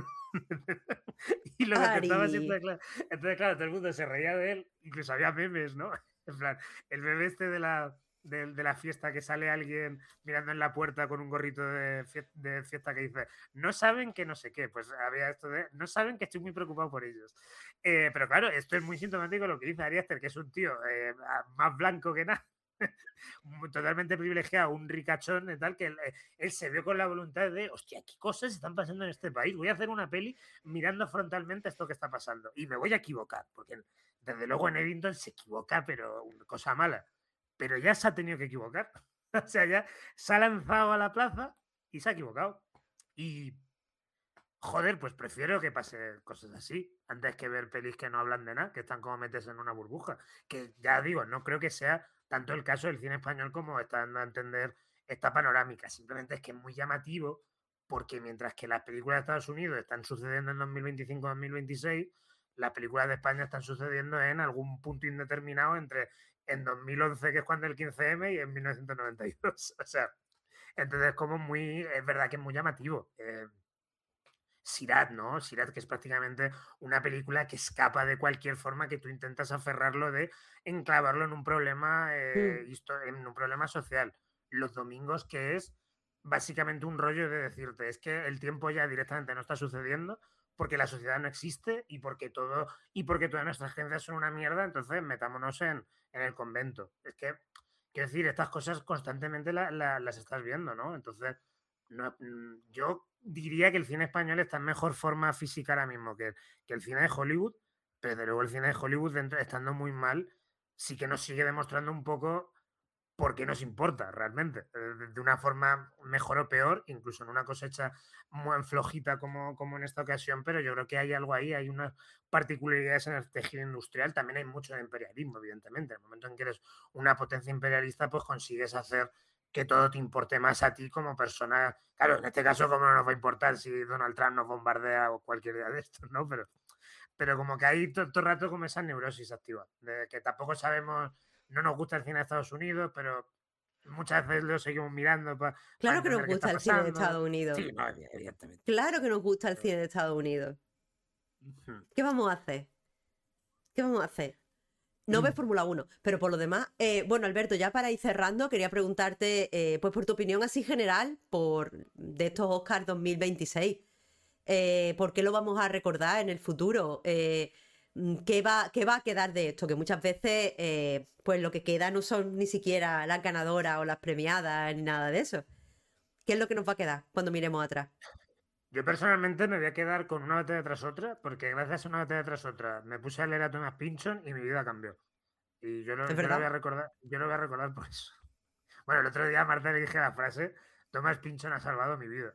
Y lo contestaba Ari. siempre, claro. Entonces, claro, todo el mundo se reía de él, incluso había memes, ¿no? En plan, el meme este de la, de, de la fiesta que sale alguien mirando en la puerta con un gorrito de, fie- de fiesta que dice, no saben que no sé qué, pues había esto de, no saben que estoy muy preocupado por ellos. Eh, pero claro, esto es muy sintomático de lo que dice Ari Aster, que es un tío eh, más blanco que nada, totalmente privilegiado, un ricachón y tal, que él, eh, él se vio con la voluntad de, hostia, qué cosas están pasando en este país, voy a hacer una peli mirando frontalmente esto que está pasando y me voy a equivocar, porque desde luego en Eddington se equivoca, pero una cosa mala, pero ya se ha tenido que equivocar, o sea, ya se ha lanzado a la plaza y se ha equivocado. Y joder, pues prefiero que pase cosas así antes que ver pelis que no hablan de nada, que están como metes en una burbuja. Que ya digo, no creo que sea tanto el caso del cine español como está dando a entender esta panorámica. Simplemente es que es muy llamativo porque mientras que las películas de Estados Unidos están sucediendo en dos mil veinticinco dos mil veintiséis, las películas de España están sucediendo en algún punto indeterminado entre en dos mil once, que es cuando el quince eme, y en mil novecientos noventa y dos. O sea, entonces como muy, es verdad que es muy llamativo. Eh, Sirat, ¿no? Sirat, que es prácticamente una película que escapa de cualquier forma que tú intentas aferrarlo de enclavarlo en un problema, eh, Mm. en un problema social. Los domingos, que es básicamente un rollo de decirte, es que el tiempo ya directamente no está sucediendo porque la sociedad no existe y porque todo y porque todas nuestras creencias son una mierda, entonces metámonos en, en el convento. Es que, quiero decir, estas cosas constantemente la, la, las estás viendo, ¿no? Entonces, no, yo diría que el cine español está en mejor forma física ahora mismo que, que el cine de Hollywood, pero desde luego el cine de Hollywood, dentro, estando muy mal, sí que nos sigue demostrando un poco porque nos importa realmente, de una forma mejor o peor, incluso en una cosecha muy flojita como, como en esta ocasión, pero yo creo que hay algo ahí, hay unas particularidades en el tejido industrial, también hay mucho de imperialismo, evidentemente. En el momento en que eres una potencia imperialista, pues consigues hacer que todo te importe más a ti como persona. Claro, en este caso, ¿cómo no nos va a importar si Donald Trump nos bombardea o cualquier día de estos, ¿no? Pero, pero como que hay todo, todo el rato como esa neurosis activa, de que tampoco sabemos, no nos gusta el cine de Estados Unidos, pero muchas veces lo seguimos mirando para Claro que nos entender qué está gusta el cine de pasando. Estados Unidos. Sí, no, evidentemente. Claro que nos gusta el cine de Estados Unidos. Ujú. ¿Qué vamos a hacer? ¿Qué vamos a hacer? No ves Fórmula uno, pero por lo demás, eh, bueno, Alberto, ya para ir cerrando, quería preguntarte, eh, pues por tu opinión así general, por de estos Oscars dos mil veintiséis, eh, ¿por qué lo vamos a recordar en el futuro? Eh, mm, ¿qué va, qué va a quedar de esto? Que muchas veces, eh, pues lo que queda no son ni siquiera las ganadoras o las premiadas ni nada de eso. ¿Qué es lo que nos va a quedar cuando miremos atrás? Yo personalmente me voy a quedar con una batalla tras otra, porque gracias a una batalla tras otra me puse a leer a Thomas Pynchon y mi vida cambió. Y yo lo, ¿Es yo lo verdad? voy a recordar, yo lo voy a recordar por eso. Bueno, el otro día a Marta le dije la frase, Thomas Pynchon ha salvado mi vida.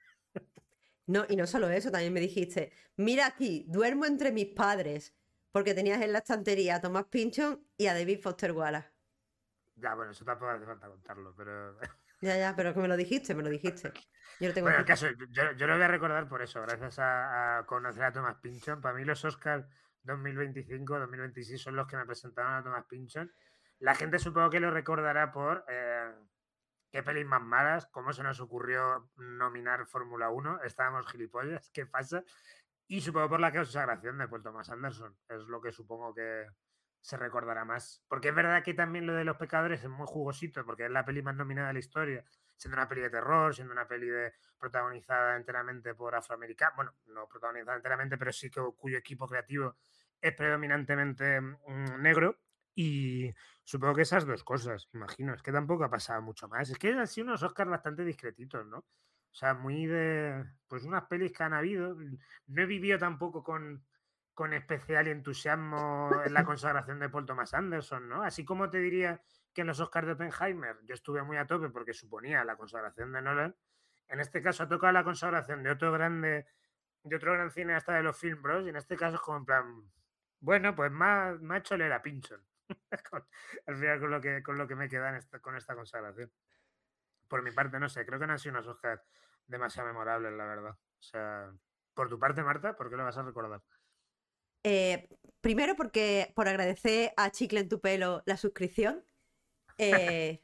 No, y no solo eso, también me dijiste, mira aquí, duermo entre mis padres, porque tenías en la estantería a Thomas Pynchon y a David Foster Wallace. Ya, bueno, eso tampoco hace falta contarlo, pero... Ya, ya, pero que me lo dijiste, me lo dijiste. Yo lo tengo Bueno, el aquí. caso, yo, yo lo voy a recordar por eso, gracias a, a conocer a Thomas Pynchon. Para mí los Oscars dos mil veinticinco, dos mil veintiséis son los que me presentaron a Thomas Pynchon. La gente supongo que lo recordará por eh, qué pelis más malas, cómo se nos ocurrió nominar Fórmula uno, estábamos gilipollas, ¿qué pasa? Y supongo por la consagración de Paul Thomas Anderson, es lo que supongo que se recordará más. Porque es verdad que también lo de Los Pecadores es muy jugosito, porque es la peli más nominada de la historia, siendo una peli de terror, siendo una peli de, protagonizada enteramente por afroamericanos, bueno, no protagonizada enteramente, pero sí que cuyo equipo creativo es predominantemente mmm, negro. Y supongo que esas dos cosas, imagino, es que tampoco ha pasado mucho más. Es que han sido unos Oscars bastante discretitos, ¿no? O sea, muy de, pues unas pelis que han habido. No he vivido tampoco con, con especial entusiasmo en la consagración de Paul Thomas Anderson, ¿no? Así como te diría que en los Oscars de Oppenheimer yo estuve muy a tope porque suponía la consagración de Nolan. En este caso ha tocado la consagración de otro grande, de otro gran cineasta de los Film Bros. Y en este caso es como en plan, bueno, pues más, más hecho leer a Pynchon. con, al final con lo que, con lo que me queda en esta, con esta consagración. Por mi parte, no sé, creo que no han sido unos Oscars demasiado memorables, la verdad. O sea, por tu parte, Marta, ¿por qué lo vas a recordar? Eh, primero porque por agradecer a Chicle en tu pelo la suscripción. Eh,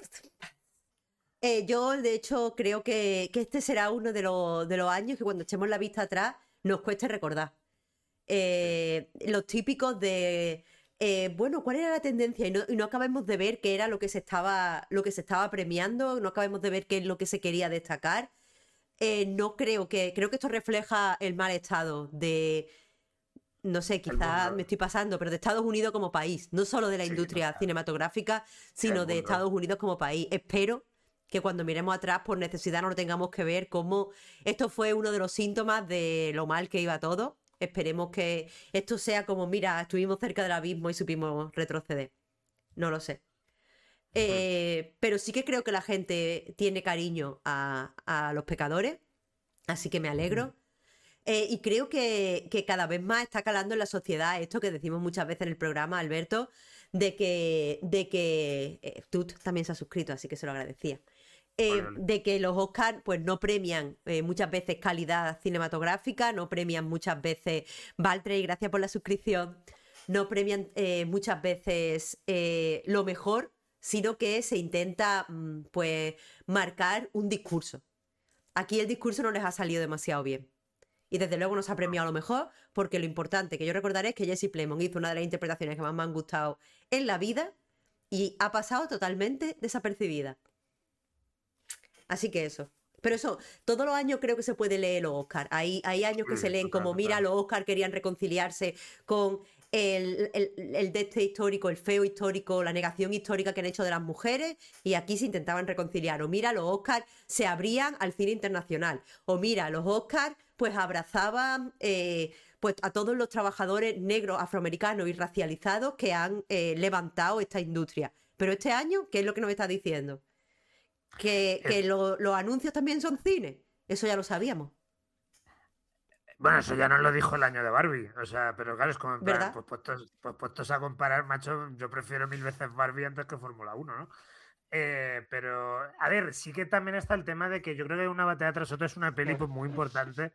eh, yo, de hecho, creo que, que este será uno de, los de los años que cuando echemos la vista atrás nos cueste recordar. Eh, los típicos de... Eh, bueno, ¿cuál era la tendencia? Y no, y no acabemos de ver qué era lo que se estaba, lo que se estaba premiando, no acabemos de ver qué es lo que se quería destacar. Eh, no creo que, creo que esto refleja el mal estado de, no sé, quizás me estoy pasando, pero de Estados Unidos como país, no solo de la Sí, industria total. cinematográfica, sino El de mundo. Estados Unidos como país. Espero que cuando miremos atrás por necesidad no lo tengamos que ver como esto fue uno de los síntomas de lo mal que iba todo. Esperemos que esto sea como, mira, estuvimos cerca del abismo y supimos retroceder. No lo sé. Eh, pero sí que creo que la gente tiene cariño a, a los pecadores, así que me alegro. Eh, y creo que, que cada vez más está calando en la sociedad esto que decimos muchas veces en el programa, Alberto, de que, de que eh, tú también se has suscrito, así que se lo agradecía. Eh, Vale, vale. de que los Oscars pues no premian eh, muchas veces calidad cinematográfica, no premian muchas veces, Valtre, y gracias por la suscripción, no premian eh, muchas veces eh, lo mejor, sino que se intenta mm, pues marcar un discurso. Aquí el discurso no les ha salido demasiado bien. Y desde luego no se ha premiado lo mejor, porque lo importante que yo recordaré es que Jesse Plemons hizo una de las interpretaciones que más me han gustado en la vida y ha pasado totalmente desapercibida. Así que eso. Pero eso, todos los años creo que se puede leer los Oscars. Hay, hay años que Sí, se leen total, como, mira, total. los Oscars querían reconciliarse con el, el, el deste histórico, el feo histórico, la negación histórica que han hecho de las mujeres, y aquí se intentaban reconciliar. O mira, los Oscars se abrían al cine internacional. O mira, los Oscars pues abrazaban eh, pues a todos los trabajadores negros, afroamericanos y racializados que han eh, levantado esta industria. Pero este año, ¿qué es lo que nos está diciendo? Que, que lo- los anuncios también son cine. Eso ya lo sabíamos, Bueno, eso ya nos lo dijo el año de Barbie. O sea, pero claro, es como en plan, ¿verdad? pues puestos, pues puestos a comparar, macho, yo prefiero mil veces Barbie antes que Fórmula uno, ¿no? Eh, pero, a ver, sí que también está el tema de que yo creo que Una batalla tras otra es una peli pues, muy importante,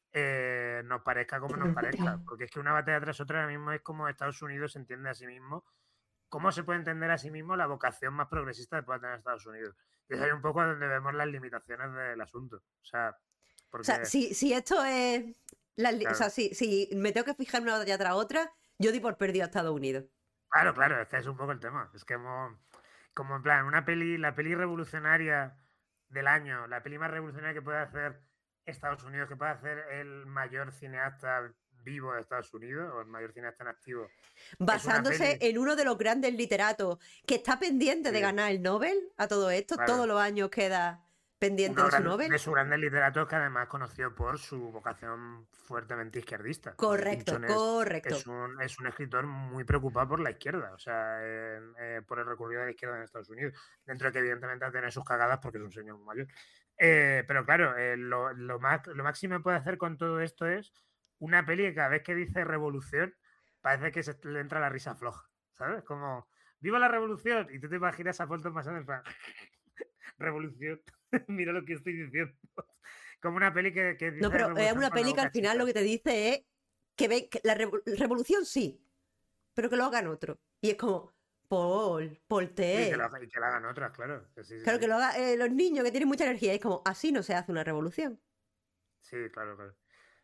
eh, nos parezca como nos parezca. Porque es que Una batalla tras otra ahora mismo es como Estados Unidos se entiende a sí mismo. ¿Cómo se puede entender a sí mismo la vocación más progresista que pueda tener Estados Unidos? Y es ahí un poco donde vemos las limitaciones del asunto. O sea, O sea, porque, si, si esto es... la li- o sea, claro, si, si me tengo que fijar una batalla tras otra, yo di por perdido a Estados Unidos. claro, claro, es que es un poco el tema. Es que hemos, como en plan, una peli, la peli revolucionaria del año, la peli más revolucionaria que puede hacer Estados Unidos, que puede hacer el mayor cineasta vivo de Estados Unidos, o el mayor cineasta en activo, es una Basándose peli, en uno de los grandes literatos que está pendiente de sí, ganar el Nobel a todo esto, todos claro, los años queda pendiente uno de su gran- de Nobel. sus grandes literatos que además conoció por su vocación fuertemente izquierdista, porque Correcto, Pynchon es, correcto. es, un, es un escritor muy preocupado por la izquierda, o sea, en- eh, por el recorrido de la izquierda en Estados Unidos, dentro de que evidentemente va a tener sus cagadas porque es un señor muy mayor. Eh, pero claro, eh, lo, lo, más, lo máximo que puede hacer con todo esto es una peli que cada vez que dice revolución parece que se le entra la risa floja, ¿sabes? Como, ¡viva la revolución! Y tú te imaginas a Paul Thomas Anderson, revolución. Mira lo que estoy diciendo. Como una peli que, que dice No, pero es revolución una con la peli que boca al final lo chica. que te dice es que, ve, que la revo- revolución sí, pero que lo hagan otro. Y es como, Paul, Paul Sí, que T. lo, y que la hagan otras, claro. Que sí, sí, Claro que sí. lo hagan eh, los niños que tienen mucha energía. Y es como, así no se hace una revolución. Sí, claro, claro.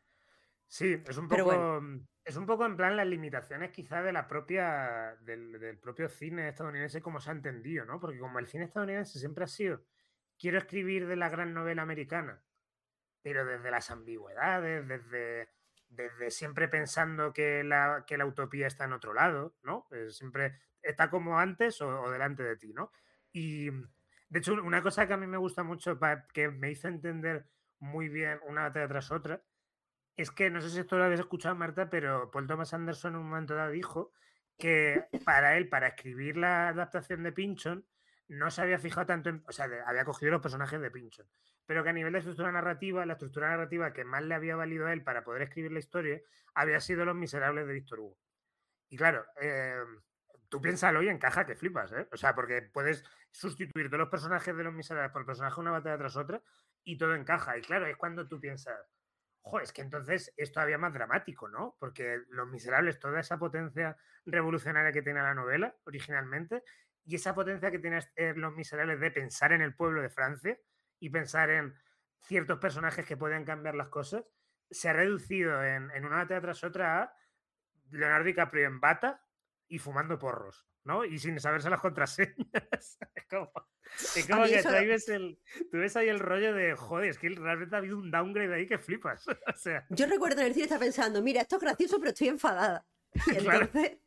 Sí, es un Pero bueno, poco. mm, Es un poco en plan las limitaciones quizá de la propia. Del, del propio cine estadounidense como se ha entendido, ¿no? Porque como el cine estadounidense siempre ha sido. Quiero escribir de la gran novela americana, pero desde las ambigüedades, desde, desde siempre pensando que la, que la utopía está en otro lado, ¿no? Eh, siempre está como antes o, o delante de ti, ¿no? Y de hecho, una cosa que a mí me gusta mucho, pa- que me hizo entender muy bien una batalla tras otra, es que no sé si esto lo habéis escuchado, Marta, pero Paul Thomas Anderson en un momento dado dijo que para él, para escribir la adaptación de Pynchon, no se había fijado tanto en. O sea, de- había cogido los personajes de Pynchon, pero que a nivel de estructura narrativa, la estructura narrativa que más le había valido a él para poder escribir la historia había sido Los Miserables de Víctor Hugo. Y claro, eh, tú piénsalo y encaja que flipas, ¿eh? O sea, porque puedes sustituir todos los personajes de Los Miserables por personajes una batalla tras otra y todo encaja. Y claro, es cuando tú piensas. Joder, es que entonces es todavía más dramático, ¿no? Porque Los Miserables, toda esa potencia revolucionaria que tiene la novela originalmente, y esa potencia que tiene eh, Los Miserables de pensar en el pueblo de Francia y pensar en ciertos personajes que pueden cambiar las cosas, se ha reducido en, en una batalla tras otra a Leonardo DiCaprio en bata y fumando porros, ¿no? Y sin saberse las contraseñas. Es como, es a como mí que eso, tú ahí ves el, tú ves ahí el rollo de, joder, es que realmente ha habido un downgrade ahí que flipas. O sea, yo recuerdo en el cine estar pensando, mira, esto es gracioso, pero estoy enfadada. Y claro. entonces,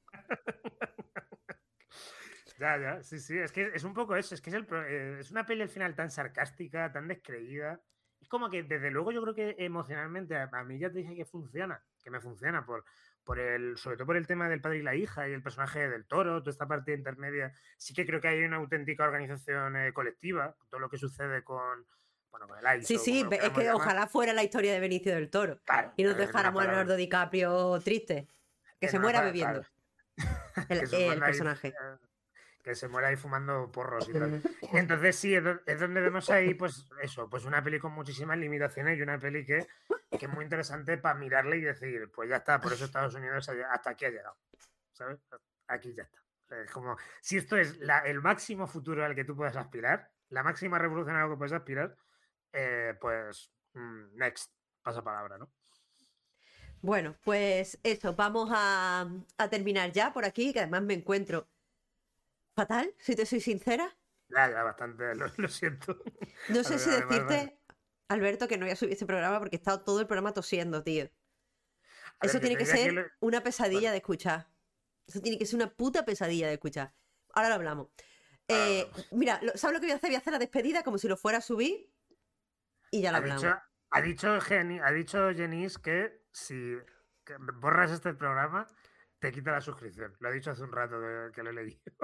Ya, ya, sí, sí, es que es un poco eso, es que es, el, pro- eh, es una peli al final tan sarcástica, tan descreída. Es como que desde luego yo creo que emocionalmente a, a mí ya te dije que funciona, que me funciona por, por el, sobre todo por el tema del padre y la hija y el personaje del toro, toda esta parte intermedia. Sí que creo que hay una auténtica organización eh, colectiva, todo lo que sucede con, bueno, con el sí, I S O, como sí, lo es queramos que llamar. ojalá fuera la historia de Benicio del Toro Claro, y nos eh, una dejáramos a palabra, Leonardo DiCaprio triste, que en se una muera palabra, claro, bebiendo, el, que se el muerda ahí, personaje. eh, que se muera ahí fumando porros y tal. Entonces sí, es, do- es donde vemos ahí, pues eso, pues una peli con muchísimas limitaciones y una peli que, que es muy interesante para mirarla y decir, pues ya está, por eso Estados Unidos ha- hasta aquí ha llegado, ¿sabes? Aquí ya está. Es como, si esto es la- el máximo futuro al que tú puedes aspirar, la máxima revolución a la que puedes aspirar, eh, pues mm, next, pasa palabra, ¿no? Bueno, pues eso, vamos a, a terminar ya por aquí, que además me encuentro fatal, si te soy sincera. Ya, ya, bastante, lo, lo siento. No sé si Además, decirte, Alberto, que no voy a subir este programa porque he estado todo el programa tosiendo, tío. a ver, Eso yo tiene te que diría que ser lo- una pesadilla bueno, de escuchar. Eso tiene que ser una puta pesadilla de escuchar. Ahora lo hablamos. ahora Eh, hablamos. mira, lo- ¿sabes lo que voy a hacer? Voy a hacer la despedida como si lo fuera a subir y ya lo Ha dicho, hablamos. ha dicho, Geni, ha dicho Jenis que si que borras este programa, te quita la suscripción. Lo ha dicho hace un rato que, que lo he leído.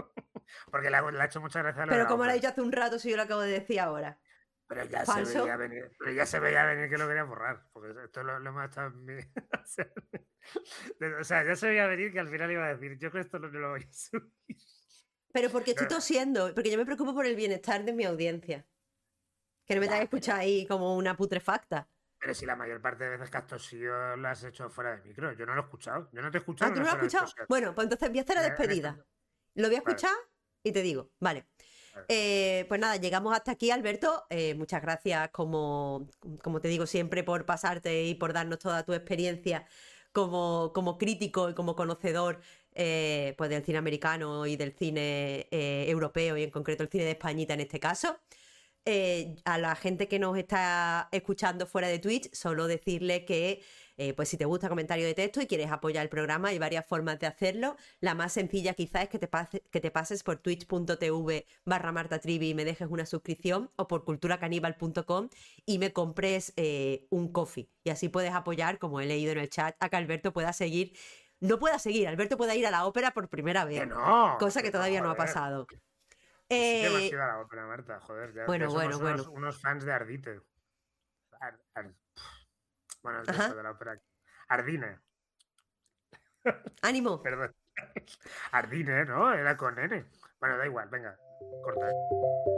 Porque le ha, le ha hecho mucha gracia lo de Pero la como lo ópera. he dicho hace un rato, si yo lo acabo de decir ahora. Pero ya Falso. se veía venir, pero ya se veía venir que lo quería borrar, porque esto lo, lo hemos estado en mi... o, sea, o sea, ya se veía venir que al final iba a decir, yo con esto no, no lo voy a subir. Pero porque estoy No. tosiendo, porque yo me preocupo por el bienestar de mi audiencia. Que no me Ya, tenga que escuchar ahí como una putrefacta. Pero si la mayor parte de veces que has tosido lo has hecho fuera de micro, yo no lo he escuchado, yo no te he escuchado. Ah, ¿tú no lo has fuera de escuchado? toser. Bueno, pues entonces voy a hacer la En- en despedida. este- Lo voy a Vale. escuchar y te digo, vale. Vale. Eh, pues nada, llegamos hasta aquí, Alberto. Eh, muchas gracias, como, como te digo siempre, por pasarte y por darnos toda tu experiencia como, como crítico y como conocedor eh, pues del cine americano y del cine eh, europeo y en concreto el cine de Españita en este caso. Eh, a la gente que nos está escuchando fuera de Twitch, solo decirle que eh, pues si te gusta comentario de texto y quieres apoyar el programa, hay varias formas de hacerlo. La más sencilla quizás es que te, pase, que te pases por twitch.tv barra Marta Trivi y me dejes una suscripción, o por culturacaníbal punto com y me compres eh, un coffee. Y así puedes apoyar, como he leído en el chat, a que Alberto pueda seguir. No pueda seguir, Alberto pueda ir a la ópera por primera vez. Que no. Cosa que todavía no ha joder. pasado. Que sí que hemos Eh, ido a la ópera, Marta, joder. Ya, Bueno, ya somos bueno, unos, bueno. unos fans de Ardite. Ar- ar- bueno, de Ajá. eso, de la ópera. Ardine, ánimo. perdón. Ardine, ¿no? Era con N. Bueno, da igual, venga, corta.